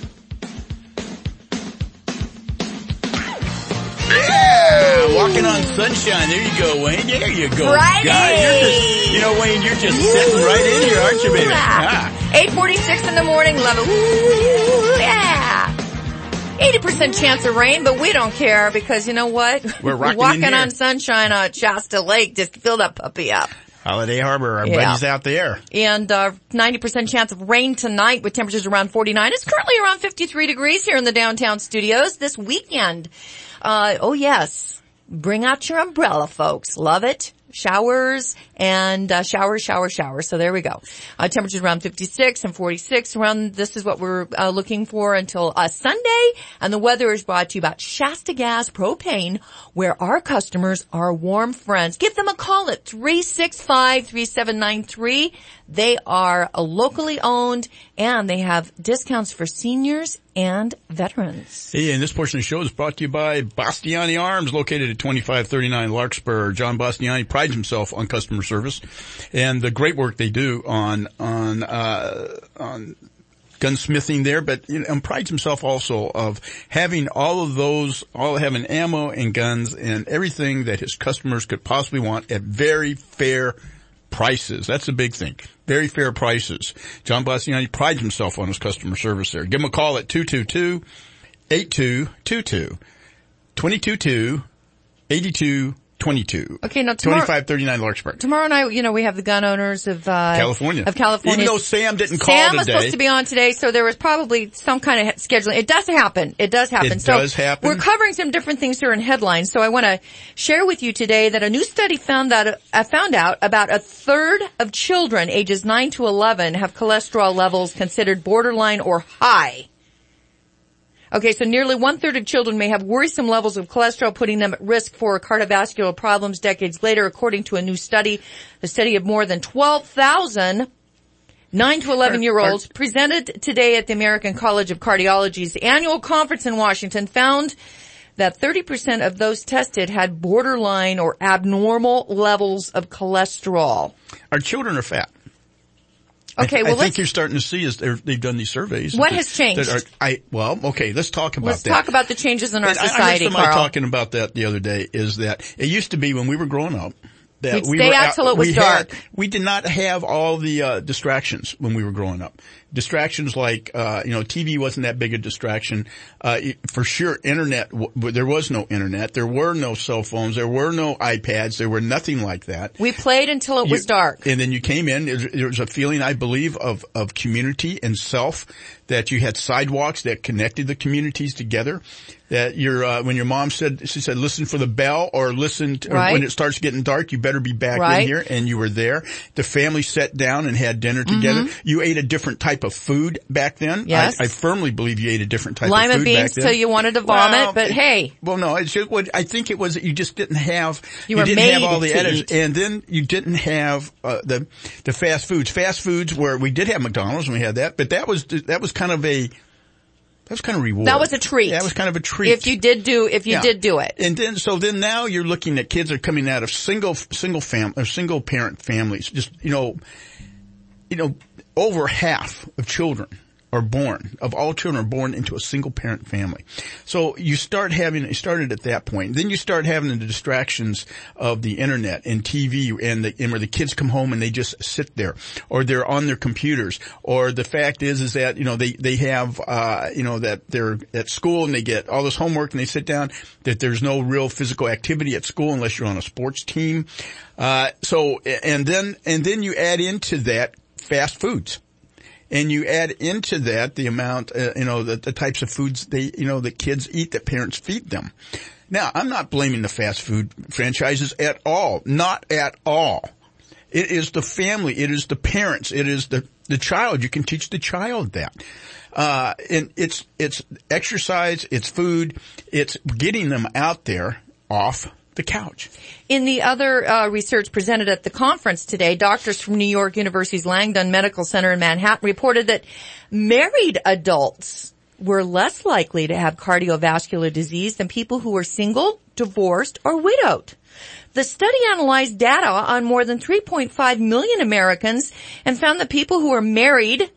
Yeah, walking on sunshine. There you go, Wayne. There you go. Friday. God, you're just, you know, Wayne, you're just Ooh. sitting right in here, aren't you, baby? Ah. eight forty-six in the morning, love it. Ooh, yeah. eighty percent chance of rain, but we don't care because you know what? We're rocking walking in here. on sunshine on Shasta Lake. Just fill that puppy up. Holiday Harbor, our yeah. buddies out there. And uh ninety percent chance of rain tonight with temperatures around forty-nine. It's currently around fifty-three degrees here in the downtown studios this weekend. Uh oh yes. Bring out your umbrella, folks. Love it. Showers and uh showers, shower, shower. So there we go. Uh temperatures around fifty-six and forty-six around. This is what we're uh, looking for until uh Sunday. And the weather is brought to you by Shasta Gas Propane, where our customers are warm friends. Give them a call at three six five, three seven nine three. They are uh, locally owned and they have discounts for seniors and veterans. Hey, and this portion of the show is brought to you by Bastiani Arms, located at twenty-five thirty-nine Larkspur. John Bastiani prides himself on customer service and the great work they do on, on, uh, on gunsmithing there, but you know, and prides himself also of having all of those, all having ammo and guns and everything that his customers could possibly want at very fair prices. That's a big thing. Very fair prices. John Bastiani prides himself on his customer service there. Give him a call at two two two, eight two two two, two two two, eight two twenty-two. Okay, now tomorrow, twenty-five thirty-nine Larkspur. Tomorrow night, you know, we have the gun owners of, uh, California. Of California. Even though Sam didn't call Sam today. was supposed to be on today, so there was probably some kind of scheduling. It does happen. It does happen. It so does happen. We're covering some different things here in headlines, so I want to share with you today that a new study found that, uh, found out about a third of children ages nine to eleven have cholesterol levels considered borderline or high. Okay, so nearly one-third of children may have worrisome levels of cholesterol, putting them at risk for cardiovascular problems decades later, according to a new study. The study of more than twelve thousand nine to eleven-year-olds presented today at the American College of Cardiology's annual conference in Washington found that thirty percent of those tested had borderline or abnormal levels of cholesterol. Our children are fat. Okay, I, well, I think you're starting to see as they've done these surveys. What that, has changed? That are, I, well, okay, let's talk about let's that. Let's talk about the changes in our and society, I, I heard somebody Carl. talking about that the other day, is that it used to be when we were growing up, that We'd we stay were out till it was we dark. Had, we did not have all the uh, distractions when we were growing up. Distractions like, uh, you know, T V wasn't that big a distraction. Uh, for sure, internet, w- there was no internet. There were no cell phones. There were no iPads. There were nothing like that. We played until it you, was dark. And then you came in, there was a feeling, I believe, of, of community and self, that you had sidewalks that connected the communities together. That your, uh, when your mom said, she said, listen for the bell, or listen to, right. or when it starts getting dark, you better be back right. in here, and you were there. The family sat down and had dinner together. Mm-hmm. You ate a different type of food back then. Yes. I, I firmly believe you ate a different type Lima of food beans back then. till you wanted to vomit, well, but hey. Well, no, it's just, I think it was that you just didn't have, you, you were didn't made have all the to editors, eat. and then you didn't have, uh, the, the fast foods. Fast foods where we did have McDonald's and we had that, but that was, that was kind of a, that was kind of reward. That was a treat. That was kind of a treat. If you did do, if you yeah. did do it. And then, so then now you're looking at kids that are coming out of single, single fam, or single parent families. Just, you know, you know, over half of children are born, of all children are born into a single parent family. So you start having, it started at that point. Then you start having the distractions of the internet and T V, and the, and where the kids come home and they just sit there, or they're on their computers, or the fact is, is that, you know, they, they have, uh, you know, that they're at school and they get all this homework and they sit down, that there's no real physical activity at school unless you're on a sports team. Uh, so, and then, and then you add into that fast foods. And you add into that the amount, uh, you know, the, the types of foods they, you know, that kids eat, that parents feed them. Now, I'm not blaming the fast food franchises at all. Not at all. It is the family. It is the parents. It is the, the child. You can teach the child that. Uh, and it's, it's exercise, it's food, it's getting them out there off the couch. In the other uh, research presented at the conference today, doctors from New York University's Langdon Medical Center in Manhattan reported that married adults were less likely to have cardiovascular disease than people who were single, divorced, or widowed. The study analyzed data on more than three point five million Americans and found that people who are married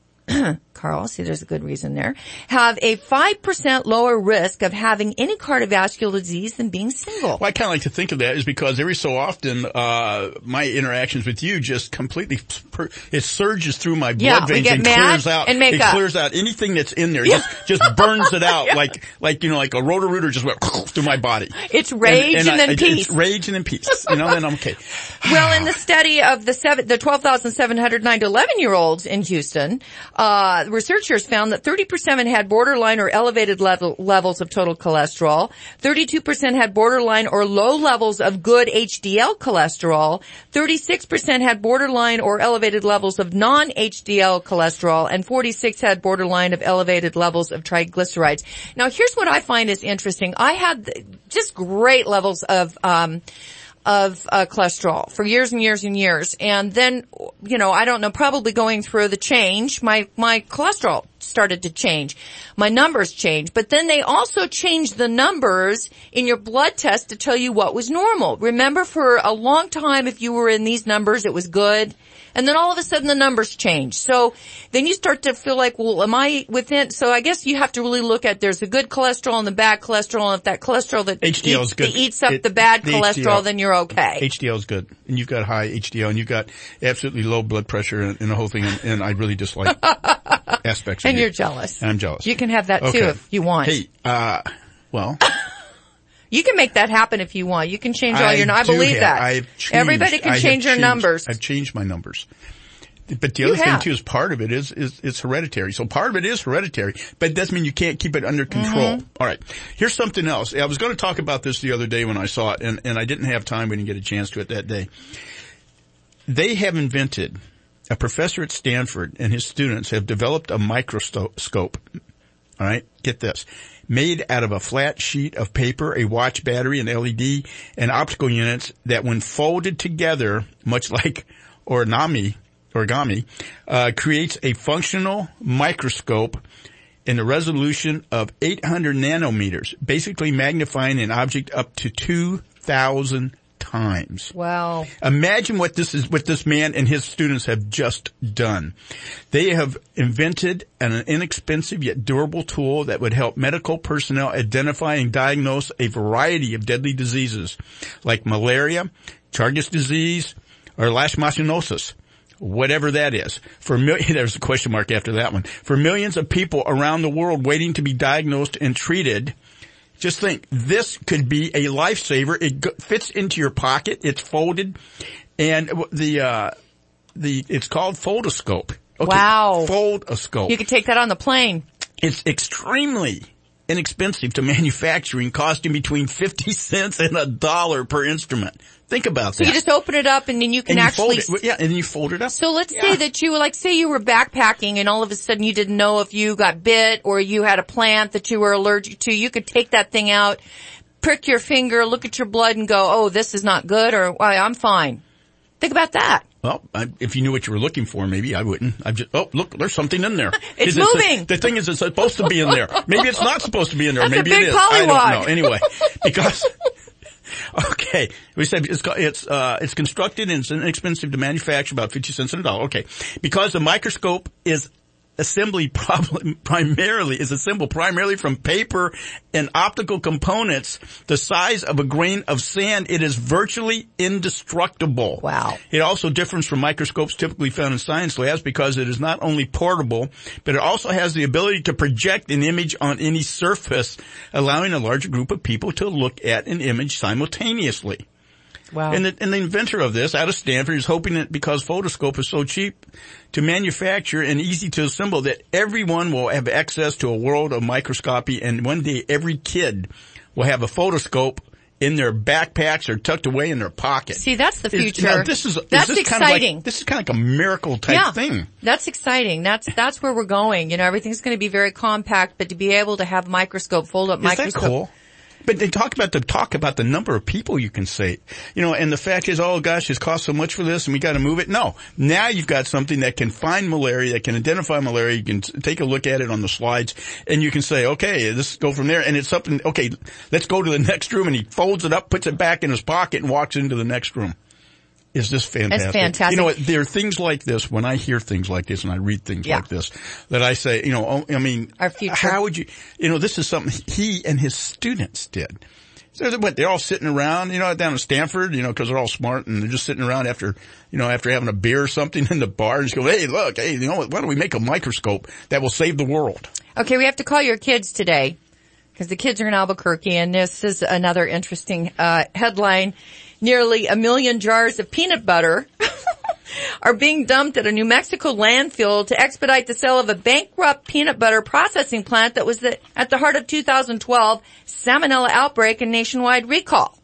Carl, see there's a good reason there, have a five percent lower risk of having any cardiovascular disease than being single. Well, I kind of like to think of that is because every so often, uh, my interactions with you just completely, it surges through my blood yeah, veins and clears out, and it clears out anything that's in there, yeah. just, just burns it out yeah. like, like, you know, like a Roto-Rooter just went through my body. It's rage and, and, and I, then I, peace. It's rage and then peace, you know, then I'm okay. Well, in the study of the seven, the twelve thousand seven hundred nine to eleven year olds in Houston, uh, researchers found that thirty percent had borderline or elevated level, levels of total cholesterol, thirty-two percent had borderline or low levels of good H D L cholesterol, thirty-six percent had borderline or elevated levels of non-H D L cholesterol, and forty-six had borderline of elevated levels of triglycerides. Now, here's what I find is interesting. I had just great levels of um of uh, cholesterol for years and years and years. And then, you know, I don't know, probably going through the change, my, my cholesterol started to change. My numbers changed. But then they also changed the numbers in your blood test to tell you what was normal. Remember, for a long time, if you were in these numbers, it was good. And then all of a sudden the numbers change. So then you start to feel like, well, am I within? So I guess you have to really look at, there's the good cholesterol and the bad cholesterol. And if that cholesterol that H D L eats, is good. that eats up it, the bad the cholesterol, H D L, then you're okay. H D L is good. And you've got high H D L and you've got absolutely low blood pressure and, and the whole thing. And, and I really dislike aspects of And you. you're jealous. And I'm jealous. You can have that okay. too if you want. Hey, uh, well. You can make that happen if you want. You can change all I your, I do believe have, that. I've changed, Everybody can I change their changed, numbers. I've changed my numbers. But the You other thing have. too is part of it is, is, it's hereditary. So part of it is hereditary, but it doesn't mean you can't keep it under control. Mm-hmm. All right. Here's something else. I was going to talk about this the other day when I saw it, and, and I didn't have time. We didn't get a chance to it that day. They have invented, a professor at Stanford and his students have developed a microscope. All right. Get this. Made out of a flat sheet of paper, a watch battery, an L E D, and optical units that when folded together, much like origami, origami, uh, creates a functional microscope in the resolution of eight hundred nanometers, basically magnifying an object up to two thousand times. Wow. Imagine what this is, what this man and his students have just done. They have invented an inexpensive yet durable tool that would help medical personnel identify and diagnose a variety of deadly diseases like malaria, Chagas disease, or leishmaniasis. Whatever that is. For mil- there's a question mark after that one. For millions of people around the world waiting to be diagnosed and treated, just think, this could be a lifesaver. It go- fits into your pocket. It's folded. And the, uh, the, it's called Foldoscope. Okay. Wow. Foldoscope. You could take that on the plane. It's extremely inexpensive to manufacturing, costing between fifty cents and a dollar per instrument. Think about So that. you just open it up and then you can and you actually... fold it. Yeah, and then you fold it up. So let's Yeah. say that you, like say you were backpacking and all of a sudden you didn't know if you got bit or you had a plant that you were allergic to. You could take that thing out, prick your finger, look at your blood and go, oh, this is not good, or well, I'm fine. Think about that. Well, I, if you knew what you were looking for, maybe I wouldn't. I just, oh, look, there's something in there. It's Is moving. The, the thing is, it's supposed to be in there. Maybe it's not supposed to be in there. That's a Maybe big it is. I don't pollywog. know. Anyway, because, okay, we said it's, it's, uh, it's constructed and it's inexpensive to manufacture, about fifty cents on a dollar. Okay. Because the microscope is assembly problem primarily is assembled primarily from paper and optical components the size of a grain of sand. It is virtually indestructible. Wow. It also differs from microscopes typically found in science labs because it is not only portable, but it also has the ability to project an image on any surface, allowing a larger group of people to look at an image simultaneously. Wow. And the, and the inventor of this out of Stanford is hoping that because Foldoscope is so cheap to manufacture and easy to assemble that everyone will have access to a world of microscopy, and one day every kid will have a Foldoscope in their backpacks or tucked away in their pocket. See, that's the Is- future. now, this is, That's is this kind of exciting. like, this is kind of like a miracle type yeah, thing. That's exciting. That's, that's where we're going. You know, everything's going to be very compact, but to be able to have microscope, fold up Is microscope. that cool? But they talk about the talk about the number of people you can save, you know, and the fact is, oh gosh, it's cost so much for this, and we got to move it. No, now you've got something that can find malaria, that can identify malaria. You can t- take a look at it on the slides, and you can say, okay, let's go from there. And it's something. Okay, let's go to the next room, and he folds it up, puts it back in his pocket, and walks into the next room. Is this fantastic? It's fantastic. You know what? There are things like this, when I hear things like this and I read things Yeah. like this, that I say, you know, oh, I mean, Our future. how would you, you know, this is something he and his students did. So they went, they're all sitting around, you know, down at Stanford, you know, cause they're all smart and they're just sitting around after, you know, after having a beer or something in the bar and just go, hey, look, hey, you know what, why don't we make a microscope that will save the world? Okay, we have to call your kids today because the kids are in Albuquerque, and this is another interesting uh headline. Nearly a million jars of peanut butter are being dumped at a New Mexico landfill to expedite the sale of a bankrupt peanut butter processing plant that was the, at the heart of two thousand twelve salmonella outbreak and nationwide recall.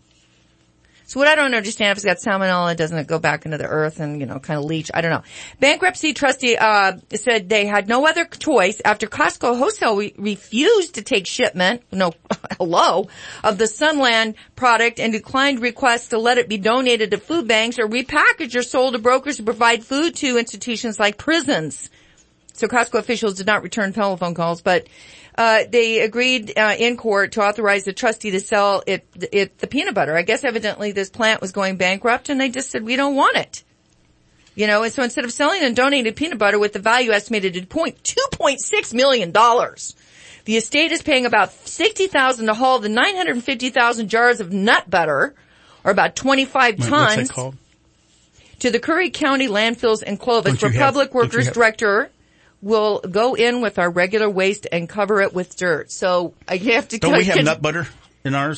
So what I don't understand, if it's got salmonella, doesn't it go back into the earth and, you know, kind of leach? I don't know. Bankruptcy trustee, uh, said they had no other choice after Costco wholesale re- refused to take shipment, no, hello, of the Sunland product and declined requests to let it be donated to food banks or repackaged or sold to brokers who provide food to institutions like prisons. So Costco officials did not return telephone calls, but uh they agreed uh, in court to authorize the trustee to sell it, it the peanut butter. I guess evidently this plant was going bankrupt, and they just said, we don't want it. You know, and so instead of selling and donating peanut butter with the value estimated at two point six million dollars, the estate is paying about sixty thousand dollars to haul the nine hundred fifty thousand jars of nut butter, or about twenty-five Wait, tons, what's that called? to the Curry County landfills in Clovis, Don't you where have- Public don't you Workers have- Director will go in with our regular waste and cover it with dirt. So I have to Don't tell we you, have nut butter in ours?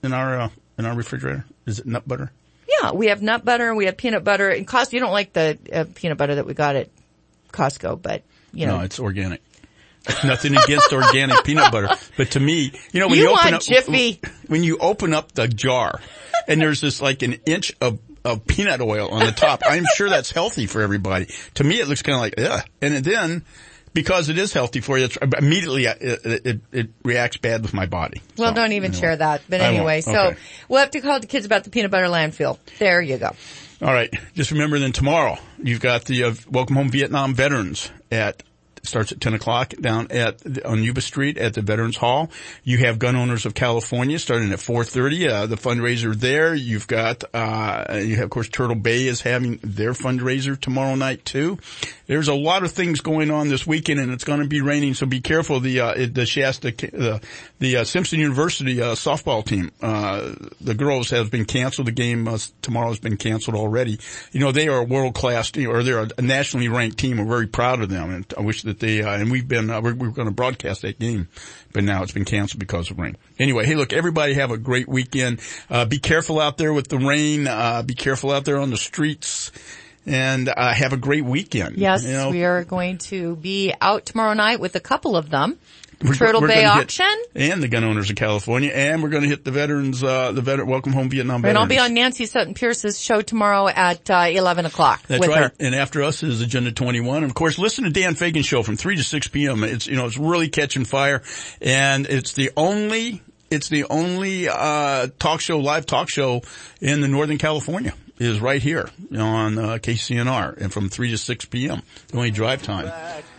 in our uh, in our refrigerator? Is it nut butter? Yeah, we have nut butter and we have peanut butter. And Costco, you don't like the uh, peanut butter that we got at Costco, but you know. No, it's organic. Nothing against organic peanut butter, but to me, you know, when you, you open want up, Jiffy. when you open up the jar and there's this like an inch of, of peanut oil on the top, I'm sure that's healthy for everybody. To me, it looks kind of like, ugh. And then, because it is healthy for you, it's, immediately it, it, it reacts bad with my body. Well, so, don't even anyway. share that. But I anyway, won't. so Okay. we'll have to call the kids about the peanut butter landfill. There you go. All right. Just remember then tomorrow, you've got the uh, Welcome Home Vietnam Veterans at starts at ten o'clock down at on Yuba Street at the Veterans Hall. You have Gun Owners of California starting at four thirty. Uh, the fundraiser there. You've got uh you have, of course, Turtle Bay is having their fundraiser tomorrow night too. There's a lot of things going on this weekend, and it's going to be raining, so be careful. The uh the Shasta the the uh, Simpson University uh, softball team, uh the girls, has been canceled. The game uh, tomorrow has been canceled already. You know, they are a world class team, or they're a nationally ranked team. We're very proud of them, and I wish that they uh, and we've been uh, we're, we're going to broadcast that game, but now it's been canceled because of rain. Anyway, hey, look, everybody have a great weekend. Uh be careful out there with the rain. Uh be careful out there on the streets. And uh, have a great weekend. Yes, you know? we are going to be out tomorrow night with a couple of them. We're, Turtle we're Bay hit, Auction. And the Gun Owners of California. And we're going to hit the veterans, uh, the veteran, Welcome Home Vietnam Veterans. And I'll be on Nancy Sutton Pierce's show tomorrow at uh, eleven o'clock. That's with right. her. And after us is Agenda twenty-one. And of course, listen to Dan Fagan's show from three to six p.m. It's, you know, it's really catching fire. And it's the only, it's the only, uh, talk show, live talk show in the Northern California. Is right here on uh, K C N R, and from three to six p.m. The only drive time.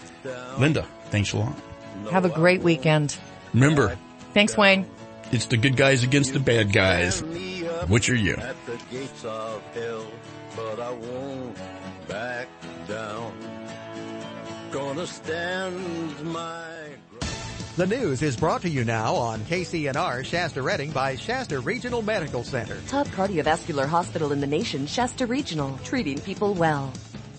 Linda, thanks a lot. Have a great weekend. Remember. Thanks, Wayne. It's the good guys against the bad guys. Which are you? At the gates of hell, but I won't back down. Gonna stand my... The news is brought to you now on K C N R Shasta Redding by Shasta Regional Medical Center. Top cardiovascular hospital in the nation, Shasta Regional, treating people well.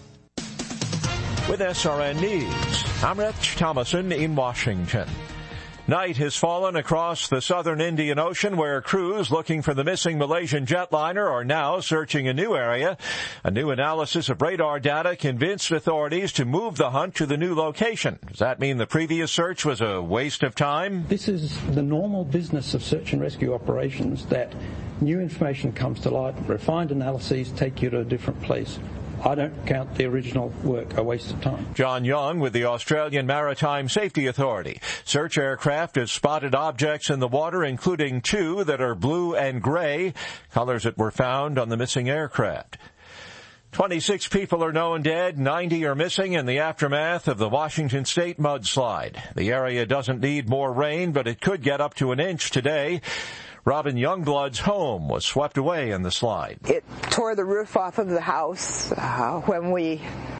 With S R N News, I'm Rich Thomason in Washington. Night has fallen across the southern Indian Ocean, where crews looking for the missing Malaysian jetliner are now searching a new area. A new analysis of radar data convinced authorities to move the hunt to the new location. Does that mean the previous search was a waste of time? This is the normal business of search and rescue operations, that new information comes to light, refined analyses take you to a different place. I don't count the original work a waste of time. John Young with the Australian Maritime Safety Authority. Search aircraft have spotted objects in the water, including two that are blue and gray, colors that were found on the missing aircraft. twenty-six people are known dead, ninety are missing in the aftermath of the Washington State mudslide. The area doesn't need more rain, but it could get up to an inch today. Robin Youngblood's home was swept away in the slide. It tore the roof off of the house uh, when we